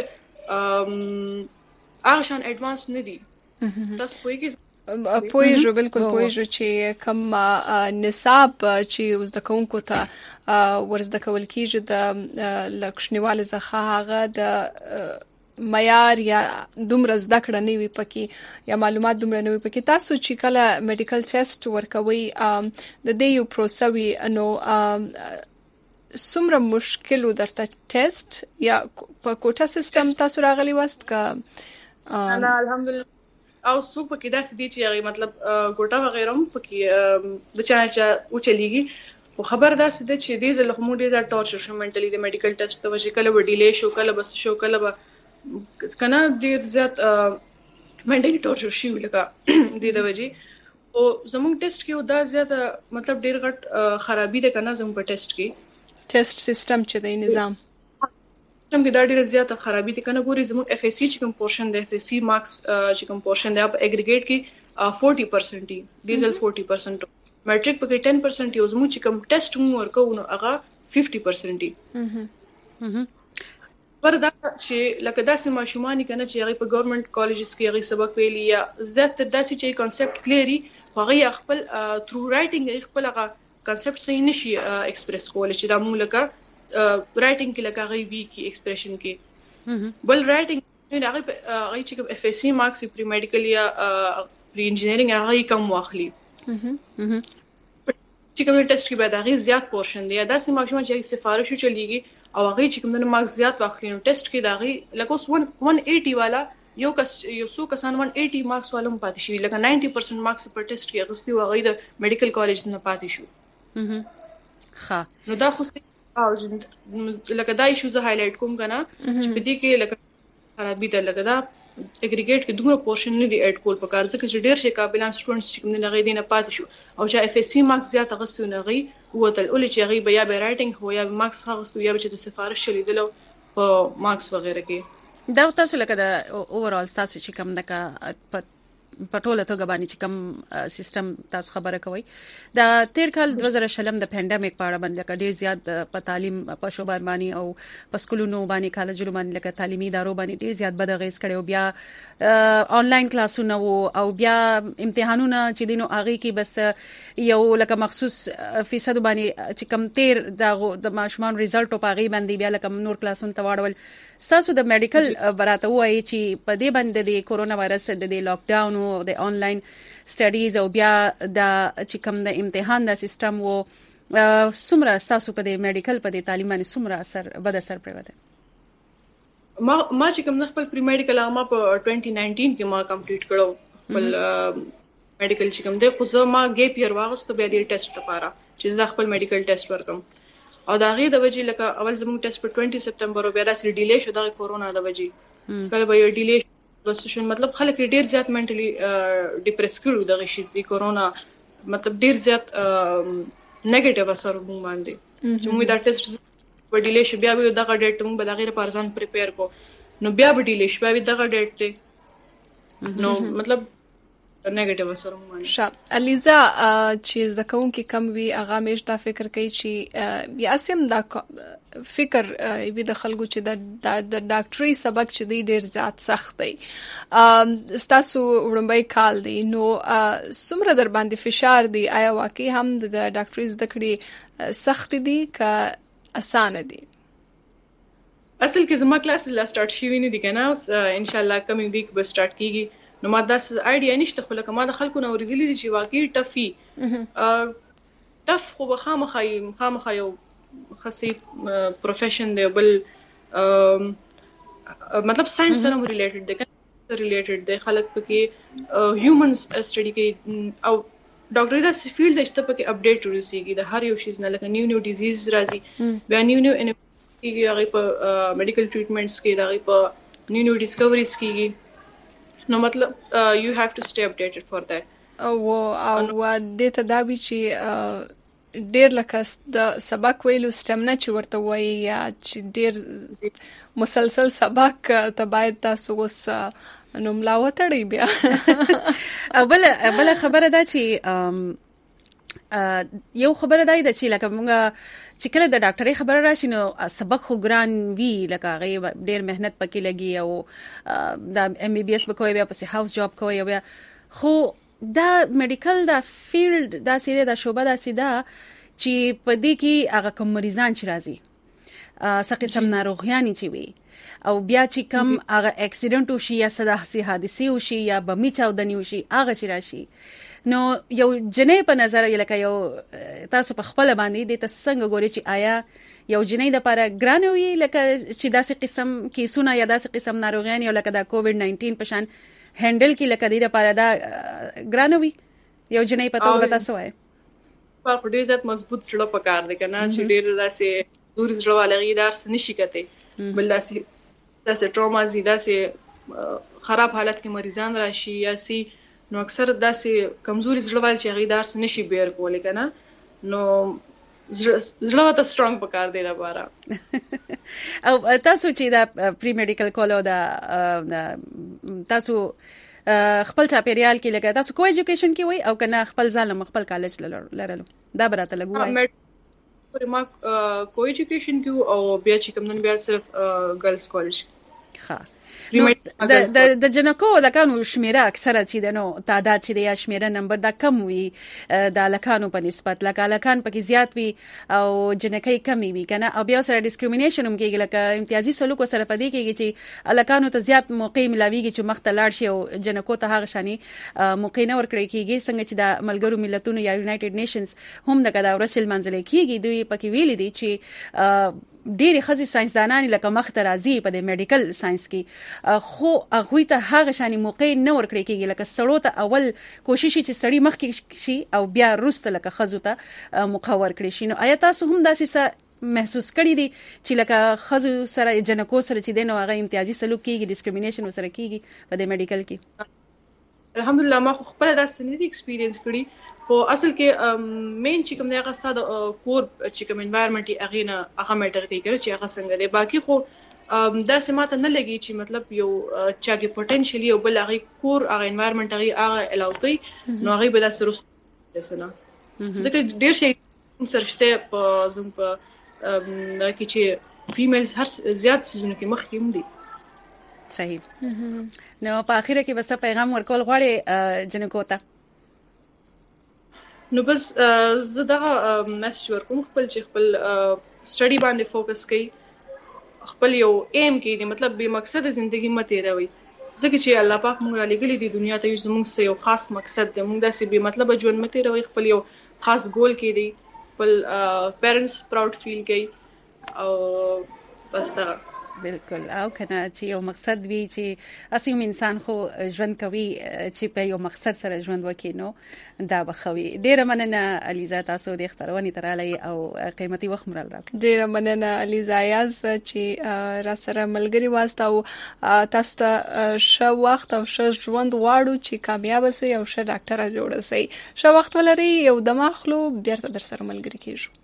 هغه شان ایڈوانس نه دي تاسو پوهیږو بالکل پوهیږو چې کوم نصاب چې زده کوونکو ته ورزده کول کیږي د لکشنیوال زخه هغه د معیار یا دومره زده کړه نه وي پکې یا معلومات دومره نه وي پکې تاسو چې کله میډیکل ټیسټ ورکوي د دې یو پروسوي نو څومره مشکل درته ټیسټ یا په کوټه سیستم تاسو راغلي واست کا انا الحمدلله او سو پکې داسې دي چې هغه مطلب ګوټه وغیرہ پکې د چا او چلیږي خو خبر داسې ده چې دې زله مو ډیر ټورچر شو منټلی د میډیکل ټیسټ ته وشي کله وډیلی شو کله بس شو کله کنه ډیر زیات منټلی ټورچر شي لکه دې د وجې او زموږ ټیسټ کې دا زیات مطلب ډیر غټ خرابې ده کنه زموږ په ټیسټ کې ټیسټ سیستم چې د نظام سیستم کې دا ډیر زیات خرابې ده کنه ګوري زموږ اف اس سی چې کوم پورشن ده اف اس سی مارکس چې کوم پورشن ده په اګریګیټ کې 40% دي ډیزل 40% میټریک په 10% یو زموږ چې کوم ټیسټ مو ورکو نو هغه 50% دي وردا چې لکه داسې ماشومان کنه چې هغه په ګورنمنت کالجز کې هغه سبق ویلی یا زیات داسې چې کنسپټ کلیری هغه خپل تھرو رائټینګ خپل هغه کنسپټ صحیح نشي ایکسپریس کولای چې دا موږ لکه رائټینګ کې لکه هغه وی کې ایکسپریشن کې بل رائټینګ نه هغه چې کوم اف اس سی مارکس پری میډیکل یا پری انجینیرینګ هغه کم واخلي چې کوم ټیسټ کې به دا غي زیات پورشن دی دا سم ماشومان چې سفارش چلیږي او هغه چې کوم د مارکس زیات واخلي نو ټیسټ کې دا غي لکه 180 والا یو سو کسان 180 مارکس والم پاتې شي لکه 90% مارکس پر ټیسټ کې غوښتي هغه د میډیکل کالج نه پاتې شو ها نو دا خو لکه دا ایشو زه هایلایټ کوم کنه چې په دې کې لکه خرابې ده لکه دا اګریګیټ کې دومره پورشن نه دی اډ کول پکار ځکه چې ډیر شي قابلان سټوډنټس چې کوم نه لغې دینه پاتې شو او چې اف اس سی مارکس زیات غوښتي نه غي وته اول چې غي بیا به رائټینګ هو یا مارکس غوښتي یا چې د سفارش شلیدلو په مارکس وغیرہ کې دا تاسو لکه دا اوورال تاسو چې کوم دغه پټوله توګه باندې چې کوم سیستم تاسو خبره کوي دا تیر کال 2020 د پاندیمیک په اړه باندې لکه ډیر زیات په تعلیم په شوبه باندې او په سکولونو باندې کالجونو باندې لکه تعلیمي ادارو باندې ډیر زیات بدغیز کړي او بیا آنلاین کلاسونه او بیا امتحانونه چې دینو اغه کې بس یو لکه مخصوص فیصد باندې چې کم تیر د ماشومان ریزلټ په اغه باندې بیا لکه نور کلاسونه تواړول تاسو د میډیکل براته وایي چې په دې باندې د کورونا وایرس د لاک ډاون او د آنلاین سټډیز او بیا د چې کوم د امتحان د سیستم وو سمره تاسو په د میډیکل په د تعلیم باندې سمره بد اثر پریوته ما چې کوم خپل پری میډیکل ما په 2019 کې ما کمپلیټ کړو خپل میډیکل چې کوم د خو زه ما ګیپ یې واغسته بیا د ټیسټ لپاره چې زه خپل میډیکل ټیسټ ورکم او دا غي د وجې لکه اول زموږ ټیسټ په 20 سپتمبر او بیا د ډیلی شو د کورونا د وجې کله به یو ډیلی شو مطلب خلک ډیر زیات منټلی ډیپریس کړو د غشي د کورونا مطلب ډیر زیات نیگیټیو اثر مو باندې چې موږ دا ټیسټ په ډیلی شو بیا به دغه ډیټ موږ به دغه لپاره ځان پریپیر کو نو بیا به ډیلی شو بیا دغه ډیټ ته نو مطلب نیگیټیو اثر مو باندې شا الیزا چې زکون کې کم وی اغه مش دا فکر کوي چې یا اسیم دا فکر وی د خلکو چې د ډاکټري سبق چې دی ډیر زیات سخت دی تاسو وړمبای کال دی نو سمره در باندې فشار دی آیا واقعي هم د ډاکټري زده کړې سخت دي که اسانه دي اصل کې زما کلاس لا سٹارټ شي نه دي کنه ان شاء الله کمینګ ویک به سٹارټ کیږي نو ما داس آیډیا نشته خو لکه ما د خلکو نو ورېدلې دي چې واقعي ټفي ټف خو خامخا یو خاصي پروفیشن دی بل مطلب ساينس سره ریلیټډ دی ریلیټډ دی خلک پکې هیومنز سټڈی کوي او ډاکټري دا فیلډ د شته پکې اپډیټ ورسیږي د هر یو شي نه لکه نیو ډیزیز راځي بیا نیو کیږي هغه په میډیکل ټریټمنټس کې دا هغه په نیو ډیسکوریز کیږي نو مطلب you have to stay updated for that او د تداوی چې ډیر لکه د سبق ویلو سټمنه چې ورته وایي یا چې ډیر مسلسل سبق ته باید تاسو اوس نو ملاوتړی بیا بل خبره ده چې یو خبره ده چې لکه موږ چې کله د ډاکټري خبره راشي نو سبق خو ګران وی لکه غي ډیر مهنت پکې لګي او د ام بي بي اس بکوي بیا پس هاوس جاب کوي بیا خو دا میډیکل دا فیلډ دا سیده دا شوبه دا سیده چې په دې کې هغه کوم مریضان چې راځي څه قسم ناروغیانی چې وي او بیا چې کم هغه اکسیډنټ وشي یا صداسي حادثه وشي یا بمی چاودنی وشي هغه چې راشي نو یو جنې په نظر یې لکه یو تاسو په خپل باندې د څنګه ګوري چې آیا یو جنې د لپاره ګران وي لکه چې داسې قسم کیسونه یا داسې قسم ناروغیان یو لکه د کووډ 19 په شان هندل کې لکه د لپاره دا ګران وي یو جنې په توګه تاسو وایي په ډیر ځات مضبوط سره پکار دي کنه چې ډیر داسې دور زړه والي دار نشي کته بل داسې ټروما زیاده سي خراب حالت کې مریضان راشي یا سي نو اکثر داسې کمزوري زړوال چې غیدار سره نشي بیر کولای کنه نو زړه ته سترونګ پکار دی لپاره او تاسو چې دا پری میډیکل کولو دا تاسو خپل چاپیریال کې لګا تاسو کو ایجوکیشن کې وای او کنه خپل ځان خپل کالج لرلو دا براته لګوای ما کو ایجوکیشن کې او بیا چې کوم نن بیا صرف ګرلز کالج ښه د جنکو د کانو شمیره اکثره چې د نو تعداد چې د شمیره نمبر دا کم وي د لکانو په نسبت لکه لکان پکې زیات وي او جنکې کم وي کنه او بیا سره ډیسکریمینیشن هم کېږي لکه امتیازي سلوک سره پدې کېږي چې لکانو ته زیات موقع ملاويږي چې مخته لاړ شي او جنکو ته هغه شاني موقع نه ورکړي کېږي څنګه چې د ملګرو ملتونو یا یونایټډ نیشنز هم دغه د ورسل منځلې کېږي دوی پکې ویلي دي چې ډېری خزي ساينسدانان لکه مخته راځي په د میډیکل ساينس کې خو هغه ته هغه شاني موقع نه ورکړي کېږي لکه سړو ته اول کوشش چې سړی مخ کې شي او بیا روسته لکه خزو ته موقع ورکړي شي نو آیا تاسو هم داسې محسوس کړی دي چې لکه خزو سره جنکو سره چې دنه هغه امتیازي سلوک کېږي ډیسکریمینیشن وسره کېږي په د میډیکل کې الحمدلله ما خپل داسې نه ایکسپیرینس کړی خو اصل کې مین چې کوم دی هغه ساده کور چې کوم انوایرنمنت یې هغه میټر کوي چې هغه څنګه دی باقي خو دا سماته نه لګي چې مطلب یو چاګي پوتنشلی او بل هغه کور هغه انوایرنمنت هغه الاو کوي نو هغه به دا سره لسنه ځکه ډیر شي سرشته په زوم په کې چې فیمیلز هر زیات سيزونه کې مخ کې دي. صحیح. نو په اخر کې بس پیغام ورکول غواړي جنکو ته؟ نو بس زه دا میسج ورکوم خپل چې خپل سټډي باندې فوکس کړئ، خپل یو ایم کې دي مطلب به مقصد ژوندۍ مته راوي ځکه چې الله پاک موږ را لګلې دي دنیا ته زموږ یو خاص مقصد دی، موږ داسې به مطلب ژوند مته راوي، خپل یو خاص ګول کې دي، خپل پیرنټس پراود فیل کوي او بس دا بالکل. او کنه چې یو مقصد وي چې اسیم انسان خو ژوند کوي چې په یو مقصد سره ژوند وکړي نو دا بخوي. ډیره مننه الیزا تاسو د خبرونې تراله او قیمتي وخت مرال را. ډیره مننه الیزا یاز چې را سره ملګری واسطه او تاسو ته ښه وخت او ښه ژوند غواړو چې کامیاب شئ او ښه ډاکټر جوړ شئ. ښه وخت ولرئ. یو دماغلو بیرته در سره ملګری کیږو.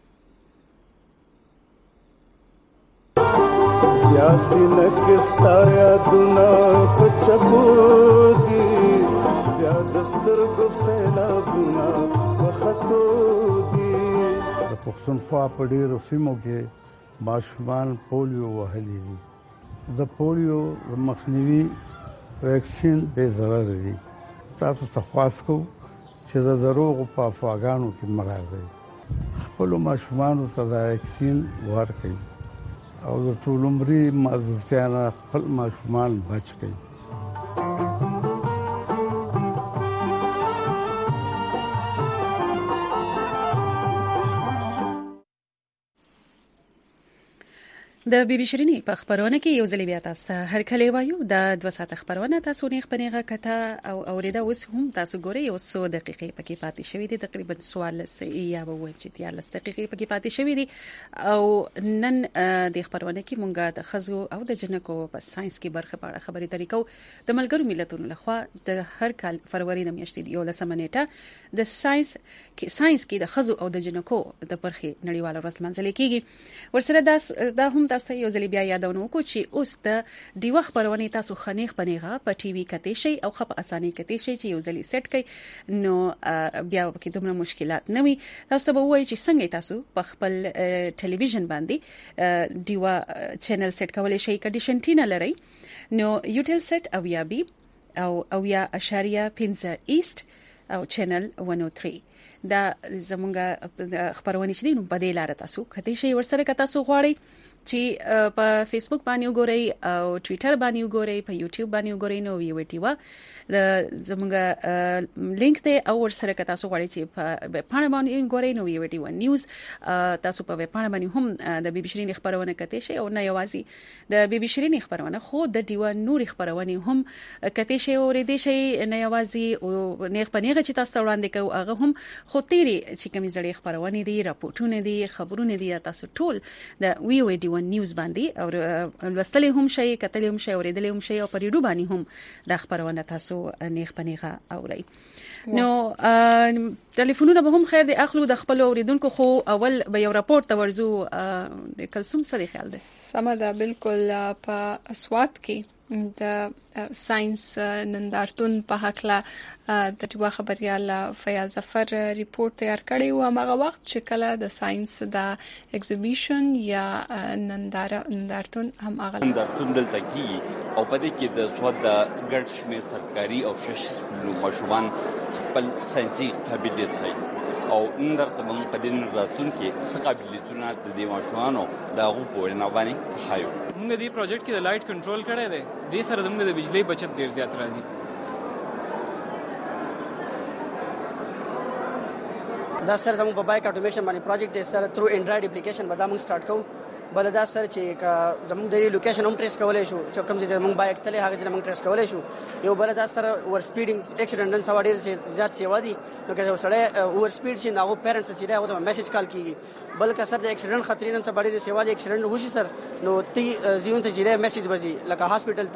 یاسی نکستا یادونا پچپو دی بیا دستر گسینا دونا وخطو دی. د پښتونخوا په ډیرو سیمو کې ماشومان پولیو وهلي دي. د پولیو مخنیوي ویکسین به ضرر دي. تاسو ته خواست کوم چې د دروغ په افواګانو کې مراد خپل ماشومان ته د ویکسین ورکړي او د ټول عمرې معذورتیا نه خپل ماشومان بچ کړي. د بي بي شيريني په خبرونه کې یو ځل بیا تاسو ته هر کله وایو د 2 ساعت خبرونه تاسو نه خبرېغه کته او اوریدا اوس هم تاسو ګوري یو 100 دقیقې پکې پاتې شوې دي، تقریبا 14 یا به وایي چې 13 دقیقې پکې پاتې شوې دي. او نن د خبرونه کې مونږه د خزو او د جنکو په ساينس کې برخه پاړه خبرې طریقو د ملګرو ملتونو لخوا د هر کال فروری د میاشتې یو لسمه نیټه د ساينس کې د خزو او د جنکو د برخه نړیواله ورځ منځل کېږي. ورسره دا هم تاسو یو ځل بیا یادونه وکړو چې اوس د دیوه خبرونه تاسو خنیخ بنیغه په ټي وي کته شي او خپ اساني کته شي چې یو ځل سیټ کړئ نو بیا کې دومره مشکلات نه وي. تاسو به وایي چې څنګه تاسو په خپل ټلویزیون باندې دیوه چینل سیټ کولای شئ. کنډیشن ټینه لري نو یوټل سیټ او یا بي او یا اشاریه 15 ایست او چینل 103 دا زمونږ خبرونه چې دي نو په دې لار تاسو کته شي. ورسره کته تاسو غواړئ چې په فیسبوک باندې وګورئ او ټوئیټر باندې وګورئ، په یوټیوب باندې وګورئ نو وی وټي وا د زموږ لینک ته او ورسره که تاسو غواړئ چې په پاڼه باندې وګورئ نو وی وټي وا نیوز تاسو په پاڼه باندې هم د بي بي شيرين خبرونه کته شي او نه یوازې د بي بي شيرين خبرونه خو د دیوه نور خبرونه هم کته شي او ردی شي نه یوازې او نیغ پنیغه چې تاسو وړاندې کوي هغه هم خو تیری چې کومې زړې خبرونه دي، راپورټونه دي، خبرونه دي تاسو ټول د وی وټي نیوز باندې او لوستلې هم شي، کتلې هم شي، اوریدلې هم شي او په ریډیو باندې هم د خبرونه تاسو نیغ پنیغه اورئ. نو ټلیفونونه به هم خیر دي اخلو د خپل اوریدونکو، خو اول به یو راپورټ ورزو د کلثوم سره خیال دی. سم ده بالکل. په اسوات کې د ساينس نندارتون په حق د دیوه خبريال فیاض ظفر ریپورت تیار کړی و. هغه وخت چې کله د ساينس د ایگزیبیشن یا نندارتون هم هغه نندارتون دلته کی او په دې کې د سواد د ګډ شمیر سرکاري او شش سکولو ماشومان خپل ساينسي قابلیت ښيي او نندارته موږ په دې نندارتون کې څه قابلیتونه د دې ماشومانو د هغو په وینا باندې ښایو. موږ دې پروجیکټ کې د لایټ کنټرول کړی دی، دې سره زموږ د بجلی بچت ډیر زیات راځي. دا سره زموږ په بایک اټومیشن باندې پروجیکټ دی سره تھرو انډرایډ اپلیکیشن به دا موږ سٹارټ کوو. بل دا سره چې زموږ د لوکیشن هم ټریس کولای شو چې کوم ځای موږ بایک تلې هغه ځای موږ ټریس کولای شو. یو بل دا سره ور سپیډینګ اکسیډنټ نن سوا ډیر زیات سیوا دي نو که سړی ور سپیډ شي نو پیرنټس چې دا هغه میسج کال کیږي. بل که سر د اکسیډنټ خطرې نن سوا ډیر سیوا دي اکسیډنټ وشي سر نو تی زیون ته جیره میسج بزي لکه هاسپټل ته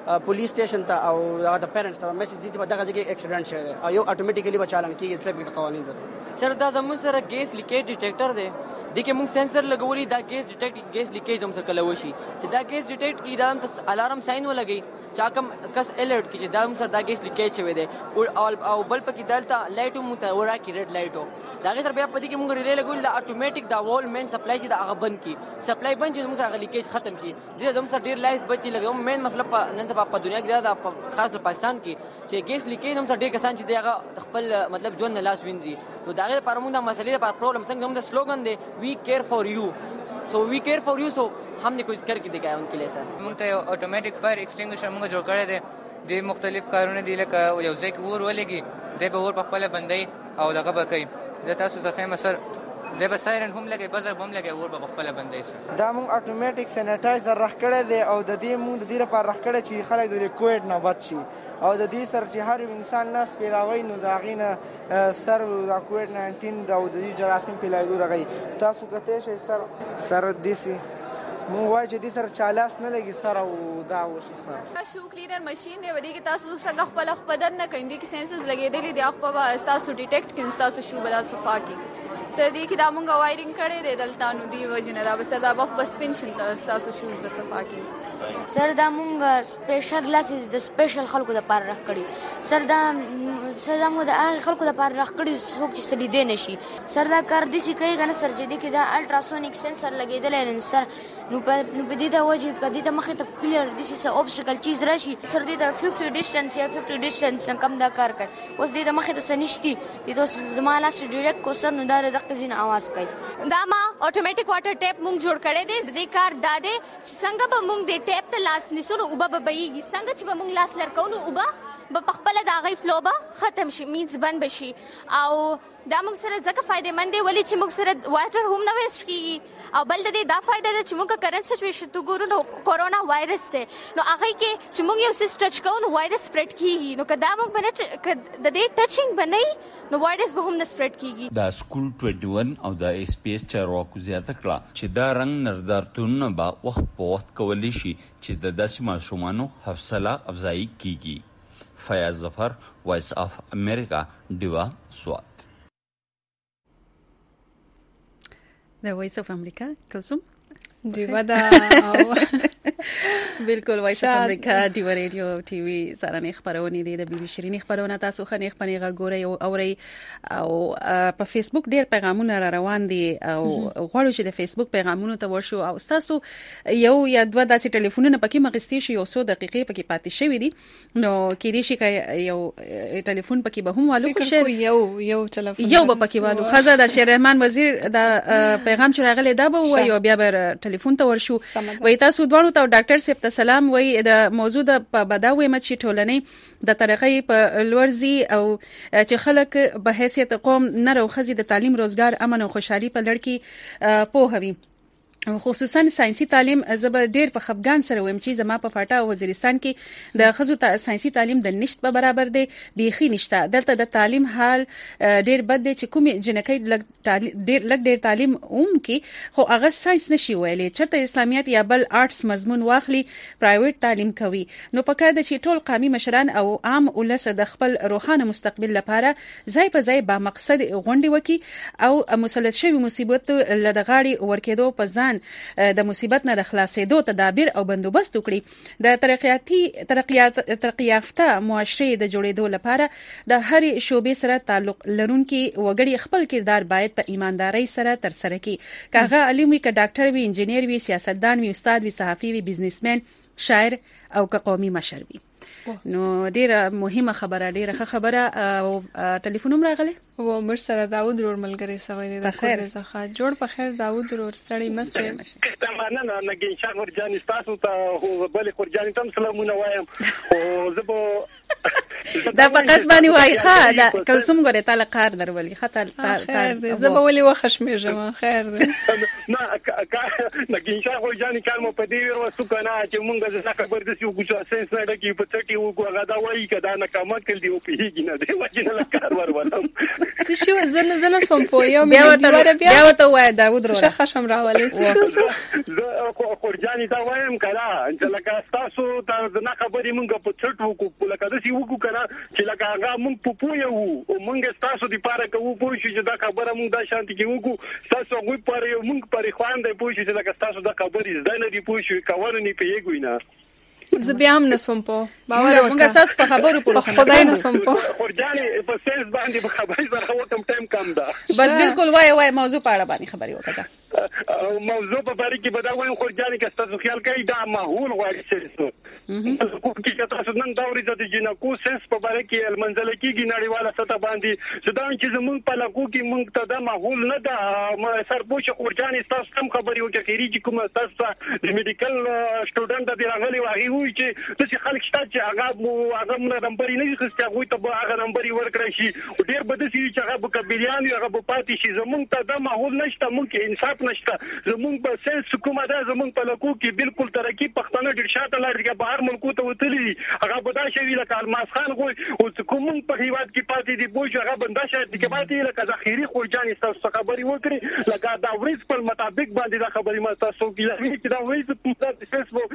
پولیس سټیشن ته او د پیرنټس ته میسج دي چې دغه ځای کې اکسیډنټ شوی دی او یو اتوماتیکلی به چالان کیږي ټریفیک قوانین دي. سر دا زموږ سره ګیس لیکیج ډیټیکټر دی دغه موږ سنسر لګولې دا ګیس لیکیج هم څه کله وشي چې دا ګیس ډیټیکټ کی دا الارم ساين ولګي چې کوم کس الرټ کی چې دا موږ سره دا ګیس لیکیج شوی دی او بل پکې دلته لایټ مو ته ورا کی ریډ لایټو دا سره بیا پدې کې موږ ریلې لګول دا اتوماتیک دا وول مین سپلای چې دا هغه بند کی سپلای بند چې موږ سره لیکیج ختم کی دې زموږ سره ډیر لایټ بچي لګو مین مسله نن سبا په دنیا کې دا خاص په پاکستان کې چې ګیس لیکیج هم سره ډیر کسان چې دغه خپل مطلب ژوند نه لاس وینځي نو دا غیر پر موږ د مسلې لپاره پرابلم څنګه موږ د سلوګان دی وی کیر فور یو سو وی کیر فور یو سو हमने कुछ करके दिखाया उनके लिए सर موږ ته اتوماتیک فایر ایکسټینګوشر موږ جوړ کړی دی د مختلف کارونه دی لکه یو ځای کې اور ولګي دی به اور په خپل بندي او دغه به کوي د تاسو د خیمه سر زه به سایرن هم لګي بزر هم لګي اور په خپل بندي سر دا موږ اتوماتیک سینیټایزر راخ کړی دی او د دې موږ د دې لپاره راخ کړی چې خلک د کووډ نه بچ شي او د دې سره چې هر انسان ناس پیراوي نو دا غینه سر د کووډ 19 د دې جراثیم پیلایدو راغی تاسو کته شي سر دیسي مو وای چې دې سره چالاس نه لګي سره او دا وشي سره شو کلینر ماشين دی ودی کې تاسو څنګه خپل بدن نه کوي کې سنسز لګېدلې دی خپل تاسو ډیټیکټ کړئ تاسو شو بلا صفا کی سر دې کې دا مونږ وایرینګ کړی دی دلته نو دی وجنه دا بس دا بس پنشن تاسو شوز بس صفا کی سر دا مونږ سپیشل گلاسز د سپیشل خلکو د پاره راخ کړی سر دا مونږ د هغه خلکو د پاره راخ کړی څوک چې سړي دی نشي سر دا کار دي چې کوي کنه سر دې کې دا الټراسونیک سنسر لګېدل سر نو په دې دا وجه کدي د مخه ته پلیئر د څه اوبسټیکل چیز راشي سر دې دا 50 ډیسټنس یا 50 ډیسټنس کم دا کار کوي اوس دې د مخه ته سنشتي دې د زماله سره ډایرکټ کو سر نو دا د قزین आवाज کوي دا ما اتوماتیک واټر ټیپ مونږ جوړ کړی دی د کار داده چې څنګه به مونږ د ټیپ ته لاس نسونو او به بېږي څنګه چې به مونږ لاس لرکونو او به خپل د غي فلو به ختم شي مینز بند بشي او دا موږ سره ځکه فائدې مند دی ولې چې موږ سره واټر هم نه ویسټ کیږي او بل د دې دا فائدہ ده چې موږ کرنٹ سچويشن تو ګورو نو کورونا وایرس ته نو هغه کې چې موږ یو سیس ټچ کوو نو وایرس سپریډ کیږي نو کدا موږ باندې د دې ټچینګ باندې نو وایرس به هم نه سپریډ کیږي دا سکول 21 او د اس پی اس چارواکو زیاته کړه چې دا رنگ نردارتون به وخت په وخت کولی شي چې د داسې ماشومانو حوصله افزایی کیږي. فیاض ظفر، وایس اف امریکا، ډیوا سوات. د وایس اف امریکا کلسوم دیوا دا بالکل وایس اف امریکا دیوا رادیو ټي وي سره نه خبرونه دي د بي بي شيرين خبرونه تاسو خنه خبرونه غوړی او اوري او په فیسبوک ډیر پیغامونه را روان دي او غواړو چې د فیسبوک پیغامونو ته ورشو او تاسو یو یا دوه داسې ټلیفونونه پکې مغستې شي یو 100 دقیقې پکې پاتې شوي دي نو کې دي شي یو ټلیفون پکې به هم والو خو یو ټلیفون یو به پکې والو خزه د شیر رحمان وزیر د پیغام چې راغلی دا به وایو بیا به ټلیفون ته ورشو وای تاسو دوه ته ډاکټر صاحب ته سلام وای د موضوع د بداوي مچ ټولنې د طریقې په لورزي او چې خلک به حیثیت قوم نه روخزي د تعلیم روزګار امن او خوشحالي په لړ کې پوهوي خصوصا ساينسي تعلیم زب ډیر په خفګان سره ويم چې زما په فاټا وزیرستان کې د خزو ته ساينسي تعلیم د نشټ په برابر دی بيخي نشته دلته د تعلیم حال ډیر بد دی چې کوم جنکې ډیر تعلیم کې خو هغه ساينس نشي ویلې چرته اسلامیت یا بل آرټس مضمون واخلي پرایویټ تعلیم کوي نو پکې د چې ټول قومي مشران او عام ولس د خپل روحانه مستقبل لپاره ځای په ځای با مقصد غونډي وکي او مسلط شوی مصیبت لدغاړي ورکېدو په ځان د مصیبت نه د خلاصېدو تدابیر او بندوبست وکړي د ترقیافته معاشري د جوړېدو لپاره د هر شوبې سره تعلق لرونکي وګړي خپل کردار باید په ایماندارۍ سره تر سره کړي کاغه علم وي ک ډاکټر وي انجنیر وي سیاستدان وي استاد وي صحافي وي بزنسمن شاعر او ک قومي مشر وي نو ډیره مهمه خبره ډیره خبره او ټلیفون راغله و عمر سره داوود ور ملګری سوي دي د خیر څخه جوړ په خیر داوود ور ستړي مسه تمام نه نګین شاه ورجاني تاسو ته بل ورجاني تم سلامونه وایم او زبو دا په قصبانی وای ښه دا کلسوم غره تعالی قار درولي خطر زبو ولي وخشمه جما خیر ده نه نګین شاه ورجاني کار مو په دې ورسو کنه چې مونږ زنه خبر دي چې وګورئ سنس نه دګي په ټټي وګورئ دا وایي کدا نه کما کړ دی او پیږي نه دی وجنه لا کار ورولم څه شو زنه سم په یو بیا وته وای داوود شه خشم راولې څه شو خو خورجاني دا وایم کړه چې لکه تاسو د نه خبرې مونږ په څټ وکړو لکه د سی وکړو کنه چې لکه هغه مونږ په پوهه وو او مونږ تاسو د پاره کوو پوه شو چې دا خبره مونږ دا شانتي کې وکړو تاسو غوي پر مونږ پر خواندې پوه شو چې لکه تاسو دا خبرې زده نه دی پوه شو کاوه نه پیګوي نه زه بیا هم نسوم په باور موږ اساس په خبرو پوره خدای نسوم په خورجاني په سیس باندې په خبرې سره وکم ټایم کم ده بس بالکل وای موضوع په اړه باندې خبرې وکړه موضوع په اړه کې بدا وایم خورجاني که تاسو خیال کوي دا ماحول غواړي چې چې تاسو نن دا ورځ د جنکو سنس په اړه کې المنزل کېږي نړیواله سطح باندې چې دا چې زمونږ په لکو کې مونږ ته دا ماحول نه ده سرپوش خورجاني تاسو کم خبرې وکړي خيري چې کوم تاسو د میډیکل سټوډنټ د راغلي واغي وي چې د خلک شته چې هغه نمبر نه خسته هغه ته هغه نمبر ورکړي شي ډېر بده شي چې هغه په کبیریان هغه په پاتې شي زمونږ ته دا ماحول نشته مونږ انصاف نشته زمونږ په سنس کومه ده زمونږ په لکو کې بالکل ترقی پښتنه ډیر شاته لري چې بهر ملکو ته وتلي هغه بدا شي لکه الماس خان غوي او کوم په هیواد کې پاتې دي بوج هغه بندا شي چې پاتې لکه ذخیره خورجاني تاسو خبري وکړي لکه دا ورځ په مطابق باندې دا خبري ما تاسو کې چې دا ورځ په فیسبوک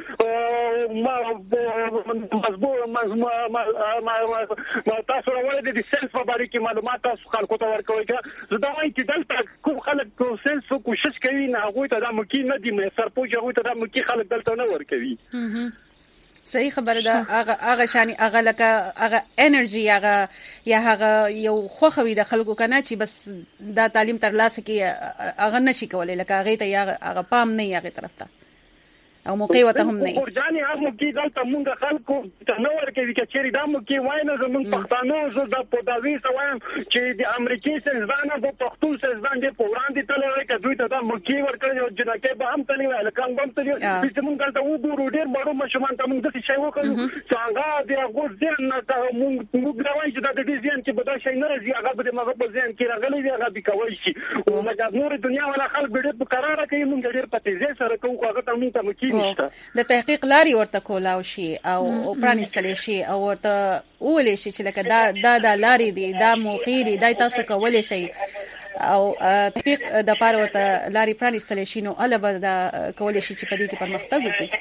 ما تاسو راولې د سنس په اړه کې معلومات تاسو خلکو ته ورکوي چې دا وايي چې دلته کوم خلک کو سنس کوشش کوي نه هغه ته دا ممکن نه دي مې سرپوش هغه ته دا ممکن خلک دلته نه ورکوي صحیح خبره ده هغه شانی هغه لکه هغه انرژي هغه یا هغه یو خوخوي د خلکو کنه چې بس دا تعلیم تر لاسه کې هغه نشي کولای لکه هغه ته هغه پام نه هغه طرف ته او موقع وته هم نه خورجاني هغه کې دلته مونږ خلکو ته نو ورکوي چې چیرې دا مو کې وای نه زمونږ پښتانه زه د پوداوی سوایم چې د امریکای سنځدانه په پښتون سنځدان دی په وړاندې تللی کې دوی ته دا مو کې ورکړي او جنکه به هم تللی وای لکه هم تللی چې مونږ دلته وګورو ډېر مړو مشمان ته مونږ د شي وکړو چې هغه د هغه ځین نه ته مونږ راوي چې د دې ځین چې بدا شي نه راځي هغه به مغه په ځین کې راغلي دی هغه به کوي شي او لکه نور دنیا ولا خلک ډېر په قرار کوي مونږ ډېر په تیزه سره کوو هغه ته مونږ ته مکی د تحقیق لاري ورته کولاو شي او پرانستل شي او ورته ولې شي چې لکه دا لاري دي دا موقع دي دا تاسو کولای شي او تحقیق د پاره ورته لاري پرانستل شي نو البته دا کولای شي چې په دې کې پرمختګ وکړي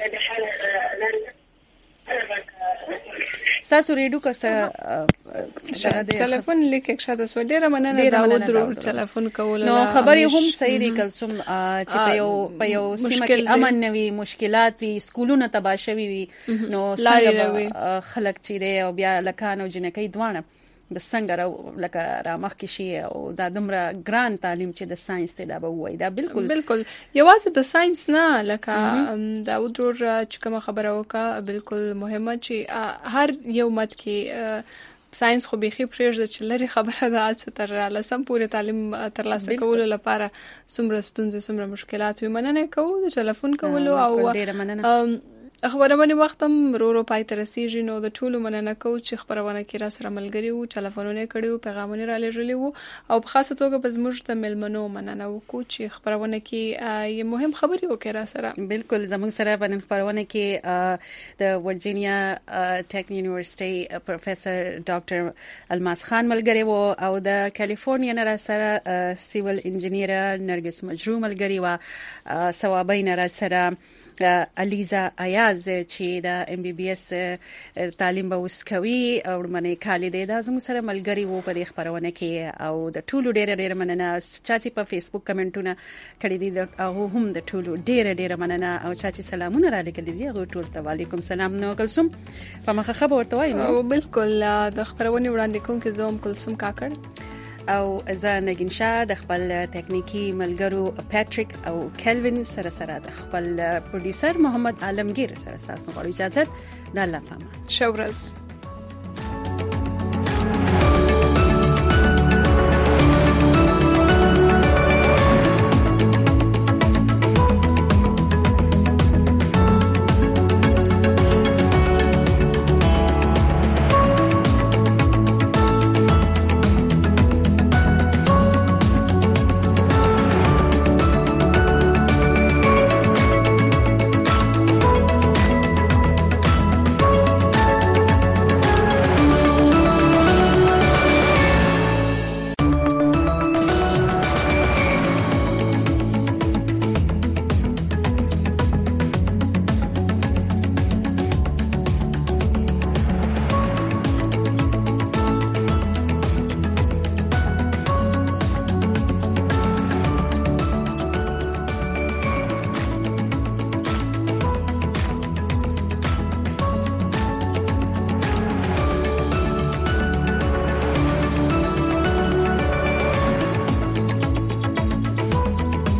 تاسو ریډو کسه ټلیفون لیک شاته سو ډیره مننه دا ودرو ټلیفون کول نو خبري هم صحیح دي کلسم چې په یو سیمه کې امن نوي مشکلات سکولونه تباشوي وي نو څنګه خلک چې دی او بیا لکانو جنکې دوانه بس څنګه لکه را مخ کې شي او دا دمره ګران تعلیم چې د ساينس ته دا به وای دا بالکل یوازې د ساينس نه لکه دا ودرور چې کوم خبره وکا بالکل مهمه چې هر یو مت کې ساينس خو بيخي پرېږده چې لري خبره ده چې تر لسم پورې تعلیم ترلاسه کولو لپاره څومره ستونزې څومره مشکلات وي مننه کوو د ټلیفون کولو او خبرونه وختم رو پای تر رسیږي نو د ټولو مننه کو چې خبرونه کې را سره ملګری وو ټلیفونونه کړیو پیغامونه را لېږلي وو او په خاصه توګه په زموږ ته ملمنو مننه وکړو چې خبرونه کې یو مهم خبري وکړه را سره بالکل زموږ سره په خبرونه کې د ورجینیا ټیک یونیورسيټي پروفیسور ډاکټر الماس خان ملګری وو او د کالیفورنیا نه را سره سیویل انجینیر نرګس مجروح ملګری وو ثوابین را سره الیزا ایاز چې د ام بي بي اس تعلیم به وسکوي او منې کالي د زموږ سره ملګری وو په خبرونه کې او د ټولو ډېر مننه چې په فیسبوک کمنټونه کړي دي او هم د ټولو ډېر مننه او چې سلامونه را لګل دي او ټول ته وعلیکم سلام نو کلسم په مخه خبر ورته وایم او بالکل د خبرونه وړاندې کوم کې زوم کلسم کاکړ او زه نگین شاه د خپل ټکنیکی ملګرو پیټریک او کلوین سره د خپل پروډوسر محمد عالمگیر سره تاسو غواړم اجازه د الله پامان شورز